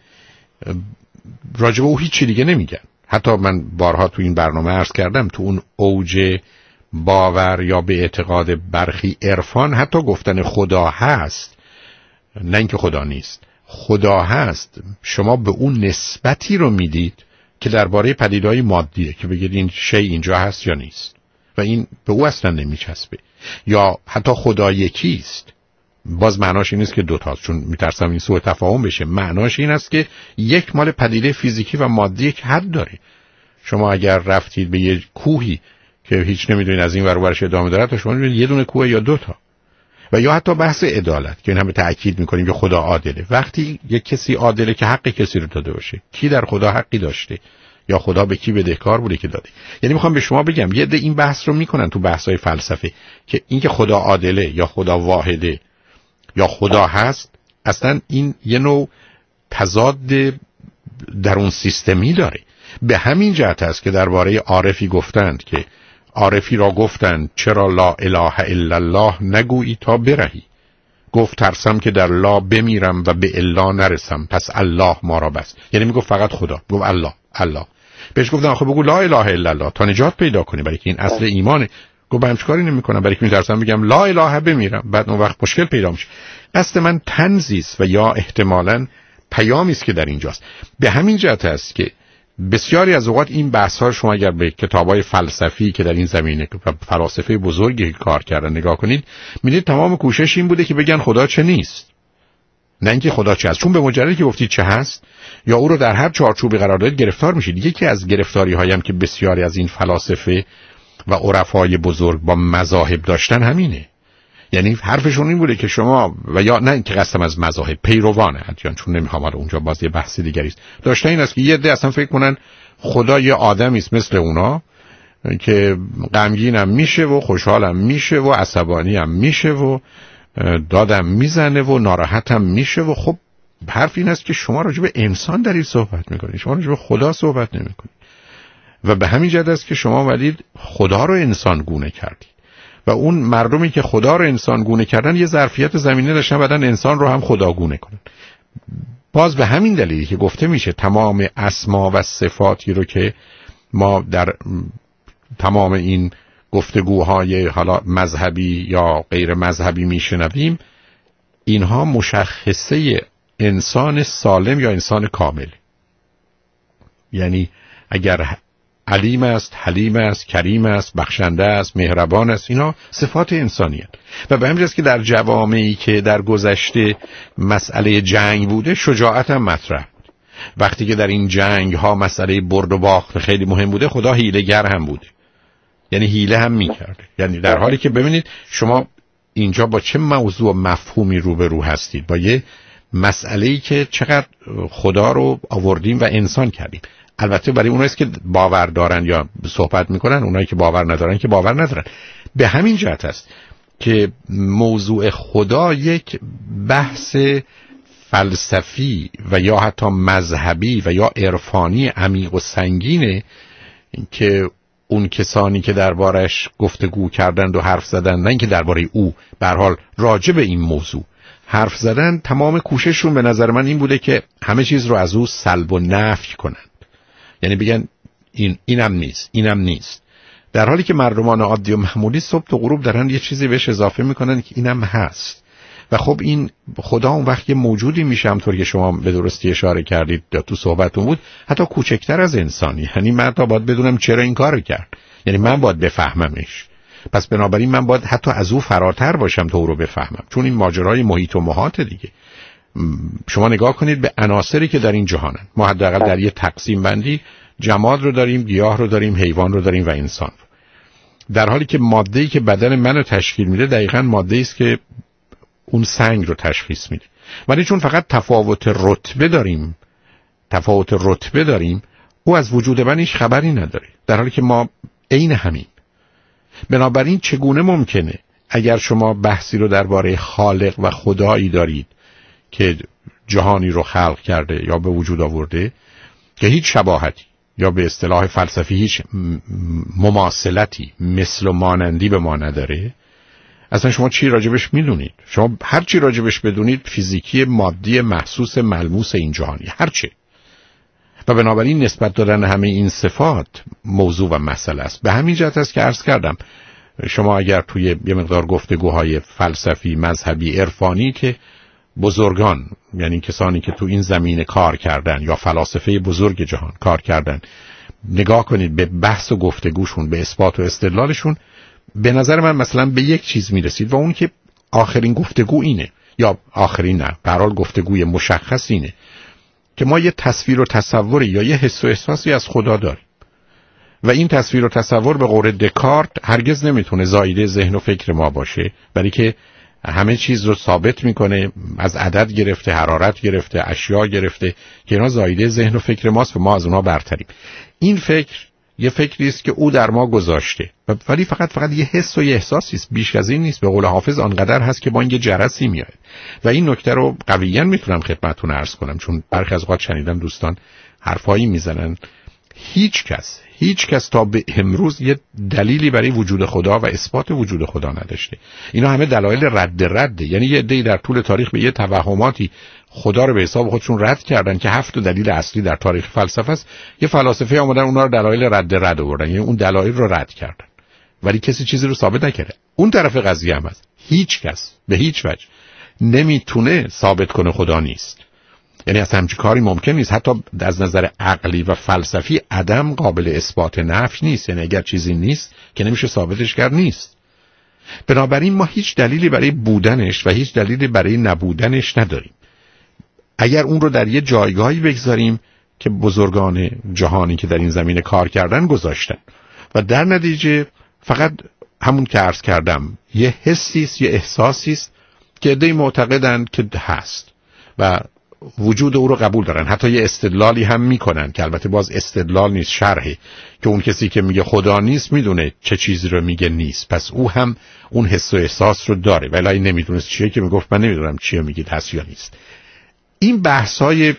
راجب او هیچی دیگه نمیگن. حتی من بارها تو این برنامه عرض کردم تو اون اوج باور یا به اعتقاد برخی عرفان حتی گفتن خدا هست، نه اینکه خدا نیست، خدا هست، شما به اون نسبتی رو میدید که درباره پدیده‌های مادیه که بگید این شی اینجا هست یا نیست و این به او اصلا نمیچسبه. یا حتی خدا یکیست، باز معناش این نیست که دوتاست، چون میترسم این سوء تفاهم بشه. معناش این است که یک مال پدیده فیزیکی و مادی یک حد داره. شما اگر رفتید به یه کوهی که هیچ نمیدونید از این ور اونورش ادامه داره، تا شما میبینید یه دونه کوه یا دوتا. و یا حتی بحث عدالت که این همه تأکید میکنیم که خدا عادله. وقتی یک کسی عادله که حق کسی رو داده باشه، کی در خدا حقی داشته یا خدا به کی بدهکار بوده که داده؟ یعنی میخوام به شما بگم یه عده این بحث رو میکنن تو بحث‌های فلسفه که این که خدا عادله یا خدا واحده یا خدا هست، اصلا این یه نوع تضاد در اون سیستمی داره. به همین جهت است که درباره عارفی گفتند که عارفی را گفتند چرا لا اله الا الله نگویی تا برهی، گفت ترسم که در لا بمیرم و به الا نرسم، پس الله ما را بس. یعنی میگفت فقط خدا، گفت الله الله. بهش گفتن آخه بگو لا اله الا الله تا نجات پیدا کنی، برای که این اصل ایمانه. گفت من چیکاری نمی‌کنم، برای که میترسم میگم لا اله بمیرم، بعد اون وقت مشکل پیدا میشه. قصد من طنزی و یا احتمالاً پیامی است که در اینجاست. به همین جهت است که بسیاری از اوقات این بحث‌ها شما اگر به کتاب‌های فلسفی که در این زمینه فلاسفه بزرگی کار کردن نگاه کنید، می‌بینید تمام کوشش این بوده که بگن خدا چه نیست، نه اینکه خدا چه هست. چون به مجردی که گفتید چه هست یا او رو در هر چارچوبی قرار دادید گرفتار میشید. یکی از گرفتاری‌هایی هم که بسیاری از این فلاسفه و عرفای بزرگ با مذاهب داشتن همینه. یعنی حرفشون این بوده که شما و یا نه اینکه قسم از مذاهب پیروان ادیان، چون نمیخوام حالا اونجا باز یه بحث دیگری است، داشتن این است که یه عده اصلا فکر کنن خدا یه آدمی است مثل اونا که غمگینم میشه و خوشحالم میشه و عصبانیم میشه و دادم میزنه و ناراحتم میشه و خب حرف این است که شما راجع به انسان دارید صحبت میکنید، شما راجع به خدا صحبت نمیکنید. و به همین جهت است که شما ولید خدا رو انسان گونه کردید و اون مردمی که خدا رو انسان گونه کردن یه ظرفیت زمینه داشتن بعدن انسان رو هم خدا گونه کنن. باز به همین دلیلی که گفته میشه تمام اسما و صفاتی رو که ما در تمام این گفتگوهای حالا مذهبی یا غیر مذهبی میشنویم، اینها مشخصه انسان سالم یا انسان کامل. یعنی اگر علیم است، حلیم است، کریم است، بخشنده است، مهربان است، اینا صفات انسانیت. و به همین جاست که در جوامعی که در گذشته مسئله جنگ بوده، شجاعت هم مطرح بود. وقتی که در این جنگ ها مسئله برد و باخت خیلی مهم بوده، خدا حیله‌گر هم بوده، یعنی حیله هم میکرده. یعنی در حالی که ببینید شما اینجا با چه موضوع مفهومی روبرو هستید، با یه مسئله‌ای که چقدر خدا رو آوردیم و انسان کردیم. البته برای اونایی که باور دارن یا صحبت میکنن، اونایی که باور ندارن که باور ندارن. به همین جهت است که موضوع خدا یک بحث فلسفی و یا حتی مذهبی و یا عرفانی عمیق و سنگینه که اون کسانی که دربارش گفتگو کردند و حرف زدن، نه اینکه درباره او، به هر حال راجع به این موضوع حرف زدن، تمام کوشششون به نظر من این بوده که همه چیز رو از او سلب و نفی کنن. یعنی بگن این اینم نیست، اینم نیست، در حالی که مردمان عادی و معمولی صبح تا غروب دارن یه چیزی بهش اضافه میکنن که اینم هست. و خب این خدا اون وقت یه موجودی میشه، همطور که شما به درستی اشاره کردید یا تو صحبتون بود، حتی کوچکتر از انسانی. یعنی من تا باید بدونم چرا این کارو کرد، یعنی من باید بفهممش. پس بنابراین من باید حتی از او فراتر باشم تا او رو بفهمم، چون این ماجرای محیط و محاط دیگه. شما نگاه کنید به عناصری که در این جهانن. ما حداقل در یه تقسیم بندی جماد رو داریم، گیاه رو داریم، حیوان رو داریم و انسان رو. در حالی که ماده‌ای که بدن منو تشکیل میده دقیقاً ماده‌ای است که اون سنگ رو تشخیص میده. ولی چون فقط تفاوت رتبه داریم، تفاوت رتبه داریم، او از وجود من هیچ خبری نداره، در حالی که ما عین همین. بنابراین چگونه ممکنه اگر شما بحثی رو درباره خالق و خدایی دارید که جهانی رو خلق کرده یا به وجود آورده که هیچ شباهتی یا به اصطلاح فلسفی هیچ مماثلتی مثل و مانندی به ما نداره، اصلا شما چی راجبش میدونید؟ شما هر چی راجبش بدونید فیزیکی مادی محسوس ملموس این جهانی هر چی. و بنابراین نسبت دادن همه این صفات موضوع و مسئله است. به همین جهت است که عرض کردم شما اگر توی یه مقدار گفتگوهای فلسفی، مذهبی، عرفانی که بزرگان، یعنی کسانی که تو این زمینه کار کردن یا فلاسفه بزرگ جهان کار کردن، نگاه کنید به بحث و گفتگوشون، به اثبات و استدلالشون، به نظر من مثلا به یک چیز میرسید و اون که آخرین گفتگو اینه، یا آخرین نه، به هر حال گفتگوی مشخص اینه که ما یه تصویر و تصوری یا یه حس و احساسی از خدا داریم و این تصویر و تصور به قول دکارت هرگز نمیتونه زایده ذهن و فکر ما باشه، برای که همه چیز رو ثابت میکنه، از عدد گرفته، حرارت گرفته، اشیا گرفته، که اینا زایده ذهن و فکر ماست و ما از اونها برتریم. این فکر یه فکری است که او در ما گذاشته، ولی فقط فقط یه حس و یه احساسی است، بیش از این نیست. به قول حافظ آنقدر هست که با این یه جرسی میاد. و این نکته رو قویاً میتونم خدمتتون عرض کنم، چون برخی از اوقات شنیدم دوستان حرفایی میزنن. هیچ کس هیچ کس تا به امروز یه دلیلی برای وجود خدا و اثبات وجود خدا نداشته. اینا همه دلایل رد رده، یعنی یه عده‌ای در طول تاریخ به یه توهماتی خدا رو به حساب خودشون رد کردن که هفت دلیل اصلی در تاریخ فلسفه است. یه فلاسفه اومدن اونا رو دلایل رد رد آوردن، یعنی اون دلایل رو رد کردن، ولی کسی چیزی رو ثابت نکرده. اون طرف قضیه هم هست، هیچ کس به هیچ وجه نمیتونه ثابت کنه خدا نیست. یعنی اصلا همچین کاری ممکن نیست. حتی از نظر عقلی و فلسفی عدم قابل اثبات نفی نیست. یعنی اگر چیزی نیست که نمیشه ثابتش کرد نیست. بنابراین ما هیچ دلیلی برای بودنش و هیچ دلیلی برای نبودنش نداریم. اگر اون رو در یه جایگاهی بگذاریم که بزرگان جهانی که در این زمینه کار کردن گذاشتن و در نتیجه فقط همون که عرض کردم یه حسی است، یه احساسی است که عده‌ای معتقدن که هست و وجود او رو قبول دارن، حتی یه استدلالی هم میکنن که البته باز استدلال نیست، شرحه، که اون کسی که میگه خدا نیست میدونه چه چیزی رو میگه نیست، پس او هم اون حس و احساس رو داره، ولی نمیدونست چیه که میگفت من نمیدونم چیه میگید هست یا نیست. این بحث‌های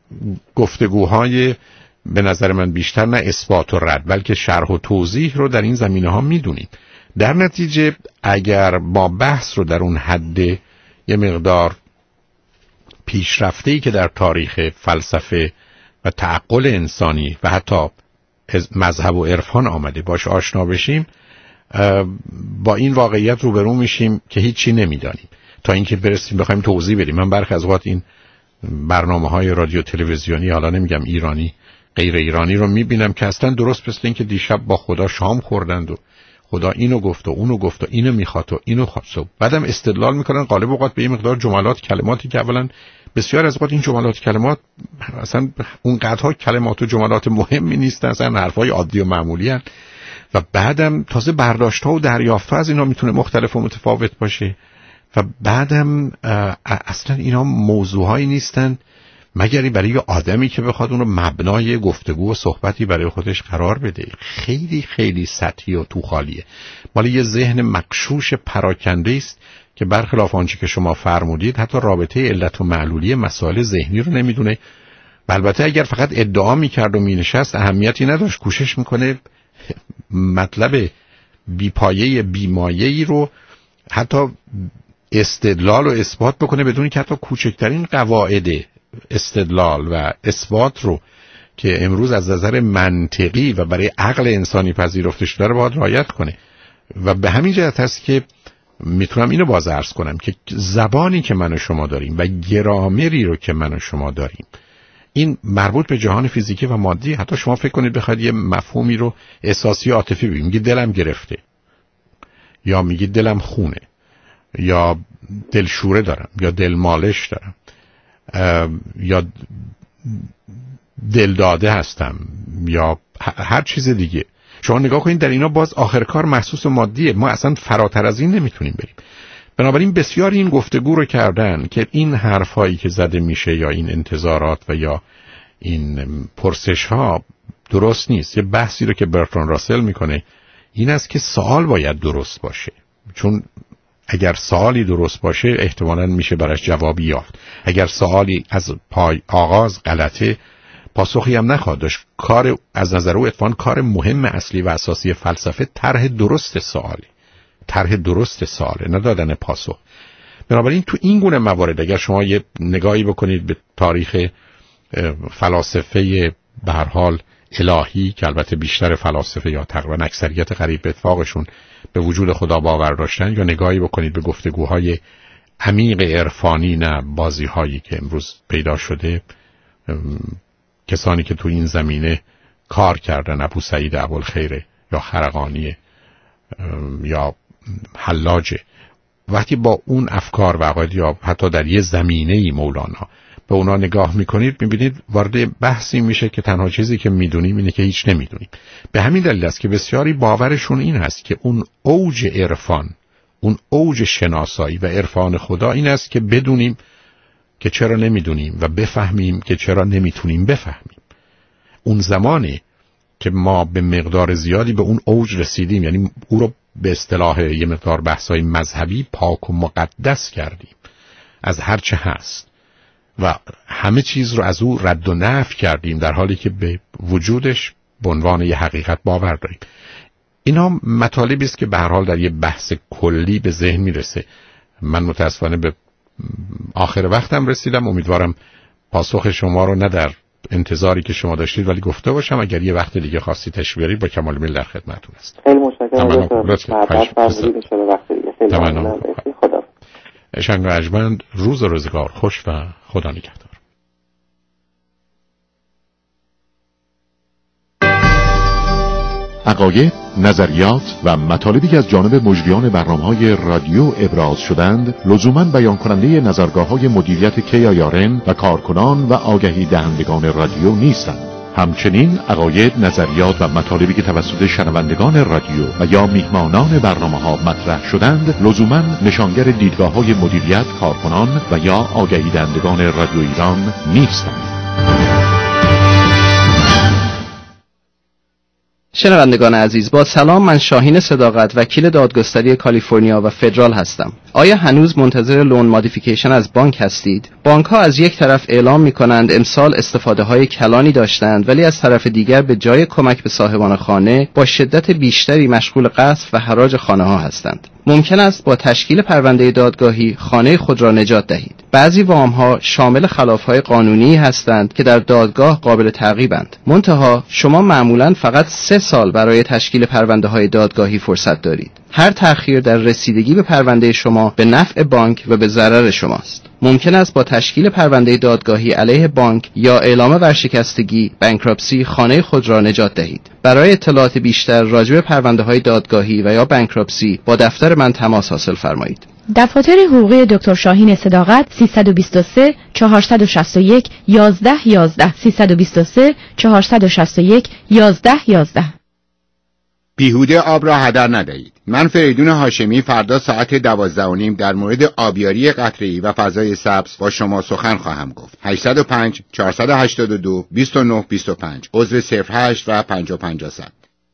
گفتگوهای به نظر من بیشتر نه اثبات و رد بلکه شرح و توضیح رو در این زمینه ها میدونیم. در نتیجه اگر ما بحث رو در اون حد یه مقدار پیشرفته‌ای که در تاریخ فلسفه و تعقل انسانی و حتی مذهب و عرفان آمده باش آشنا بشیم، با این واقعیت روبرو میشیم که هیچی نمیدانیم تا اینکه برسیم بخوایم توضیح بدیم. من برخی از اوقات این برنامه‌های رادیو تلویزیونی، حالا نمیگم ایرانی غیر ایرانی، رو میبینم که اصلا درست مثل این که دیشب با خدا شام خوردند و خدا اینو گفت و اونو گفت و اینو میخواد و اینو خواست، بعدم استدلال میکنن غالب اوقات به این مقدار جملات کلماتی که اولا بسیار از اوقات این جملات کلمات اصلا اونقدرها کلمات و جملات مهمی نیستن، اصلا حرفای عادی و معمولی هستند و بعدم تازه برداشت‌ها و دریافت‌ها از اینا میتونه مختلف و متفاوت باشه و بعدم اصلا اینا موضوعهایی نیستن مگر برای آدمی که بخواد اون رو مبنای گفتگو و صحبتی برای خودش قرار بده. خیلی خیلی سطحی و توخالیه، مال یه ذهن مغشوش پراکنده است که برخلاف آنچه که شما فرمودید حتی رابطه علت و معلولی مسائل ذهنی رو نمیدونه. البته اگر فقط ادعا میکرد و مینشست اهمیتی نداشت، کوشش میکنه مطلب بیپایه بیمایه‌ای رو حتی استدلال و اثبات بکنه بدون که حتی کوچکترین قواعد استدلال و اثبات رو که امروز از نظر منطقی و برای عقل انسانی پذیرفته شده رو باید رعایت کنه. و به همین جهت هست که میتونم اینو باز عرض کنم که زبانی که من و شما داریم و گرامری رو که من و شما داریم این مربوط به جهان فیزیکی و مادی. حتی شما فکر کنید بخواید یه مفهومی رو احساسی عاطفی بگید، میگید دلم گرفته یا میگید دلم خونه یا دلشوره دارم یا دلمالش دارم یا دلداده هستم یا هر چیز دیگه. شما نگاه کنید در اینا باز آخر کار محسوس و مادیه، ما اصلا فراتر از این نمیتونیم بریم. بنابراین بسیار این گفتگو رو کردن که این حرفایی که زده میشه یا این انتظارات و یا این پرسش ها درست نیست. یه بحثی رو که برتراند راسل میکنه این است که سوال باید درست باشه، چون اگر سوالی درست باشه احتمالاً میشه براش جوابی یافت. اگر سوالی از پای آغاز غلطه پاسخی هم نخواهد داشت. کار از نظر او اتفاقاً کار مهم اصلی و اساسی فلسفه طرح درست سوالی، طرح درست سواله، نه دادن پاسخ. بنابراین تو این گونه موارد اگر شما یه نگاهی بکنید به تاریخ فلاسفه به هر حال الهی که البته بیشتر فلاسفه یا تقریبا اکثریت قریب به اتفاقشون به وجود خدا باور داشتن، یا نگاهی بکنید به گفتگوهای عمیق عرفانی، نه بازی‌هایی که امروز پیدا شده، کسانی که تو این زمینه کار کردن، ابو سعید ابوالخیر یا خرقانی یا حلاجه، وقتی با اون افکار و عقاید یا حتی در یه زمینه‌ای مولانا به اونا نگاه میکنید میبینید وارد بحثی میشه که تنها چیزی که میدونیم اینه که هیچ نمیدونیم. به همین دلیل است که بسیاری باورشون این هست که اون اوج عرفان، اون اوج شناسایی و عرفان خدا این است که بدونیم که چرا نمیدونیم و بفهمیم که چرا نمیتونیم بفهمیم. اون زمانی که ما به مقدار زیادی به اون اوج رسیدیم، یعنی او رو به اصطلاح یه مقدار بحثای مذهبی پاک و مقدس کردیم از هر چه هست و همه چیز رو از او رد و نفی کردیم، در حالی که به وجودش به عنوان یه حقیقت باور داریم. اینا مطالبی است که به هر حال در یه بحث کلی به ذهن میرسه. من متاسفانه به آخر وقتم رسیدم. امیدوارم پاسخ شما رو نه در انتظاری که شما داشتید ولی گفته باشم. اگر یه وقت دیگه خواستید تشریف بیارید با کمال میل در خدمتتون هستم. خیلی متشکرم. خدا شنگ و ارجمند، روز و روزگار خوش و خدا نگهدار. عقاید، نظریات و مطالبی که از جانب مجریان برنامه‌های رادیو ابراز شدند لزوماً بیان کننده نظرگاه‌های مدیریت کیایارن و کارکنان و آگهی دهندگان رادیو نیستند. همچنین عقاید، نظریات و مطالبی که توسط شنوندگان رادیو و یا میهمانان برنامه‌ها مطرح شدند لزوماً نشانگر دیدگاه‌های مدیریت، کارکنان و یا آگهی دهندگان رادیو ایران نیستند. شنوندگان عزیز، با سلام، من شاهین صداقت، وکیل دادگستری کالیفرنیا و فدرال هستم. آیا هنوز منتظر لون مودیفیکیشن از بانک هستید؟ بانک ها از یک طرف اعلام می کنند امسال استفاده های کلانی داشتند، ولی از طرف دیگر به جای کمک به صاحبان خانه با شدت بیشتری مشغول قصف و حراج خانه ها هستند. ممکن است با تشکیل پرونده دادگاهی خانه خود را نجات دهید. بعضی وام ها شامل خلاف‌های قانونی هستند که در دادگاه قابل تعقیبند. منتها شما معمولاً فقط سه سال برای تشکیل پرونده های دادگاهی فرصت دارید. هر تأخیر در رسیدگی به پرونده شما به نفع بانک و به ضرر شماست. ممکن است با تشکیل پرونده دادگاهی علیه بانک یا اعلام ورشکستگی، بانکراپسی، خانه خود را نجات دهید. برای اطلاعات بیشتر راجع به پرونده‌های دادگاهی و یا بانکراپسی با دفتر من تماس حاصل فرمایید. دفاتر حقوقی دکتر شاهین صداقت سیصد و بیست و سه چهارصد و شصت و یک یازده یازده سیصد و بیست و سه چهارصد و شصت و یک یازده یازده. بیهوده آب را هدر ندهید. من فریدون هاشمی فردا ساعت دوازده و نیم در مورد آبیاری قطره‌ای و فضای سبز با شما سخن خواهم گفت. هشتصد و پنج چهارصد و هشتاد و دو بیست و نه بیست و پنج عضو صفر هشت و پنجاه و پنج صد.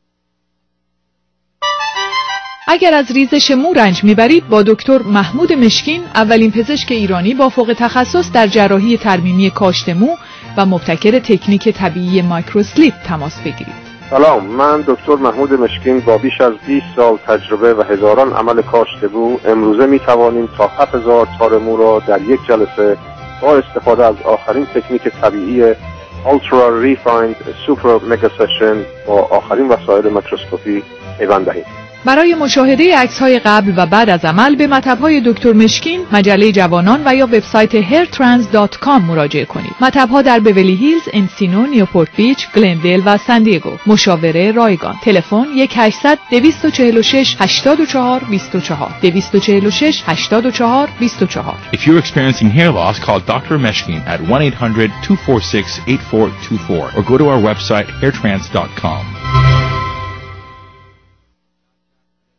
اگر از ریزش مو رنج میبرید با دکتر محمود مشکین، اولین پزشک ایرانی با فوق تخصص در جراحی ترمیمی کاشت مو و مبتکر تکنیک طبیعی مایکروسلیپ تماس بگیرید. سلام، من دکتر محمود مشکین با بیش از بیست سال تجربه و هزاران عمل کاشت مو امروزه می توانیم تا هفت هزار تار مو را در یک جلسه با استفاده از آخرین تکنیک طبیعی Ultra Refined Super Mega Session با آخرین وسایل میکروسکوپی پیوند دهیم. برای مشاهده عکس‌های قبل و بعد از عمل به مطب‌های دکتر مشکین، مجله جوانان و یا وبسایت هیر ترانس دات کام مراجعه کنید. مطب‌ها در بیولی هیلز، انسینو، نیوپورت بیچ، گلندل و سان دیگو. مشاوره رایگان. تلفن یک هشتصد دویست و چهل و شش هشتاد و چهار بیست و چهار دویست و چهل و شش هشتاد و چهار بیست و چهار. If you're experiencing hair loss, call doctor Meshkin at one eight hundred two four six eight four two four or go to our website hair trans dot com.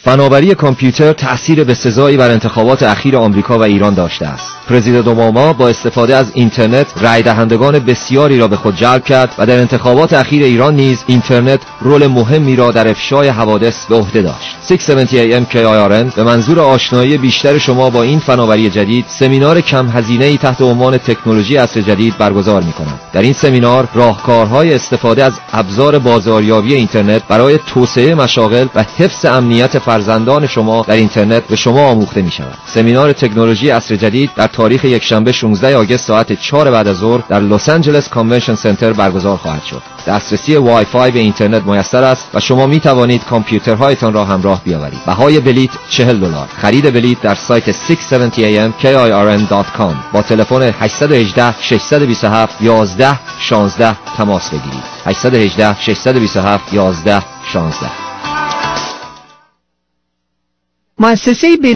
فناوری کامپیوتر تأثیر بسزایی بر انتخابات اخیر آمریکا و ایران داشته است. پرزیدنت اوباما با استفاده از اینترنت رای دهندگان بسیاری را به خود جلب کرد و در انتخابات اخیر ایران نیز اینترنت رول مهمی را در افشای حوادث به عهده داشت. ششصد و هفتاد ام کی آی آر ان به منظور آشنایی بیشتر شما با این فناوری جدید سمینار کم هزینه‌ای تحت عنوان تکنولوژی عصر جدید برگزار می‌کند. در این سمینار راهکارهای استفاده از ابزار بازاریابی اینترنت برای توسعه مشاغل و حفظ امنیت فرزندان شما در اینترنت به شما آموخته می‌شود. سمینار تکنولوژی عصر جدید در تاریخ یکشنبه شانزده آگوست ساعت چهار بعد از ظهر در لس آنجلس کانونشن سنتر برگزار خواهد شد. دسترسی وای فای به اینترنت میسر است و شما می توانید کامپیوترهایتان را همراه بیاورید. بهای بلیت چهل دلار. خرید بلیت در سایت ششصد و هفتاد ام کی آی آر ان دات کام با تلفن هشت یک هشت شش دو هفت یک یک یک شش تماس بگیرید. هشت یک هشت شش دو هفت یک یک یک شش. مؤسسه